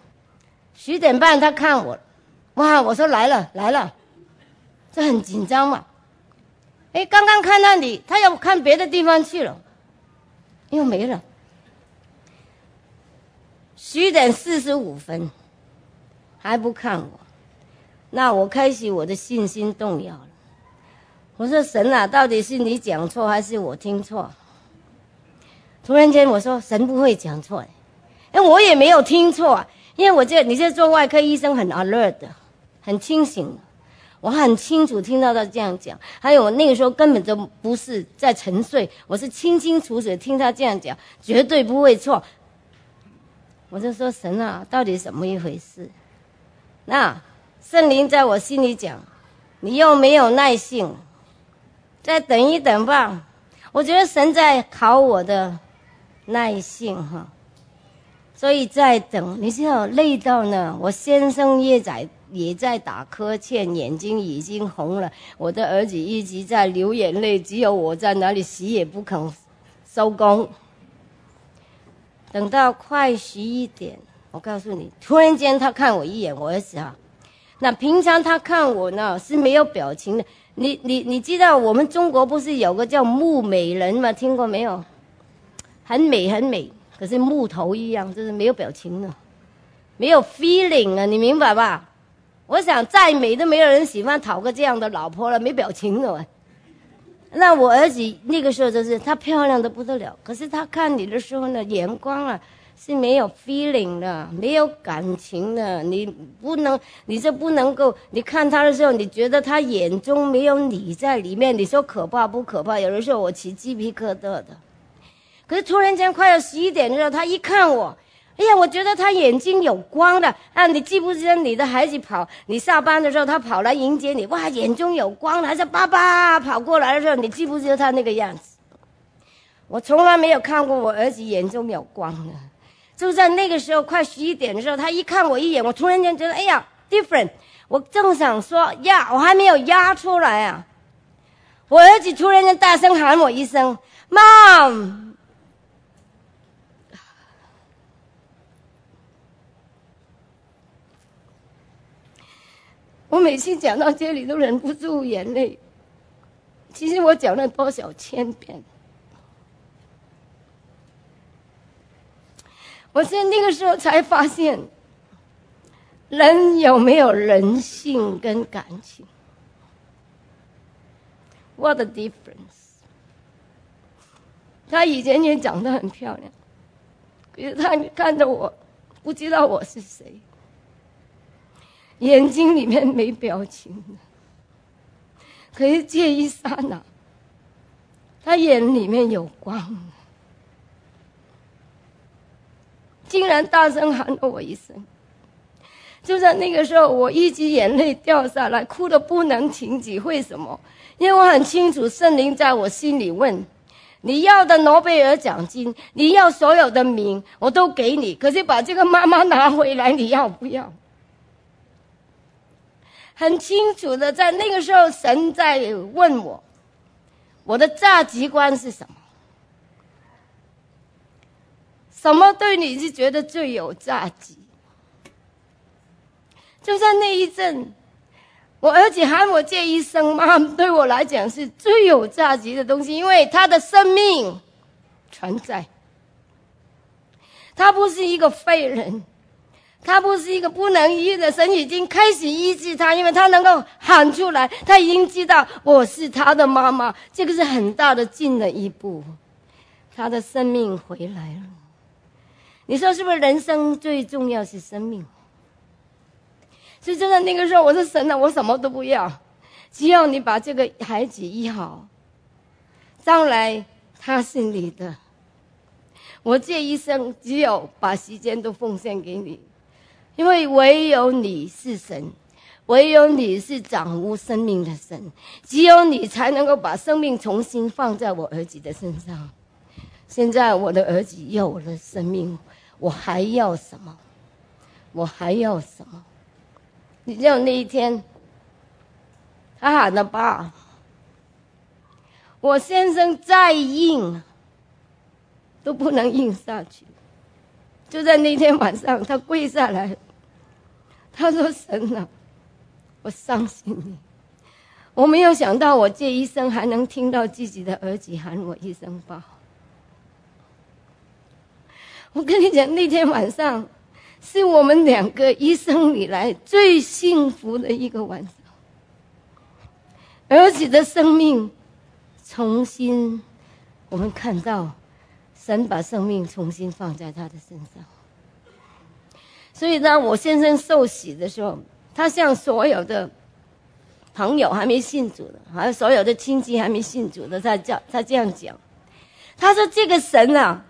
10点半他看我，哇，我说来了，这很紧张嘛。刚刚看到你，他要看别的地方去了，又没了。10点45分还不看我，那我开始我的信心动摇了。我说神啊，到底是你讲错还是我听错？突然间我说神不会讲错我也没有听错因为你这做外科医生很 alert 的，很清醒的，我很清楚听到他这样讲。还有我那个时候根本就不是在沉睡，我是清清楚楚的听他这样讲，绝对不会错。我就说神啊，到底怎么一回事？那圣灵在我心里讲，你又没有耐性，再等一等吧。我觉得神在考我的耐性所以再等。你知道累到呢，我先生也在打呵欠，眼睛已经红了，我的儿子一直在流眼泪，只有我在那里洗也不肯收工。等到快11点，我告诉你，突然间他看我一眼，我儿子那平常他看我呢是没有表情的。你知道我们中国不是有个叫木美人吗？听过没有？很美很美，可是木头一样，就是没有表情的，没有 feeling 了，你明白吧？我想再美都没有人喜欢讨个这样的老婆了，没表情的。那我儿子那个时候就是他漂亮的不得了，可是他看你的时候呢，眼光是没有 feeling 的，没有感情的。你这不能够，你看他的时候，你觉得他眼中没有你在里面，你说可怕不可怕？有的时候我起鸡皮疙瘩的。可是突然间快要11点的时候，他一看我， 哎呀，我觉得他眼睛有光的啊！你记不记得你的孩子跑，你下班的时候他跑来迎接你，哇，眼中有光的，还是爸爸跑过来的时候，你记不记得他那个样子？我从来没有看过我儿子眼中有光的。就在那个时候快11点的时候，他一看我一眼，我突然间觉得哎呀 different。 我正想说呀，我还没有压出来啊，我儿子突然间大声喊我一声 Mom。 我每次讲到这里都忍不住眼泪，其实我讲了多少千遍。我在那个时候才发现，人有没有人性跟感情 ？What a difference！ 她以前也长得很漂亮，可是她看着我，不知道我是谁，眼睛里面没表情的。可是这一刹那，她眼里面有光，竟然大声喊了我一声。就在那个时候，我一直眼泪掉下来，哭得不能停止。为什么？因为我很清楚，圣灵在我心里问：你要的诺贝尔奖金，你要所有的名，我都给你，可是把这个妈妈拿回来，你要不要？很清楚的，在那个时候，神在问我，我的价值观是什么？什么对你是觉得最有价值？就在那一阵，我儿子喊我这一声妈，对我来讲是最有价值的东西，因为他的生命存在，他不是一个废人，他不是一个不能医的，神已经开始医治他，因为他能够喊出来，他已经知道我是他的妈妈，这个是很大的进了一步，他的生命回来了。你说是不是人生最重要是生命？所以就在那个时候，我说神啊，我什么都不要，只要你把这个孩子医好，将来他是你的，我这一生只有把时间都奉献给你，因为唯有你是神，唯有你是掌握生命的神，只有你才能够把生命重新放在我儿子的身上。现在我的儿子有了生命，我还要什么？我还要什么？你知道那一天他喊了爸，我先生再硬都不能硬下去。就在那天晚上，他跪下来，他说神啊，我相信你，我没有想到我这一生还能听到自己的儿子喊我一声爸。我跟你讲，那天晚上是我们两个一生以来最幸福的一个晚上。儿子的生命重新，我们看到神把生命重新放在他的身上。所以当我先生受洗的时候，他向所有的朋友还没信主的，还有所有的亲戚还没信主的，他这样讲，他说这个神啊，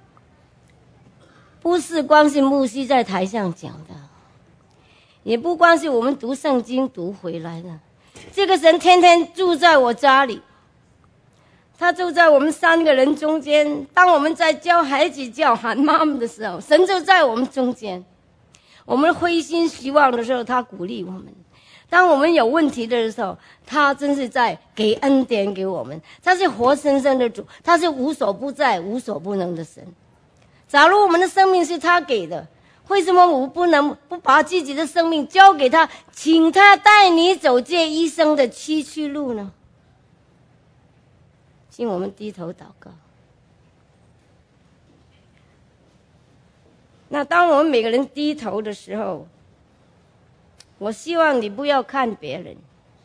不是光是牧师在台上讲的，也不光是我们读圣经读回来的，这个神天天住在我家里，他住在我们3个人中间。当我们在教孩子叫喊妈妈的时候，神就在我们中间。我们灰心失望的时候，他鼓励我们；当我们有问题的时候，他真是在给恩典给我们。他是活生生的主，他是无所不在、无所不能的神。假如我们的生命是他给的，为什么我不能不把自己的生命交给他，请他带你走这一生的崎岖路呢？请我们低头祷告。那当我们每个人低头的时候，我希望你不要看别人，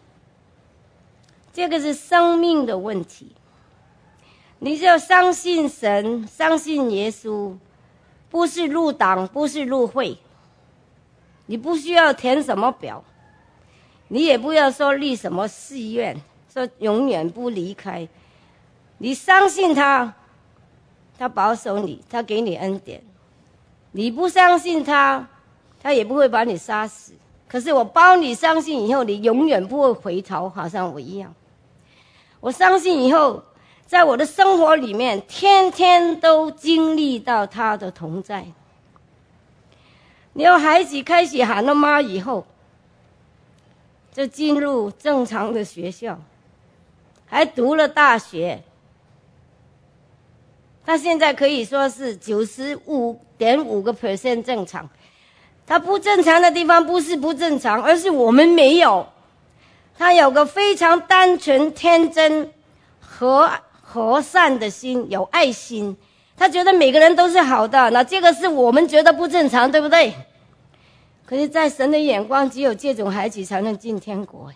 这个是生命的问题。你就要相信神，相信耶稣，不是入党，不是入会，你不需要填什么表，你也不要说立什么誓愿，说永远不离开。你相信他，他保守你，他给你恩典， 你不相信他，他也不会把你杀死。可是我包你相信以后，你永远不会回头，好像我一样。我相信以后，在我的生活里面，天天都经历到他的同在。你有孩子开始喊了妈以后，就进入正常的学校，还读了大学。他现在可以说是95.5% 正常。他不正常的地方不是不正常，而是我们没有。他有个非常单纯、天真、和善的心，有爱心。他觉得每个人都是好的，那这个是我们觉得不正常，对不对？可是在神的眼光，只有这种孩子才能进天国。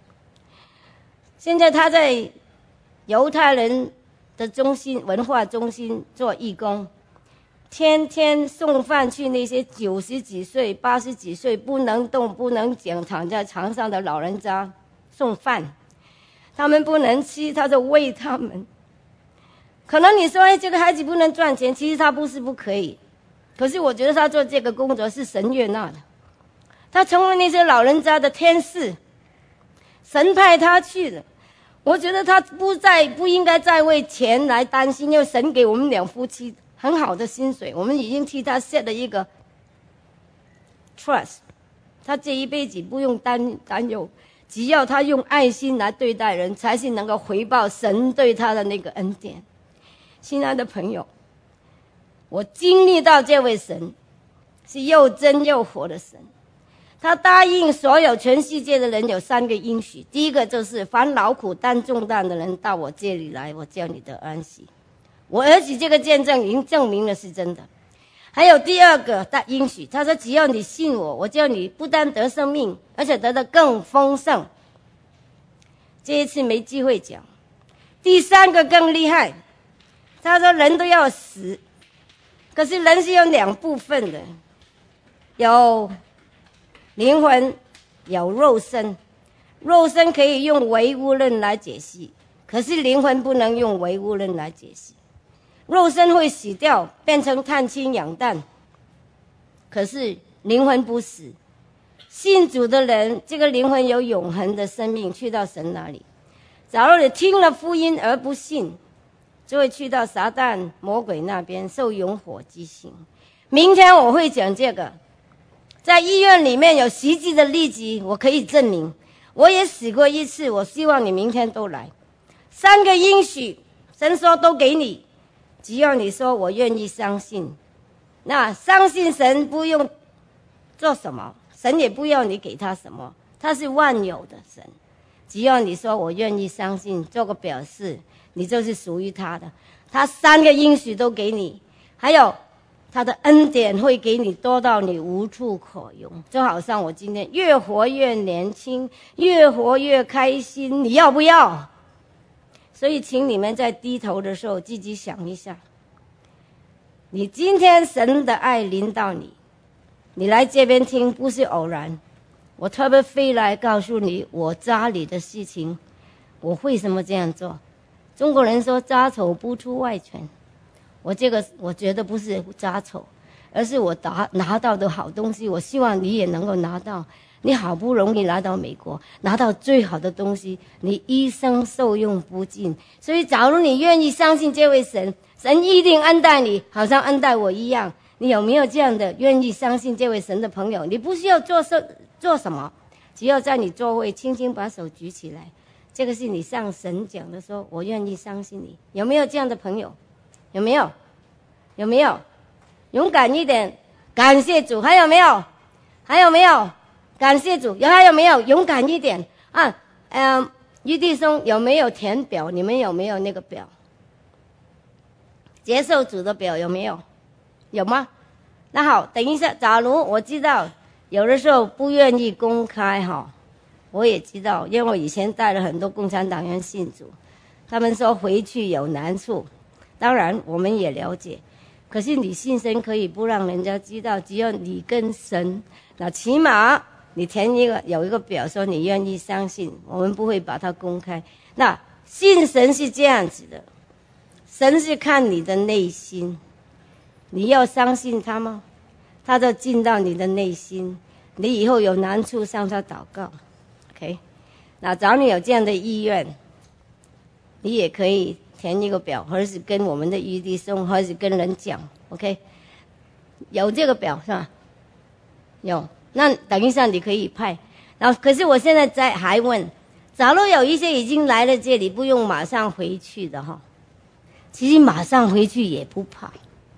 现在他在犹太人的文化中心做义工，天天送饭去那些90几岁、80几岁不能动不能讲躺在床上的老人家送饭，他们不能吃，他就喂他们。可能你说这个孩子不能赚钱，其实他不是不可以，可是我觉得他做这个工作是神悦纳的，他成为那些老人家的天使，神派他去的。我觉得他不应该再为钱来担心，因为神给我们两夫妻很好的薪水，我们已经替他set了一个 trust， 他这一辈子不用担忧，只要他用爱心来对待人，才是能够回报神对他的那个恩典。亲爱的朋友，我经历到这位神是又真又活的神。他答应所有全世界的人有3个应许，第一个就是凡劳苦担重担的人到我这里来，我叫你得安息。我儿子这个见证已经证明了是真的。还有第二个大应许，他说只要你信我，我叫你不但得生命，而且得的更丰盛。这一次没机会讲。第3个更厉害，他说人都要死，可是人是有2部分的，有灵魂，有肉身。肉身可以用唯物论来解析，可是灵魂不能用唯物论来解析。肉身会死掉，变成碳氢氧氮，可是灵魂不死。信主的人，这个灵魂有永恒的生命，去到神那里。假如你听了福音而不信，就会去到撒旦魔鬼那边受永火之刑。明天我会讲这个，在医院里面有实际的例子，我可以证明。我也死过一次，我希望你明天都来。3个应许，神说都给你，只要你说我愿意相信。那相信神不用做什么，神也不要你给他什么，他是万有的神。只要你说我愿意相信，做个表示，你就是属于他的。他3个应许都给你，还有他的恩典会给你多到你无处可用。就好像我今天越活越年轻，越活越开心，你要不要？所以请你们在低头的时候自己想一下，你今天神的爱临到你，你来这边听不是偶然，我特别飞来告诉你我家里的事情，我为什么这样做。中国人说家丑不出外传，我这个我觉得不是家丑，而是我拿到的好东西，我希望你也能够拿到。你好不容易来到美国，拿到最好的东西，你一生受用不尽。所以假如你愿意相信这位神，神一定恩待你，好像恩待我一样。你有没有这样的愿意相信这位神的朋友？你不需要做什么，只要在你座位轻轻把手举起来，这个是你向神讲的，说我愿意相信你。有没有这样的朋友？有没有？有没有？勇敢一点，感谢主。还有没有？还有没有？感谢主。还有没有？勇敢一点啊！于弟兄有没有填表？你们有没有那个表？接受主的表有没有？有吗？那好，等一下，假如我知道有的时候不愿意公开哈，我也知道，因为我以前带了很多共产党员信主，他们说回去有难处，当然我们也了解。可是你信神可以不让人家知道，只要你跟神，那起码你填有一个表说你愿意相信，我们不会把它公开。那信神是这样子的，神是看你的内心，你要相信他吗？ 他就进到你的内心。你以后有难处向他祷告 ，OK？ 那假如你有这样的意愿，你也可以填一个表，或者是跟我们的余弟兄，或者是跟人讲 ，OK？ 有这个表是吧？有，那等一下你可以派。然后，可是我现在还问，假如有一些已经来了这里，不用马上回去的哈，其实马上回去也不怕，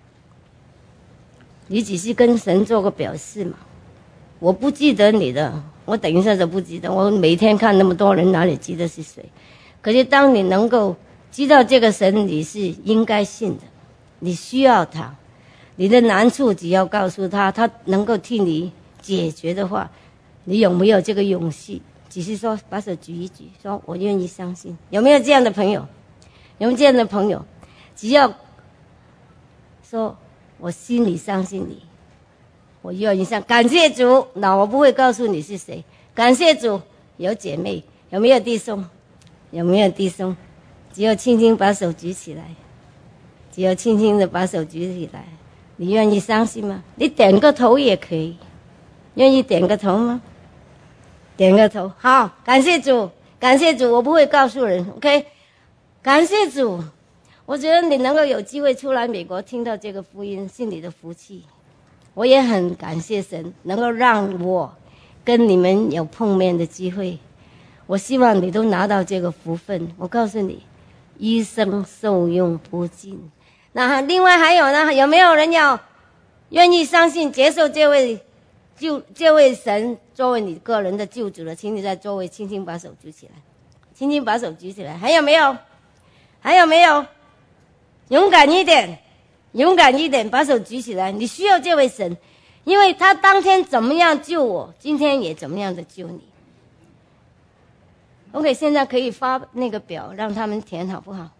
你只是跟神做个表示嘛。我不记得你的，我等一下就不记得。我每天看那么多人，哪里记得是谁？可是当你能够知道这个神你是应该信的，你需要他，你的难处只要告诉他，他能够替你解决的话，你有没有这个勇气？只是说把手举一举，说我愿意相信。有没有这样的朋友？有没有这样的朋友？只要说我心里相信你，我愿意相信。感谢主，那我不会告诉你是谁。感谢主，有姐妹，有没有弟兄？有没有弟兄？只有轻轻把手举起来，只有轻轻的把手举起来。你愿意相信吗？你点个头也可以。愿意点个头吗？点个头。好，感谢主，感谢主，我不会告诉人 ，OK？ 感谢主，我觉得你能够有机会出来美国听到这个福音是你的福气。我也很感谢神能够让我跟你们有碰面的机会，我希望你都拿到这个福分。我告诉你，一生受用不尽。那另外还有呢？有没有人要愿意相信接受这位神作为你个人的救主了？请你在座位轻轻把手举起来，轻轻把手举起来。还有没有？还有没有？勇敢一点，勇敢一点，把手举起来。你需要这位神，因为他当天怎么样救我，今天也怎么样的救你。OK， 现在可以发那个表让他们填好不好？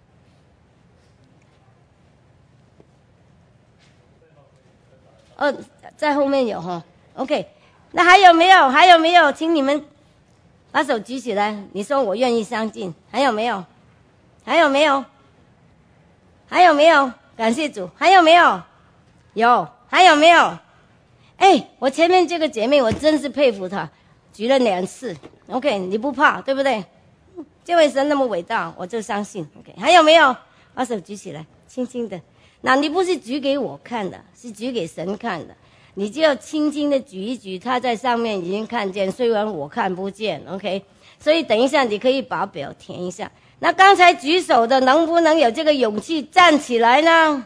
在后面有哈。OK， 那还有没有？还有没有？请你们把手举起来。你说我愿意相信。还有没有？还有没有？还有没有？感谢主。还有没有？有。还有没有？我前面这个姐妹我真是佩服她，举了2次。OK， 你不怕对不对？这位神那么伟大，我就相信。OK， 还有没有？把手举起来，轻轻的。那你不是举给我看的，是举给神看的。你就要轻轻的举一举，他在上面已经看见，虽然我看不见 ，OK？ 所以等一下你可以把表填一下。那刚才举手的能不能有这个勇气站起来呢？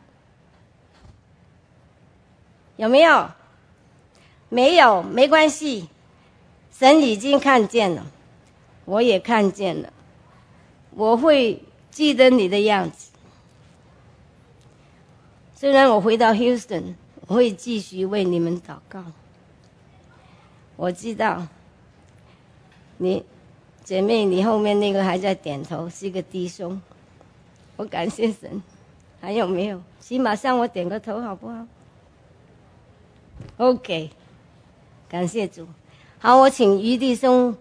有没有？没有，没关系，神已经看见了，我也看见了，我会记得你的样子。虽然我回到 Houston， 我会继续为你们祷告。我知道你姐妹，你后面那个还在点头，是个弟兄。我感谢神。还有没有？起码向我点个头好不好 ？OK， 感谢主。好，我请余弟兄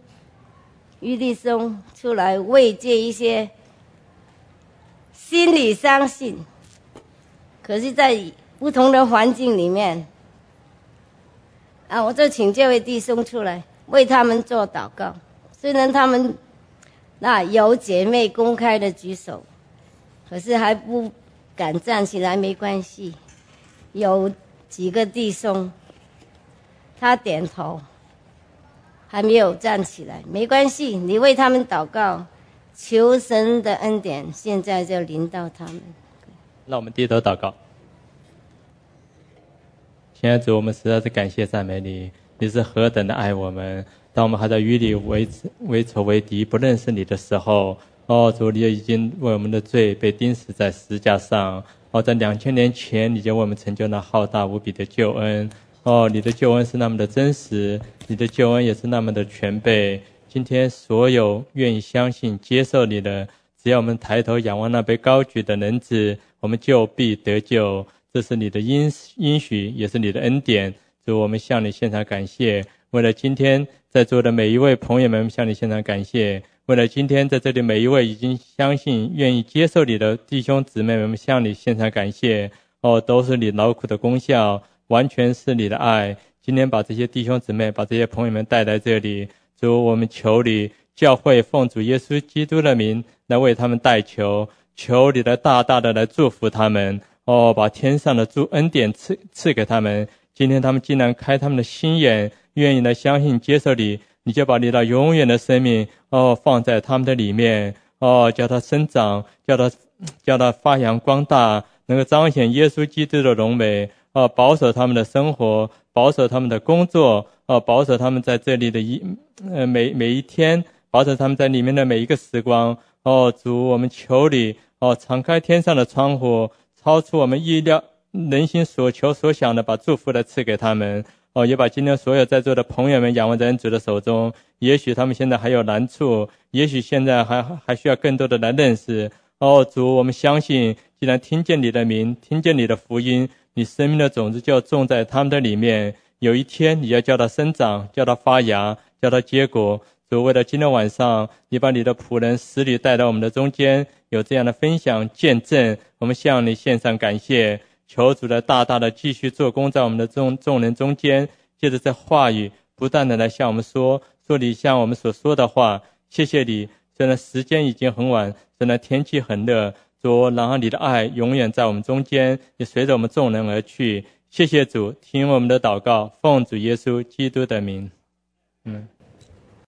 出来慰藉一些心里相信，可是在不同的环境里面我就请这位弟兄出来为他们做祷告。虽然他们有姐妹公开的举手，可是还不敢站起来，没关系。有几个弟兄他点头还没有站起来，没关系，你为他们祷告，求神的恩典现在就临到他们。 让我们低头祷告。亲爱的主，我们实在是感谢赞美你，你是何等的爱我们。当我们还在与你为仇为敌，不认识你的时候，主，你已经为我们的罪被钉死在十字架上。在2000年前，你就为我们成就那浩大无比的救恩。你的救恩是那么的真实，你的救恩也是那么的全备。今天所有愿意相信接受你的，只要我们抬头仰望那被高举的人子，我们就必得救。这是你的应许，也是你的恩典。主，我们向你献上感谢。为了今天在座的每一位朋友们，向你献上感谢。为了今天在这里每一位已经相信愿意接受你的弟兄姊妹们，向你献上感谢。都是你劳苦的功效， 完全是你的爱。今天把这些弟兄姊妹，把这些朋友们带来这里，主，我们求你，教会奉主耶稣基督的名来为他们代求，求你的大大的来祝福他们，把天上的恩典赐给他们。今天他们竟然开他们的心眼，愿意来相信接受你，你就把你的永远的生命放在他们的里面，叫他生长，叫他发扬光大，能够彰显耶稣基督的荣美，保守他们的生活，保守他们的工作，保守他们在这里的每一天，保守他们在里面的每一个时光。主，我们求你敞开天上的窗户，超出我们意料人心所求所想的，把祝福来赐给他们。也把今天所有在座的朋友们仰望在主的手中，也许他们现在还有难处，也许现在还需要更多的来认识。主，我们相信既然听见你的名，听见你的福音，你生命的种子就要种在他们的里面，有一天你要叫它生长，叫它发芽，叫它结果。主，为了今天晚上你把你的仆人使女带到我们的中间，有这样的分享见证，我们向你献上感谢。求主的大大的继续做工在我们的众人中间，借着这话语不断的来向我们说你向我们所说的话。谢谢你，虽然时间已经很晚，虽然天气很热，主，然后你的爱永远在我们中间，也随着我们众人而去。谢谢主，听我们的祷告，奉主耶稣基督的名。